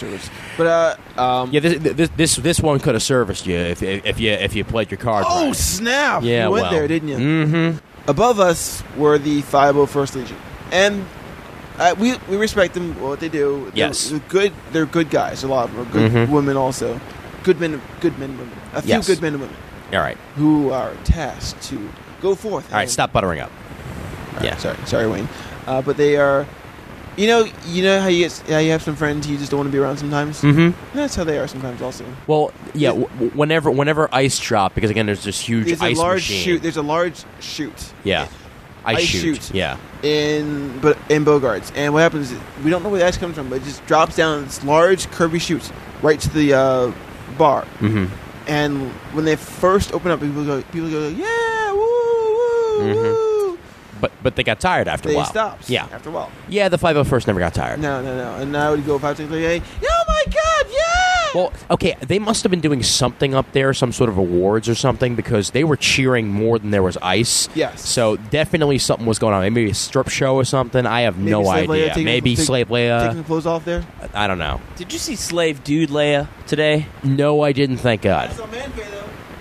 S2: But
S1: Yeah, this one could have serviced you if you played your card.
S2: oh
S1: right.
S2: snap!
S1: Yeah,
S2: you went
S1: well.
S2: there, didn't you?
S1: Mm-hmm.
S2: Above us were the 501st Legion, and we respect them for what they do.
S1: Yes.
S2: They're good. They're good guys. A lot of them are good
S1: Mhm.
S2: women also. Good men, and women. A few
S1: Yes.
S2: good men and women
S1: All right.
S2: who are tasked to go forth.
S1: All right.
S2: and-
S1: Stop buttering up.
S2: All right,
S1: Yeah.
S2: sorry, Wayne. But they are. You know how you have some friends you just don't want to be around sometimes.
S1: Mm-hmm.
S2: That's how they are sometimes also.
S1: Well, yeah. Whenever ice drop, because again, there's this huge
S2: There's
S1: ice
S2: a large
S1: machine.
S2: chute. There's a large chute.
S1: Yeah. Ice chute.
S2: chute.
S1: Yeah.
S2: in Bogarts, and what happens is we don't know where the ice comes from, but it just drops down this large curvy chute right to the bar.
S1: Mm-hmm.
S2: And when they first open up, people go, yeah, woo, woo,
S1: Mhm.
S2: woo.
S1: But they got tired after a
S2: They
S1: while.
S2: stopped.
S1: Yeah.
S2: after a while.
S1: Yeah. The 501st never got tired.
S2: No. And now would go 5 6 8. Oh my God, yeah!
S1: Well, okay, they must have been doing something up there, some sort of awards or something, because they were cheering more than there was ice.
S2: Yes.
S1: So definitely something was going on. Maybe a strip show or something. I have
S2: Maybe
S1: no
S2: Slave Leia
S1: idea.
S2: taking-
S1: Maybe Slave
S2: taking
S1: Leia.
S2: the clothes off there.
S1: I don't know.
S3: Did you see Slave Dude Leia today?
S1: No, I didn't. Thank God.
S2: I saw Manfay though.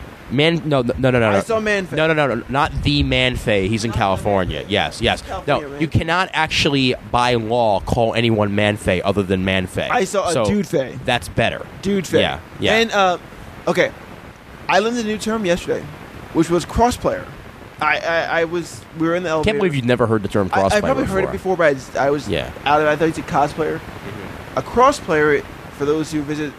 S1: No.
S2: I saw Manfay.
S1: No, not the Manfay. He's in California. Yes.
S2: California,
S1: No,
S2: man.
S1: you cannot actually, by law, call anyone Manfay other than Manfay.
S2: I saw a
S1: So
S2: Dude Fay.
S1: That's better.
S2: Dude Fay.
S1: Yeah.
S2: And okay, I learned a new term yesterday, which was crossplayer. We were in the
S1: I
S2: elevator.
S1: can't believe you've never heard the term crossplay
S2: I probably heard it before, but I was
S1: Yeah.
S2: out of it. I thought you said cosplayer. A crossplayer, for those who visit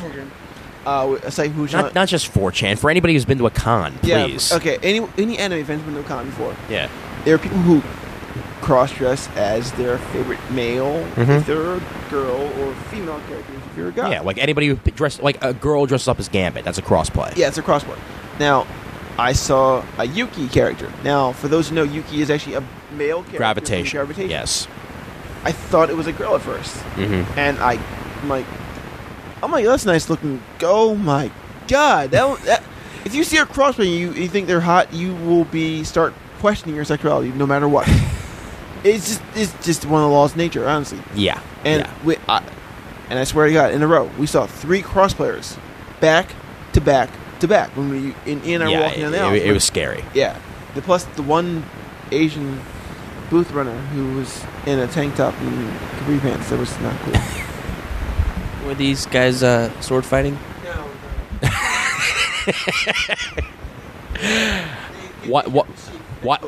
S2: a site who's
S1: Not just 4chan. For anybody who's been to a con, please.
S2: Yeah, okay. Any anime fans been to a con before?
S1: Yeah.
S2: There are people who cross-dress as their favorite male,
S1: Mhm.
S2: if they're a girl, or female characters if you're a guy.
S1: Yeah, like anybody who dressed like a girl dresses up as Gambit. That's a crossplay.
S2: Yeah, it's a crossplay. Now, I saw a Yuki character. Now, for those who know, Yuki is actually a male character. from
S1: Gravitation.
S2: Gravitation.
S1: Yes.
S2: I thought it was a girl at first,
S1: Mm-hmm.
S2: and I'm like, that's nice looking. Oh my God! That if you see a crossplay, and you think they're hot, you will start questioning your sexuality no matter what. It's just one of the laws of nature, honestly.
S1: Yeah.
S2: And
S1: yeah.
S2: and I swear to God, in a row, we saw 3 crossplayers, back to back to back when we Ian and I were walking down the aisle.
S1: it was scary.
S2: Yeah. Plus the one Asian booth runner who was in a tank top and capri pants. That was not cool.
S3: Were these guys sword fighting?
S2: No.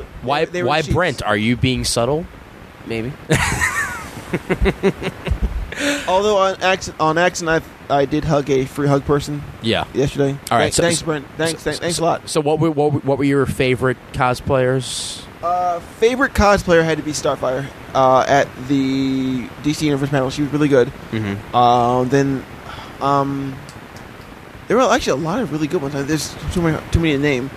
S1: Why, Brent? Are you being subtle?
S3: Maybe.
S2: Although on accident, I did hug a free hug person.
S1: Yeah.
S2: Yesterday.
S1: All right.
S2: Thanks, Brent. Thanks a lot.
S1: So what were your favorite cosplayers?
S2: Favorite cosplayer had to be Starfire at the DC Universe panel. She was really good.
S1: Mm-hmm.
S2: Then there were actually a lot of really good ones. There's too many to name.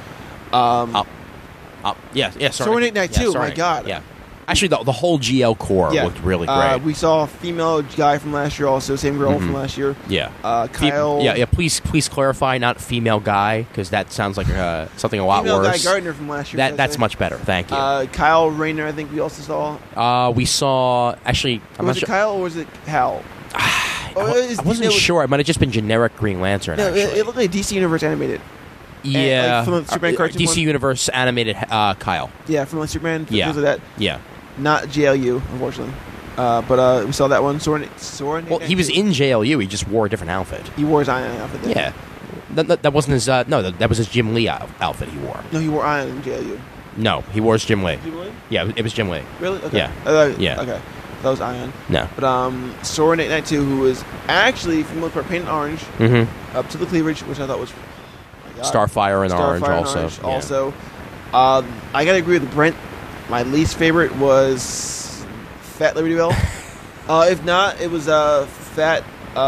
S1: Yeah.
S2: Sword Knight 2. My God.
S1: Yeah. Actually, the whole GL core looked really great.
S2: We saw a female guy from last year, also same girl from last year.
S1: Yeah.
S2: Kyle.
S1: Please clarify, not female guy, because that sounds like something a lot
S2: female
S1: worse.
S2: Guy Gardner from last year.
S1: That's much better. Thank you.
S2: Kyle Rayner, I think we also saw.
S1: We saw actually.
S2: Was it Kyle or was it Hal?
S1: I wasn't sure. It might have just been generic Green Lantern.
S2: No,
S1: actually.
S2: it looked like DC Universe animated.
S1: Yeah,
S2: from the Superman cartoon
S1: DC
S2: one?
S1: Universe animated Kyle.
S2: Yeah, from like Superman.
S1: Yeah,
S2: because of that.
S1: Yeah,
S2: not JLU, unfortunately. But we saw that one. Soren.
S1: Well, he was in JLU. He just wore a different outfit.
S2: He wore his Iron outfit. Then.
S1: Yeah, that wasn't his. No, that was his Jim Lee outfit he wore.
S2: No, he wore Iron in JLU.
S1: No, he wore his Jim Lee.
S2: Jim Lee?
S1: Yeah, it was Jim Lee.
S2: Really? Okay.
S1: Yeah.
S2: Yeah. Okay. That was Ion.
S1: No.
S2: But Soren 892, who was actually, for the most part, painted orange up to the cleavage, which I thought was
S1: Starfire and Orange also.
S2: Yeah. I gotta agree with Brent. My least favorite was Fat Liberty Bell. If not, it was Fat.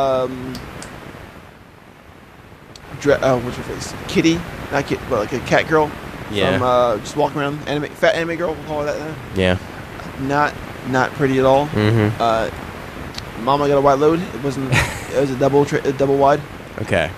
S2: What's her face? Kitty, not Kitty, but like a cat girl.
S1: Yeah.
S2: From just walking around, fat anime girl. We'll call her that now.
S1: Yeah.
S2: Not pretty at all.
S1: Mm-hmm.
S2: Mama got a wide load. It wasn't. It was a double wide.
S1: Okay.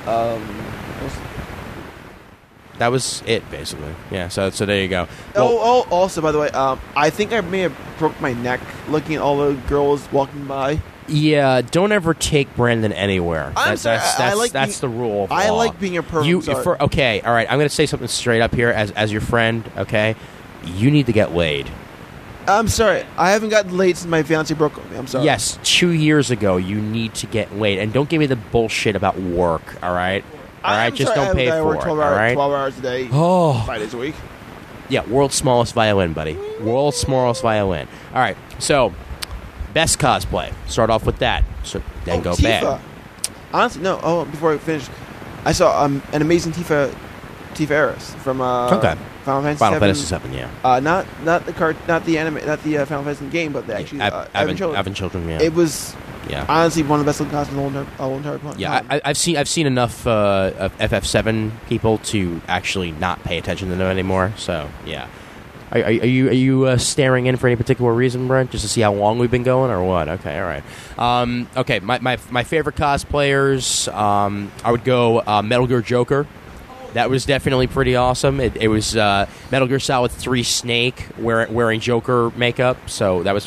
S1: That was it, basically. Yeah. So there you go. Well,
S2: Also, by the way, I think I may have broke my neck looking at all the girls walking by.
S1: Yeah. Don't ever take Brandon anywhere.
S2: That's
S1: the rule.
S2: I like being a perv.
S1: Okay. All right. I'm going to say something straight up here as your friend. Okay. You need to get laid.
S2: I'm sorry. I haven't gotten laid since my fiance broke with me. I'm sorry.
S1: Yes, 2 years ago, you need to get laid. And don't give me the bullshit about work, all right? All right? Just don't pay for it, all right?
S2: 12 hours a day, 5 days a week.
S1: Yeah, world's smallest violin, buddy. World's smallest violin. All right, so, best cosplay. Start off with that. So then go
S2: Tifa.
S1: bad.
S2: Honestly, no. Before I finish, I saw an amazing Tifa Aris from Final Fantasy VII,
S1: yeah.
S2: Not the anime, not the Final Fantasy game, but actually
S1: Avon Children, yeah.
S2: It was honestly one of the best looking costumes of the whole entire time.
S1: Yeah, I've seen enough of FF7 people to actually not pay attention to them anymore. So yeah, are you staring in for any particular reason, Brent? Just to see how long we've been going, or what? Okay, all right. Okay, my favorite cosplayers. I would go Metal Gear Joker. That was definitely pretty awesome. It was Metal Gear Solid 3 Snake wearing Joker makeup, so that was...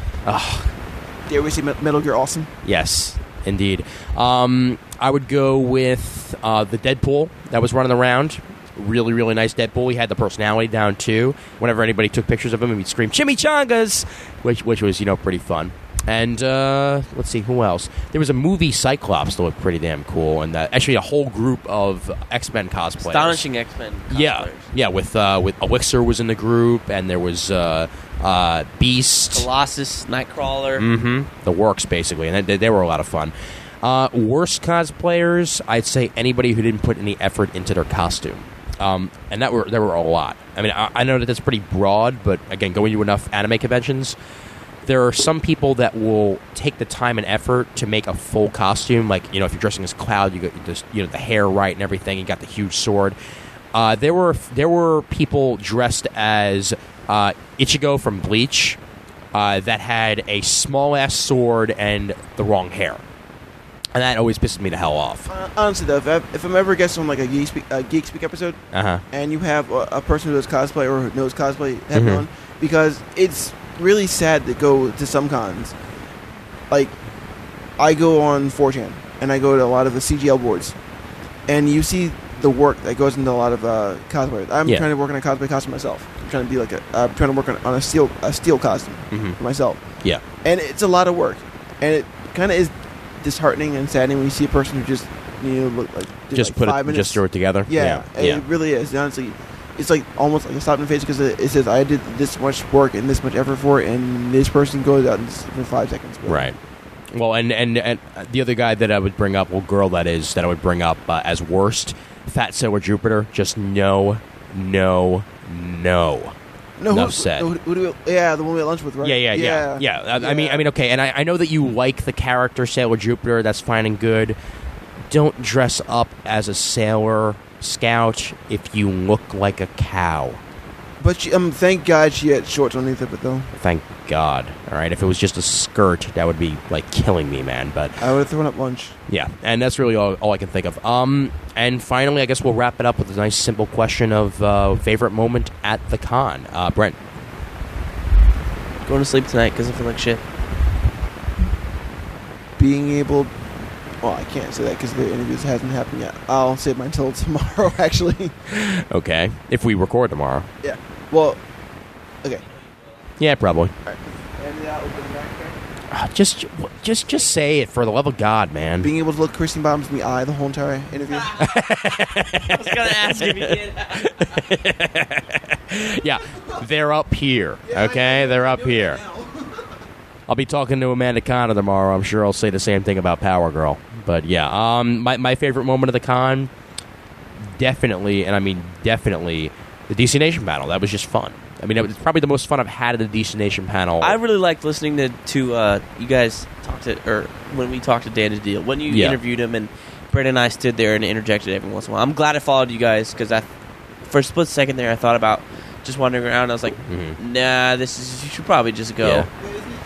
S2: Dare we say Metal Gear awesome?
S1: Yes, indeed. I would go with the Deadpool that was running around. Really, really nice Deadpool. He had the personality down, too. Whenever anybody took pictures of him, he'd scream, "Chimichangas!" Which was, pretty fun. And let's see, who else? There was a movie Cyclops that looked pretty damn cool, and actually a whole group of X-Men cosplayers.
S3: Astonishing X-Men cosplayers.
S1: Yeah, with Elixir was in the group, and there was Beast,
S3: Colossus, Nightcrawler.
S1: Mm-hmm. The works, basically, and they were a lot of fun. Worst cosplayers, I'd say anybody who didn't put any effort into their costume. And there were a lot. I mean, I know that that's pretty broad, but again, going to enough anime conventions, there are some people that will take the time and effort to make a full costume. Like, if you're dressing as Cloud, you got this, the hair right and everything. You got the huge sword. There were people dressed as Ichigo from Bleach that had a small ass sword and the wrong hair, and that always pisses me the hell off.
S2: Honestly, though, if I'm ever guest on like a Geek Speak episode, and you have a person who does cosplay or who knows cosplay, have on, because it's really sad to go to some cons. Like, I go on 4chan and I go to a lot of the CGL boards, and you see the work that goes into a lot of cosplay. I'm trying to work on a cosplay costume myself. I'm trying to be like I'm trying to work on a steel costume for myself. Yeah, and it's a lot of work, and it kind of is disheartening and saddening when you see a person who just look like
S1: just
S2: put 5 minutes,
S1: just throw it together.
S2: Yeah. It really is. Honestly, it's like almost like a slap in the face because it says I did this much work and this much effort for it, and this person goes out for 5 seconds.
S1: Right. Well, and the other guy that I would bring up, well, girl that I would bring up as worst, Fat Sailor Jupiter. Just no.
S2: No,
S1: Enough said.
S2: the one we had lunch with, right?
S1: Yeah. I mean, okay, and I know that you like the character Sailor Jupiter. That's fine and good. Don't dress up as a sailor scout if you look like a cow.
S2: But thank God she had shorts underneath of it, though.
S1: Thank God. All right, if it was just a skirt, that would be like killing me, man. But
S2: I would have thrown up lunch.
S1: Yeah, and that's really all I can think of. And finally, I guess we'll wrap it up with a nice, simple question of favorite moment at the con. Brent.
S3: Going to sleep tonight because I feel like shit.
S2: Being able... Well, I can't say that because the interviews hasn't happened yet. I'll save mine until tomorrow, actually.
S1: Okay. If we record tomorrow.
S2: Yeah. Well, okay.
S1: Yeah, probably.
S2: All right. And open back there.
S1: Just say it, for the love of God, man.
S2: Being able to look Christine Bottoms in the eye the whole entire interview.
S3: I was going to ask if you did.
S1: Yeah, they're up here, okay? They're up here. I'll be talking to Amanda Conner tomorrow. I'm sure I'll say the same thing about Power Girl. But yeah, my favorite moment of the con, definitely, and I mean definitely, the DC Nation panel. That was just fun. I mean, it was probably the most fun I've had at the DC Nation panel.
S3: I really liked listening to you guys talk to, or when we talked to Dan DiDio, when you interviewed him, and Brett and I stood there and interjected every once in a while. I'm glad I followed you guys, because for a split second there, I thought about just wandering around. And I was like, nah, you should probably just go.
S1: Yeah.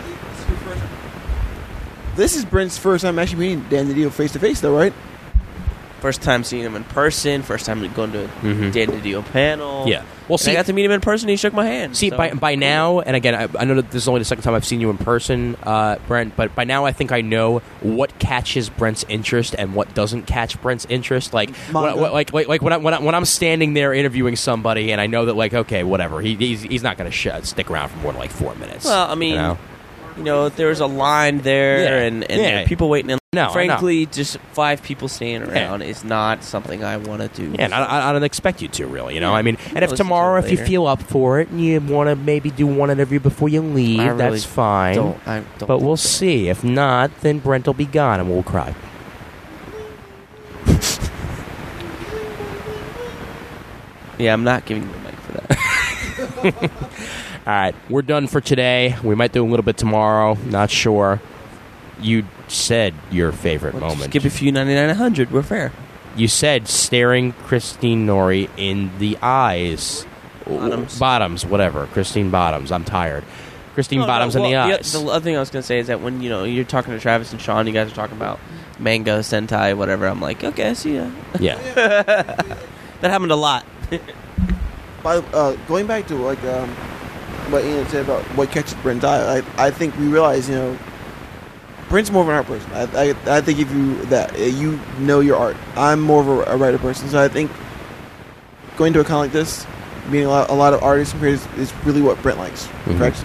S2: This is Brent's first time actually meeting Dan DiDio face to face, though, right?
S3: First time seeing him in person. First time going to Dan DiDio panel.
S1: Yeah. Well, see,
S3: I got to meet him in person. He shook my hand.
S1: See, so. by now, and again, I know that this is only the second time I've seen you in person, Brent. But by now, I think I know what catches Brent's interest and what doesn't catch Brent's interest. Like when I'm standing there interviewing somebody, and I know that, like, okay, whatever, he's not going to stick around for more than like 4 minutes.
S3: Well, I mean, you know, there's a line there, and there are people waiting in.
S1: No,
S3: frankly, just 5 people standing around is not something I want to do.
S1: Yeah, and I don't expect you to, really, you know? I mean, and if tomorrow, if you feel up for it, and you want to maybe do one interview before you leave, that's fine. But we'll see. If not, then Brent will be gone, and we'll cry.
S3: Yeah, I'm not giving you the mic for that.
S1: All right, we're done for today. We might do a little bit tomorrow. Not sure. You said your favorite moment.
S3: Just give a few 99-100. We're fair.
S1: You said staring Christine Nori in the eyes. Bottoms, whatever. Christine Bottoms. I'm tired. Christine Bottoms in the eyes.
S3: The other thing I was going to say is that when you're talking to Travis and Sean, you guys are talking about manga, Sentai, whatever. I'm like, okay, I see ya.
S1: Yeah.
S3: That happened a lot.
S2: Going back to what Ian said about what catches Brent's eye, I think we realize, Brent's more of an art person. I think if you know your art. I'm more of a writer person, so I think going to a con like this, meeting a lot of artists and creators is really what Brent likes. Correct?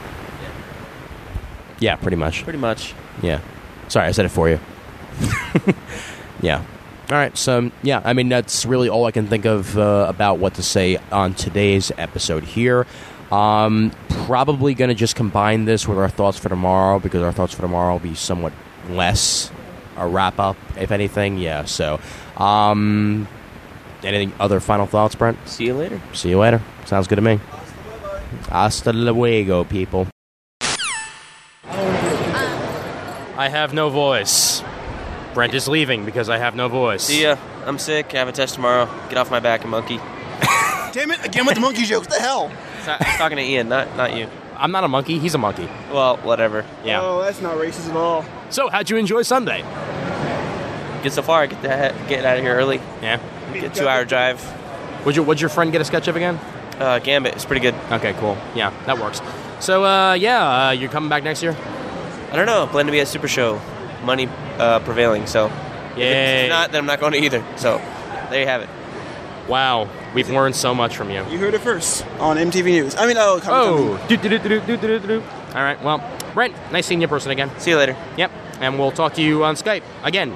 S1: Yeah, pretty much.
S3: Pretty much.
S1: Yeah. Sorry, I said it for you. Yeah. All right, so, yeah, I mean, that's really all I can think of about what to say on today's episode here. Probably going to just combine this with our thoughts for tomorrow, because our thoughts for tomorrow will be somewhat less a wrap-up, if anything. Yeah, so, anything other final thoughts, Brent?
S3: See you later.
S1: See you later. Sounds good to me. Hasta luego, people. I have no voice. Brent is leaving because I have no voice.
S3: See ya. I'm sick. I have a test tomorrow. Get off my back, you monkey.
S2: Damn it! Again with the monkey jokes. What the hell?
S3: I'm talking to Ian, not you.
S1: I'm not a monkey. He's a monkey.
S3: Well, whatever.
S1: Yeah.
S2: Oh, that's not racist at all.
S1: So, how'd you enjoy Sunday?
S3: Good so far. Get out of here early.
S1: Yeah.
S3: Get a 2-hour drive.
S1: What'd your friend get a sketch of again?
S3: Gambit. It's pretty good.
S1: Okay, cool. Yeah, that works. So, you're coming back next year?
S3: I don't know. Plan to be at Super Show. Money prevailing. So,
S1: yay.
S3: If it's not, then I'm not going to either. So, there you have it.
S1: Wow, we've learned so much from you.
S2: You heard it first on MTV News. I mean,
S1: All right, well, Brent, nice seeing you in person again.
S3: See you later.
S1: Yep, and we'll talk to you on Skype again.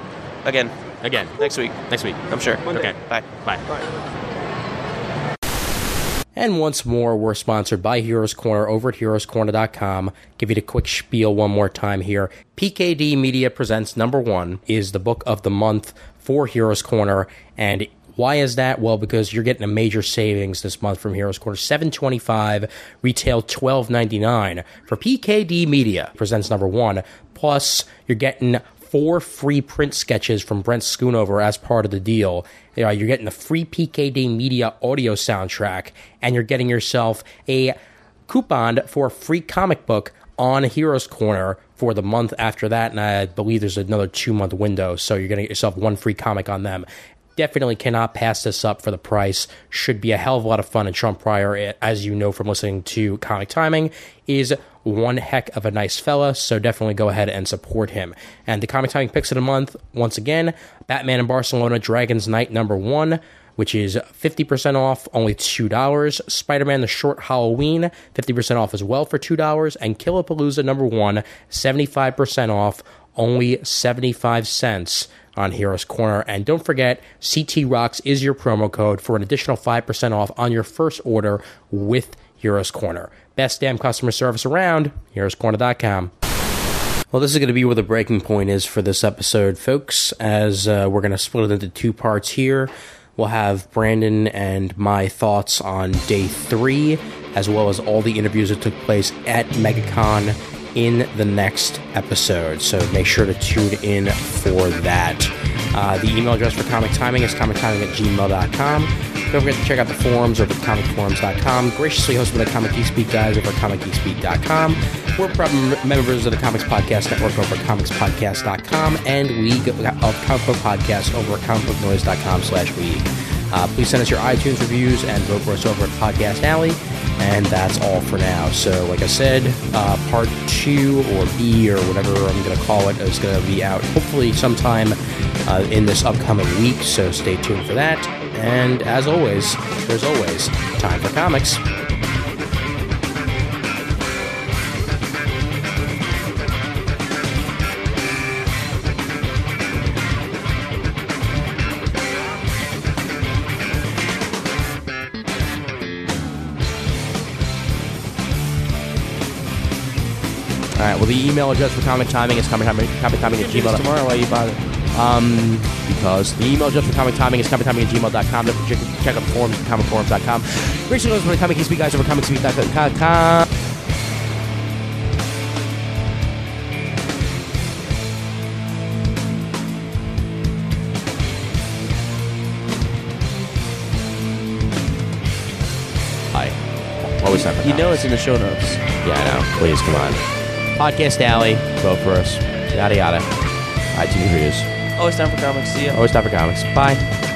S3: Next week.
S1: Next week.
S3: I'm sure.
S2: Monday.
S1: Okay,
S3: Bye.
S1: Bye. And once more, we're sponsored by Heroes Corner over at heroescorner.com. Give you the quick spiel one more time here. PKD Media presents number 1 is the book of the month for Heroes Corner. And why is that? Well, because you're getting a major savings this month from Heroes Corner. $7.25, retail $12.99. For PKD Media presents number 1. Plus, you're getting 4 free print sketches from Brent Schoonover as part of the deal. You're getting a free PKD Media audio soundtrack, and you're getting yourself a coupon for a free comic book on Heroes Corner for the month after that, and I believe there's another 2-month window, so you're going to get yourself 1 free comic on them. Definitely cannot pass this up for the price. Should be a hell of a lot of fun, and Sean Pryor, as you know from listening to Comic Timing, is one heck of a nice fella, so definitely go ahead and support him. And the Comic Timing picks of the month, once again, Batman in Barcelona, Dragon's Night number 1, which is 50% off, only $2. Spider-Man The Short Halloween, 50% off as well for $2. And Killapalooza number 1, 75% off, only 75 cents on Heroes Corner. And don't forget, CT Rocks is your promo code for an additional 5% off on your first order with Heroes Corner. Best damn customer service around, heroescorner.com. Well, this is going to be where the breaking point is for this episode, folks, as we're going to split it into 2 parts here. We'll have Brandon and my thoughts on day 3, as well as all the interviews that took place at MegaCon in the next episode. So make sure to tune in for that. The email address for Comic Timing is comictiming@gmail.com. Don't forget to check out the forums over at comicforums.com. Graciously hosted by the Comic Geek Speak guys over at comicgeekspeak.com. We're proud members of the Comics Podcast Network over at comicspodcast.com, and we of Comic Book Podcast over at comicbooknoise.com/week. Please send us your iTunes reviews and vote for us over at Podcast Alley. And that's all for now. So, like I said, part 2 or B or whatever I'm going to call it is going to be out hopefully sometime in this upcoming week. So stay tuned for that. And as always, there's always time for comics. All right, well, the email address for Comic Timing is comictiming@gmail.com.
S3: Tomorrow, why you bother?
S1: Because the email address for Comic Timing is comictiming@gmail.com. Don't forget to check out the forums at comicforums.com. Rachel knows for the Comic Geek Speak guys over comicspeak.com. Hi. Always time for
S3: You know it's in the show notes.
S1: Yeah, I know. Please, come on. Podcast Alley, vote for us. Yada yada. iTunes reviews.
S3: Always time for comics. See ya.
S1: Always time for comics. Bye.